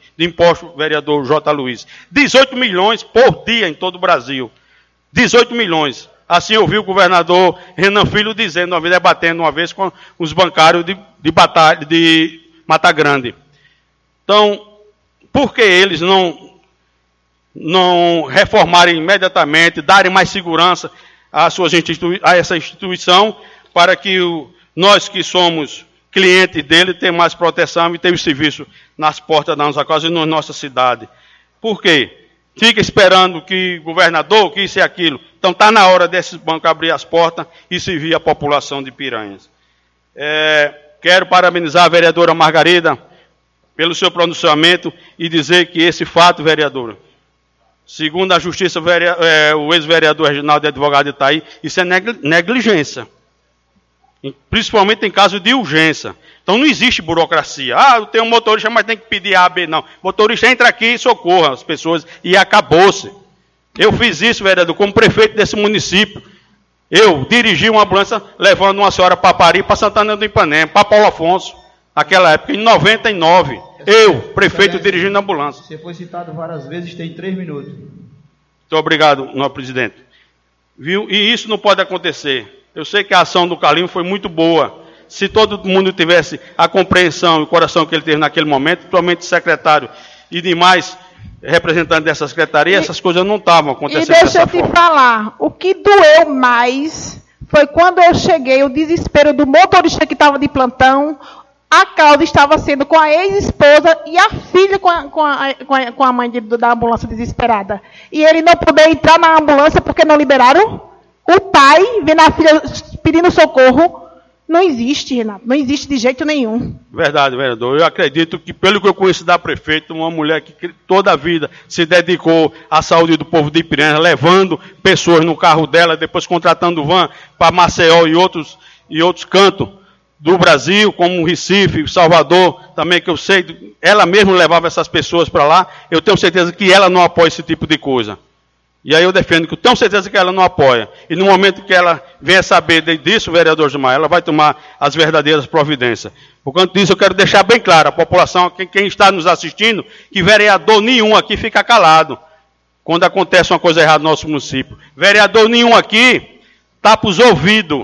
J. Luiz. 18 milhões por dia em todo o Brasil. 18 milhões. Assim eu vi o governador Renan Filho dizendo, uma vez debatendo uma vez com os bancários de Mata Grande. Então, por que eles não reformarem imediatamente, darem mais segurança a essa instituição, para que nós que somos clientes dele tenhamos mais proteção e tenhamos serviço nas portas da nossa casa e na nossa cidade? Por quê? Fica esperando que governador, que isso e aquilo. Então está na hora desses bancos abrir as portas e servir a população de Piranhas. Quero parabenizar a vereadora Margarida pelo seu pronunciamento e dizer que esse fato, vereadora, segundo a Justiça, o ex-vereador Reginaldo, advogado está aí, isso é negligência. Principalmente em caso de urgência. Então não existe burocracia. Eu tenho um motorista, mas tem que pedir A, B, não. O motorista entra aqui e socorra as pessoas e acabou-se. Eu fiz isso, vereador, como prefeito desse município. Eu dirigi uma ambulância levando uma senhora para Paris, para Santana do Ipanema, para Paulo Afonso. naquela época, em 99. Eu, prefeito, dirigindo a ambulância. Você foi citado várias vezes, tem 3 minutos. Muito obrigado, nosso presidente. Viu? E isso não pode acontecer. Eu sei que a ação do Carlinhos foi muito boa. Se todo mundo tivesse a compreensão e o coração que ele teve naquele momento, principalmente o secretário e demais representantes dessa secretaria, essas coisas não estavam acontecendo dessa forma. E deixa eu te falar, o que doeu mais foi quando eu cheguei, o desespero do motorista que estava de plantão. A Cláudia estava sendo com a ex-esposa e a filha com a mãe da ambulância desesperada. E ele não podia entrar na ambulância porque não liberaram. O pai vendo a filha pedindo socorro. Não existe, Renato. Não existe de jeito nenhum. Verdade, vereador. Eu acredito que, pelo que eu conheço da prefeita, uma mulher que toda a vida se dedicou à saúde do povo de Ipiranha, levando pessoas no carro dela, depois contratando van para Maceió e outros cantos do Brasil, como Recife, Salvador, também que eu sei, ela mesma levava essas pessoas para lá. Eu tenho certeza que ela não apoia esse tipo de coisa. E aí eu defendo que eu tenho certeza que ela não apoia. E no momento que ela venha saber disso, vereador Gilmar, ela vai tomar as verdadeiras providências. Por conta disso, eu quero deixar bem claro à população, quem está nos assistindo, que vereador nenhum aqui fica calado quando acontece uma coisa errada no nosso município. Vereador nenhum aqui tapa os ouvidos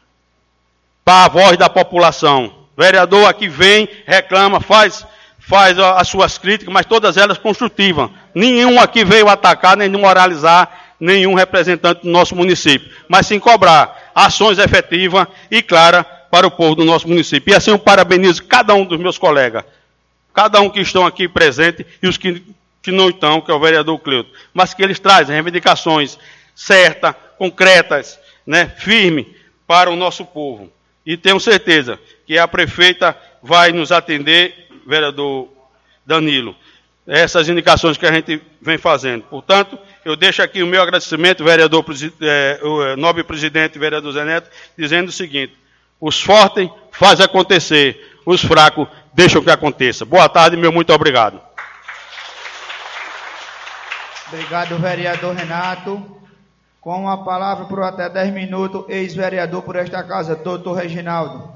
para a voz da população. Vereador aqui vem, reclama, faz as suas críticas, mas todas elas construtivas. Nenhum aqui veio atacar, nem moralizar nenhum representante do nosso município, mas sim cobrar ações efetivas e claras para o povo do nosso município. E assim eu parabenizo cada um dos meus colegas, cada um que estão aqui presente e os que não estão, que é o vereador Cleuto, mas que eles trazem reivindicações certas, concretas, firmes para o nosso povo. E tenho certeza que a prefeita vai nos atender, vereador Danilo, essas indicações que a gente vem fazendo. Portanto, eu deixo aqui o meu agradecimento, vereador, o nobre presidente, vereador Zé Neto, dizendo o seguinte: os fortes fazem acontecer, os fracos deixam que aconteça. Boa tarde, meu muito obrigado. Obrigado, vereador Renato. Com a palavra por até 10 minutos, ex-vereador por esta casa, doutor Reginaldo.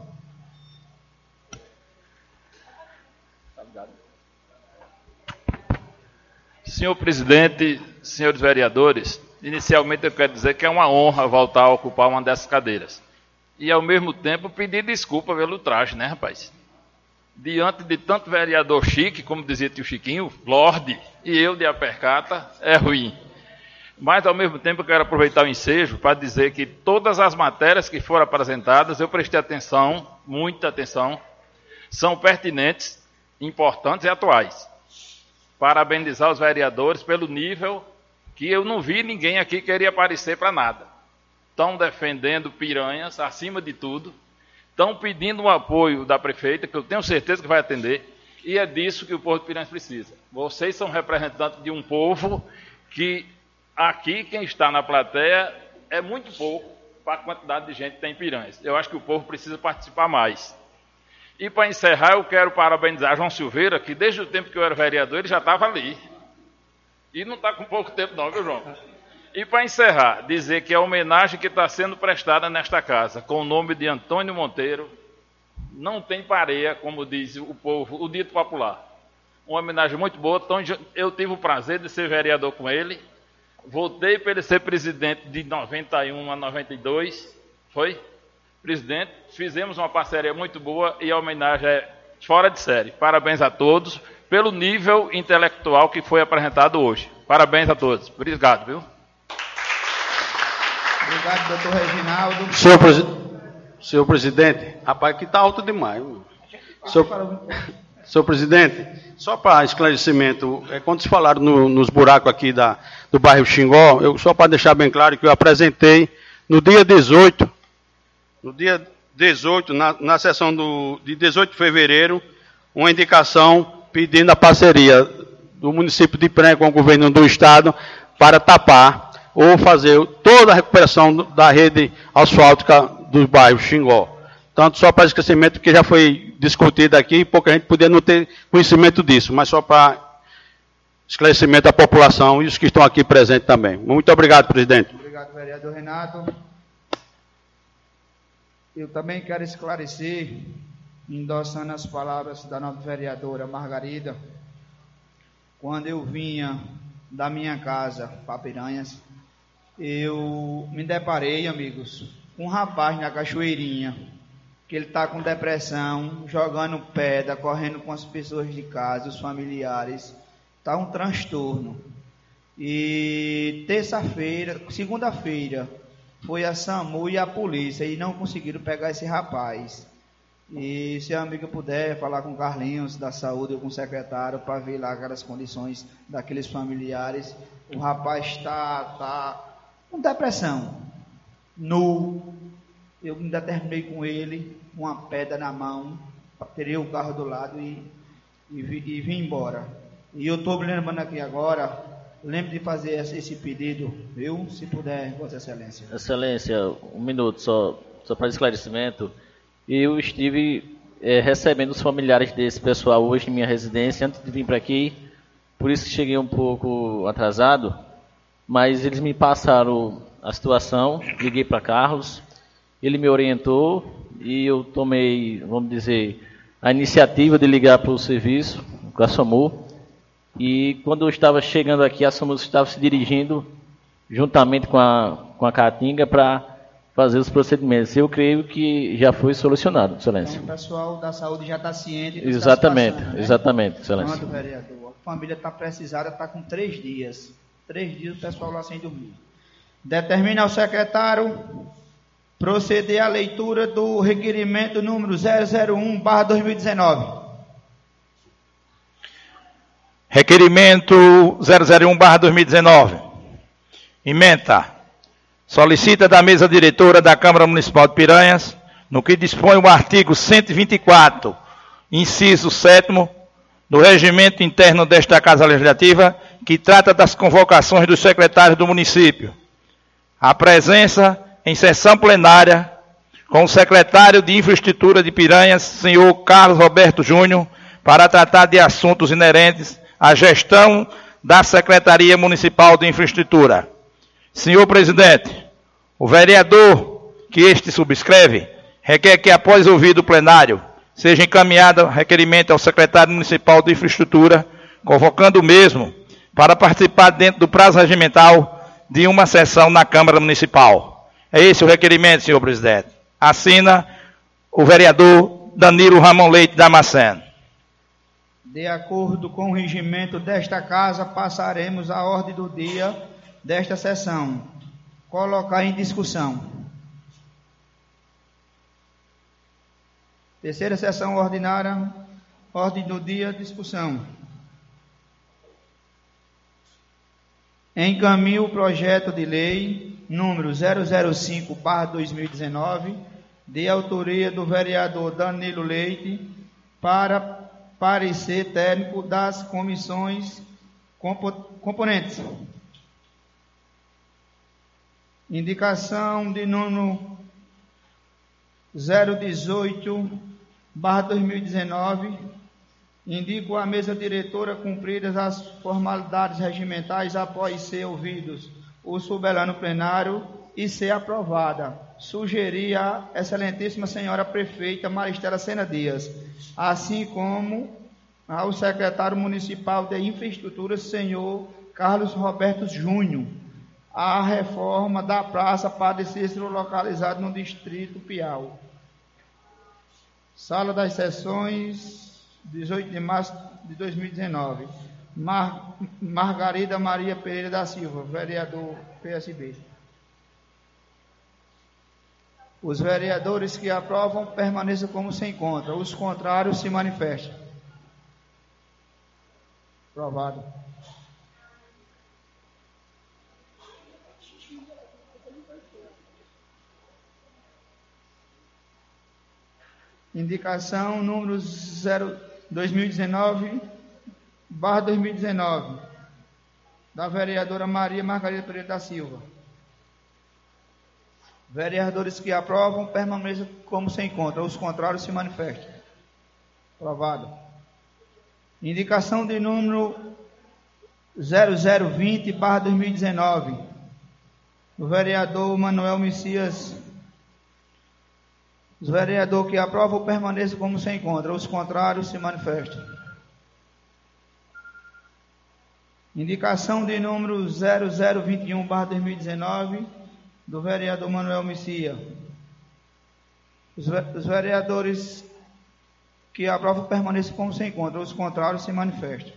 Senhor presidente, senhores vereadores, inicialmente eu quero dizer que é uma honra voltar a ocupar uma dessas cadeiras. E, ao mesmo tempo, pedir desculpa pelo traje, né, rapaz? Diante de tanto vereador chique, como dizia tio Chiquinho, Lorde, e eu de apercata, é ruim. Mas, ao mesmo tempo, eu quero aproveitar o ensejo para dizer que todas as matérias que foram apresentadas, eu prestei atenção, muita atenção, são pertinentes, importantes e atuais. Parabenizar os vereadores pelo nível que eu não vi ninguém aqui querer aparecer para nada. Estão defendendo Piranhas, acima de tudo, estão pedindo um apoio da prefeita, que eu tenho certeza que vai atender, e é disso que o povo de Piranhas precisa. Vocês são representantes de um povo que... Aqui, quem está na plateia é muito pouco para a quantidade de gente que tem em Piranhas. Eu acho que o povo precisa participar mais. E, para encerrar, eu quero parabenizar João Silveira, que desde o tempo que eu era vereador, ele já estava ali. E não está com pouco tempo não, viu, João? E, para encerrar, dizer que a homenagem que está sendo prestada nesta casa, com o nome de Antônio Monteiro, não tem pareia, como diz o povo, o dito popular. Uma homenagem muito boa. Então, eu tive o prazer de ser vereador com ele. Votei para ele ser presidente de 91 a 92, foi? Presidente, fizemos uma parceria muito boa e a homenagem é fora de série. Parabéns a todos pelo nível intelectual que foi apresentado hoje. Parabéns a todos. Obrigado, viu? Obrigado, doutor Reginaldo. Senhor presidente, rapaz, aqui está alto demais. Senhor presidente, só para esclarecimento, quando se falaram nos buracos aqui do bairro Xingó, só para deixar bem claro que eu apresentei no dia 18, na sessão de 18 de fevereiro, uma indicação pedindo a parceria do município de Ipiranha com o governo do estado para tapar ou fazer toda a recuperação da rede asfáltica dos bairros Xingó. Tanto só para esquecimento, que já foi discutido aqui, e pouca gente podia não ter conhecimento disso, mas só para esclarecimento da população e os que estão aqui presentes também. Muito obrigado, presidente. Obrigado, vereador Renato. Eu também quero esclarecer endossando as palavras da nossa vereadora Margarida. Quando eu vinha da minha casa para Piranhas, eu me deparei, amigos, com um rapaz na Cachoeirinha, que ele está com depressão, jogando pedra, correndo com as pessoas de casa, os familiares. Está um transtorno. E segunda-feira, foi a SAMU e a polícia e não conseguiram pegar esse rapaz. E se a amiga puder falar com o Carlinhos da saúde ou com o secretário para ver lá aquelas condições daqueles familiares, o rapaz está com depressão, nu. Eu ainda terminei com ele, uma pedra na mão, tirei o carro do lado e vim embora. E eu estou me lembrando aqui agora, lembre de fazer esse pedido, viu? Se puder, Vossa Excelência. Excelência, um minuto só para esclarecimento. Eu estive recebendo os familiares desse pessoal hoje em minha residência, antes de vir para aqui, por isso que cheguei um pouco atrasado, mas eles me passaram a situação, liguei para Carlos, ele me orientou e eu tomei, vamos dizer, a iniciativa de ligar para o serviço, com a SAMU, e quando eu estava chegando aqui, a SAMU estava se dirigindo juntamente com a Caatinga para fazer os procedimentos. Eu creio que já foi solucionado, Excelência. Então, o pessoal da saúde já está ciente do que exatamente, está passando, né? Exatamente, Excelência. Pronto, vereador. A família está precisada, está com 3 dias. 3 dias o pessoal lá sem dormir. Determina ao secretário proceder à leitura do requerimento número 001/2019. Requerimento 001/2019. Ementa. Solicita da mesa diretora da Câmara Municipal de Piranhas, no que dispõe o artigo 124, inciso 7º, do regimento interno desta Casa Legislativa, que trata das convocações dos secretários do município. A presença em sessão plenária com o secretário de Infraestrutura de Piranhas, senhor Carlos Roberto Júnior, para tratar de assuntos inerentes à gestão da Secretaria Municipal de Infraestrutura. Senhor presidente, o vereador que este subscreve requer que, após ouvido o plenário, seja encaminhado requerimento ao secretário municipal de Infraestrutura, convocando o mesmo para participar dentro do prazo regimental de uma sessão na Câmara Municipal. É esse o requerimento, senhor presidente. Assina o vereador Danilo Ramon Leite Damasceno. De acordo com o regimento desta casa, passaremos a ordem do dia desta sessão. Colocar em discussão. Terceira sessão ordinária, ordem do dia, discussão. Encaminho o projeto de lei número 005/2019, de autoria do vereador Danilo Leite, para parecer técnico das comissões componentes. Indicação de número 018/2019. Indico à mesa diretora cumpridas as formalidades regimentais após ser ouvidos o soberano plenário e ser aprovada. Sugerir à excelentíssima senhora prefeita Maristela Sena Dias, assim como ao secretário municipal de Infraestrutura, senhor Carlos Roberto Júnior, a reforma da Praça Padre Cícero, localizada no Distrito Piau. Sala das Sessões, 18 de março de 2019. Margarida Maria Pereira da Silva, vereador PSB. Os vereadores que aprovam permaneçam como se encontram. Os contrários se manifestem. Aprovado. Indicação número 2019/2019, da vereadora Maria Margarida Pereira da Silva. Vereadores que aprovam, permaneçam como se encontram. Os contrários se manifestem. Aprovado. Indicação de número 0020/2019, do vereador Manuel Messias Os vereadores que aprovam permaneçam como se encontram. Os contrários se manifestem. Indicação de número 0021/2019 do vereador Manuel Messia. Os vereadores que aprovam permaneçam como se encontram. Os contrários se manifestem.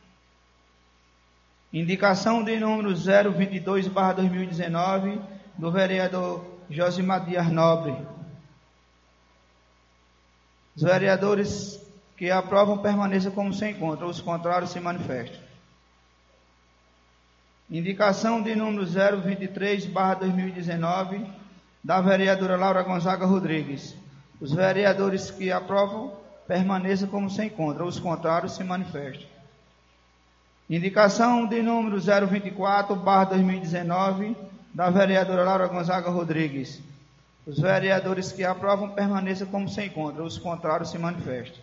Indicação de número 022/2019 do vereador Josimar Dias Nobre. Os vereadores que aprovam permaneçam como se encontram. Os contrários se manifestem. Indicação de número 023/2019 da vereadora Laura Gonzaga Rodrigues. Os vereadores que aprovam permaneçam como se encontram. Os contrários se manifestem. Indicação de número 024/2019 da vereadora Laura Gonzaga Rodrigues. Os vereadores que aprovam permaneçam como se encontram. Os contrários se manifestem.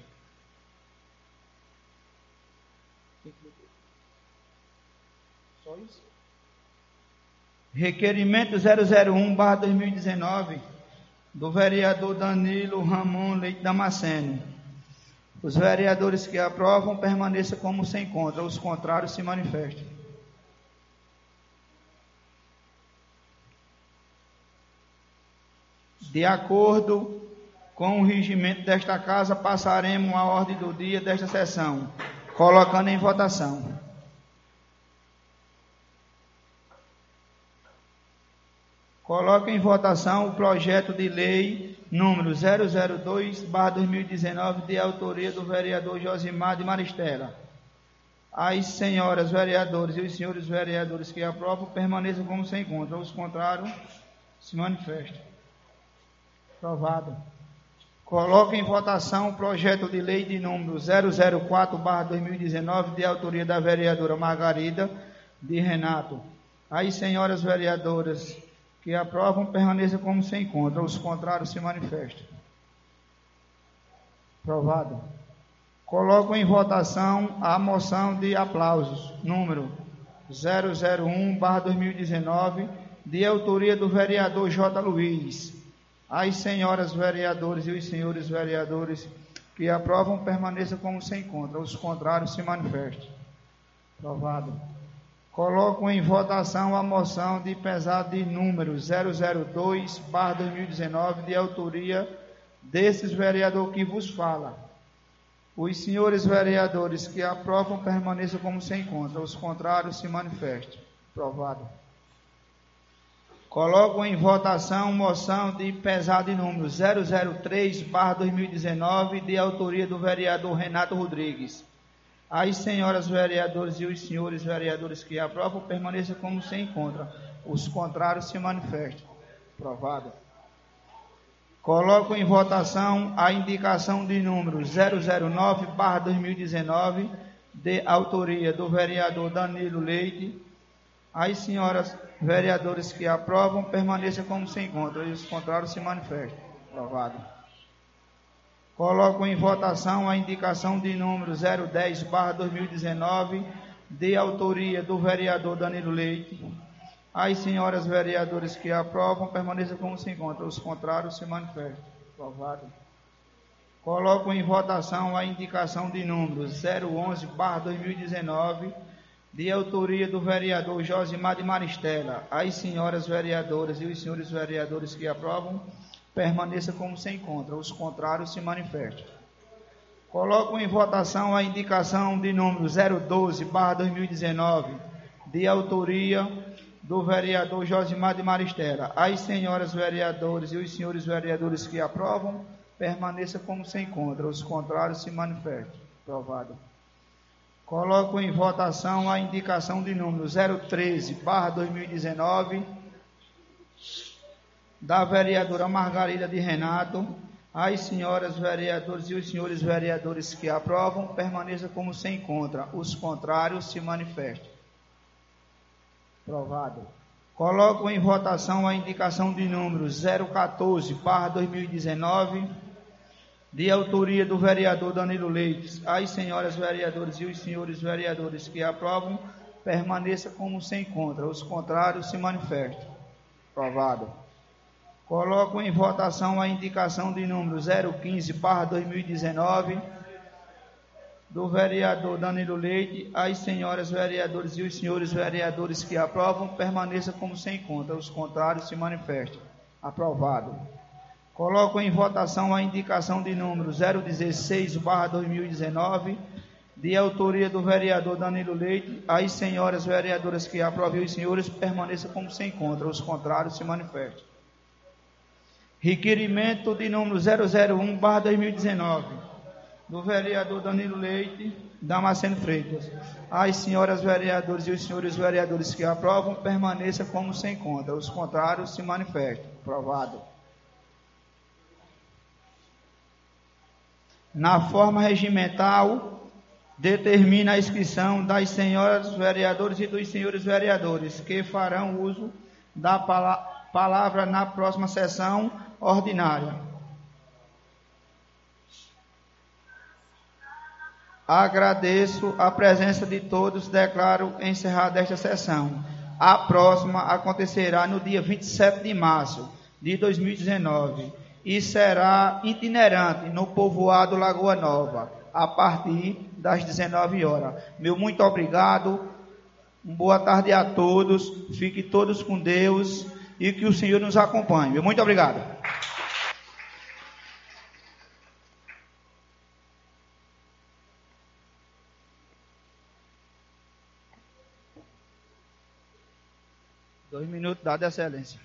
Só isso? Requerimento 001/2019 do vereador Danilo Ramon Leite Damasceno. Os vereadores que aprovam permaneçam como se encontram. Os contrários se manifestem. De acordo com o regimento desta casa, passaremos a ordem do dia desta sessão, colocando em votação. Coloco em votação o projeto de lei número 002/2019, de autoria do vereador Josimar de Maristela. As senhoras vereadoras e os senhores vereadores que aprovam permaneçam como se encontram. Os contrários se manifestem. Aprovado. Coloco em votação o projeto de lei de número 004/2019, de autoria da vereadora Margarida de Renato. As senhoras vereadoras que aprovam permaneçam como se encontram. Os contrários se manifestam. Aprovado. Coloco em votação a moção de aplausos, número 001/2019, de autoria do vereador J. Luiz. As senhoras vereadoras e os senhores vereadores que aprovam permaneçam como se encontram. Os contrários se manifestem. Aprovado. Coloco em votação a moção de pesar de número 002/2019, de autoria desses vereadores que vos fala. Os senhores vereadores que aprovam permaneçam como se encontram. Os contrários se manifestem. Aprovado. Coloco em votação moção de pesar de número 003/2019, de autoria do vereador Renato Rodrigues. As senhoras vereadoras e os senhores vereadores que aprovam permaneçam como se encontram. Os contrários se manifestam. Aprovado. Coloco em votação a indicação de número 009/2019, de autoria do vereador Danilo Leite. As senhoras vereadoras que aprovam permaneçam como se encontram. E os contrários se manifestam. Aprovado. Coloco em votação a indicação de número 010/2019, de autoria do vereador Danilo Leite. As senhoras vereadoras que aprovam permaneçam como se encontram. Os contrários se manifestam. Aprovado. Coloco em votação a indicação de número 011/2019, de autoria do vereador Josimar de Maristela. As senhoras vereadoras e os senhores vereadores que aprovam permaneça como se encontra. Os contrários se manifestam. Coloco em votação a indicação de número 012/2019, de autoria do vereador Josimar de Maristela. As senhoras vereadoras e os senhores vereadores que aprovam permaneça como se encontra. Os contrários se manifestam. Aprovado. Coloco em votação a indicação de número 013/2019, da vereadora Margarida de Renato. As senhoras vereadoras e os senhores vereadores que aprovam permaneçam como se encontra. Os contrários se manifestam. Aprovado. Coloco em votação a indicação de número 014/2019, de autoria do vereador Danilo Leite. As senhoras vereadoras e os senhores vereadores que aprovam permaneçam como se encontra. Os contrários se manifestam. Aprovado. Coloco em votação a indicação de número 015/2019 do vereador Danilo Leite. As senhoras vereadoras e os senhores vereadores que aprovam, permaneçam como se encontra. Os contrários se manifestem. Aprovado. Coloco em votação a indicação de número 016/2019, de autoria do vereador Danilo Leite. As senhoras vereadoras que aprovam e os senhores, permaneçam como se encontra. Os contrários se manifestem. Requerimento de número 001/2019, do vereador Danilo Leite, Damasceno Freitas. As senhoras vereadoras e os senhores vereadores que aprovam, permaneçam como se encontra. Os contrários se manifestem. Aprovado. Na forma regimental, determina a inscrição das senhoras vereadoras e dos senhores vereadores, que farão uso da palavra na próxima sessão ordinária. Agradeço a presença de todos, declaro encerrada esta sessão. A próxima acontecerá no dia 27 de março de 2019 e será itinerante no povoado Lagoa Nova, a partir das 19 horas. Meu muito obrigado, boa tarde a todos, fiquem todos com Deus e que o Senhor nos acompanhe. Meu muito obrigado. Dois minutos, dado a excelência.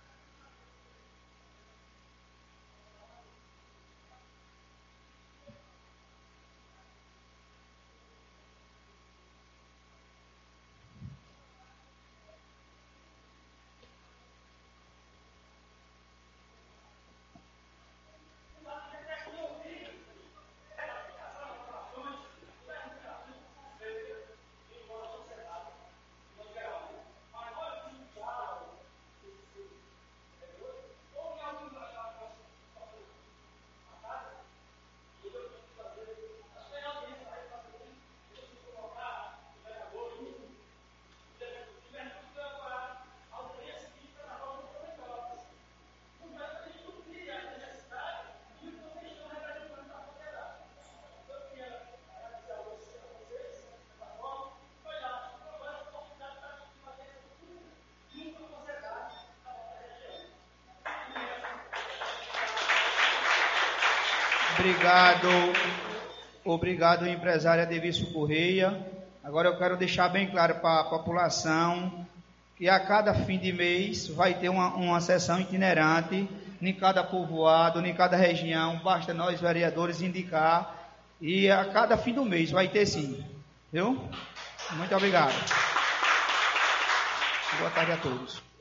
Obrigado, empresária Devício Correia. Agora eu quero deixar bem claro para a população que a cada fim de mês vai ter uma sessão itinerante em cada povoado, em cada região. Basta nós, vereadores, indicar e a cada fim do mês vai ter sim. Viu? Muito obrigado. Boa tarde a todos.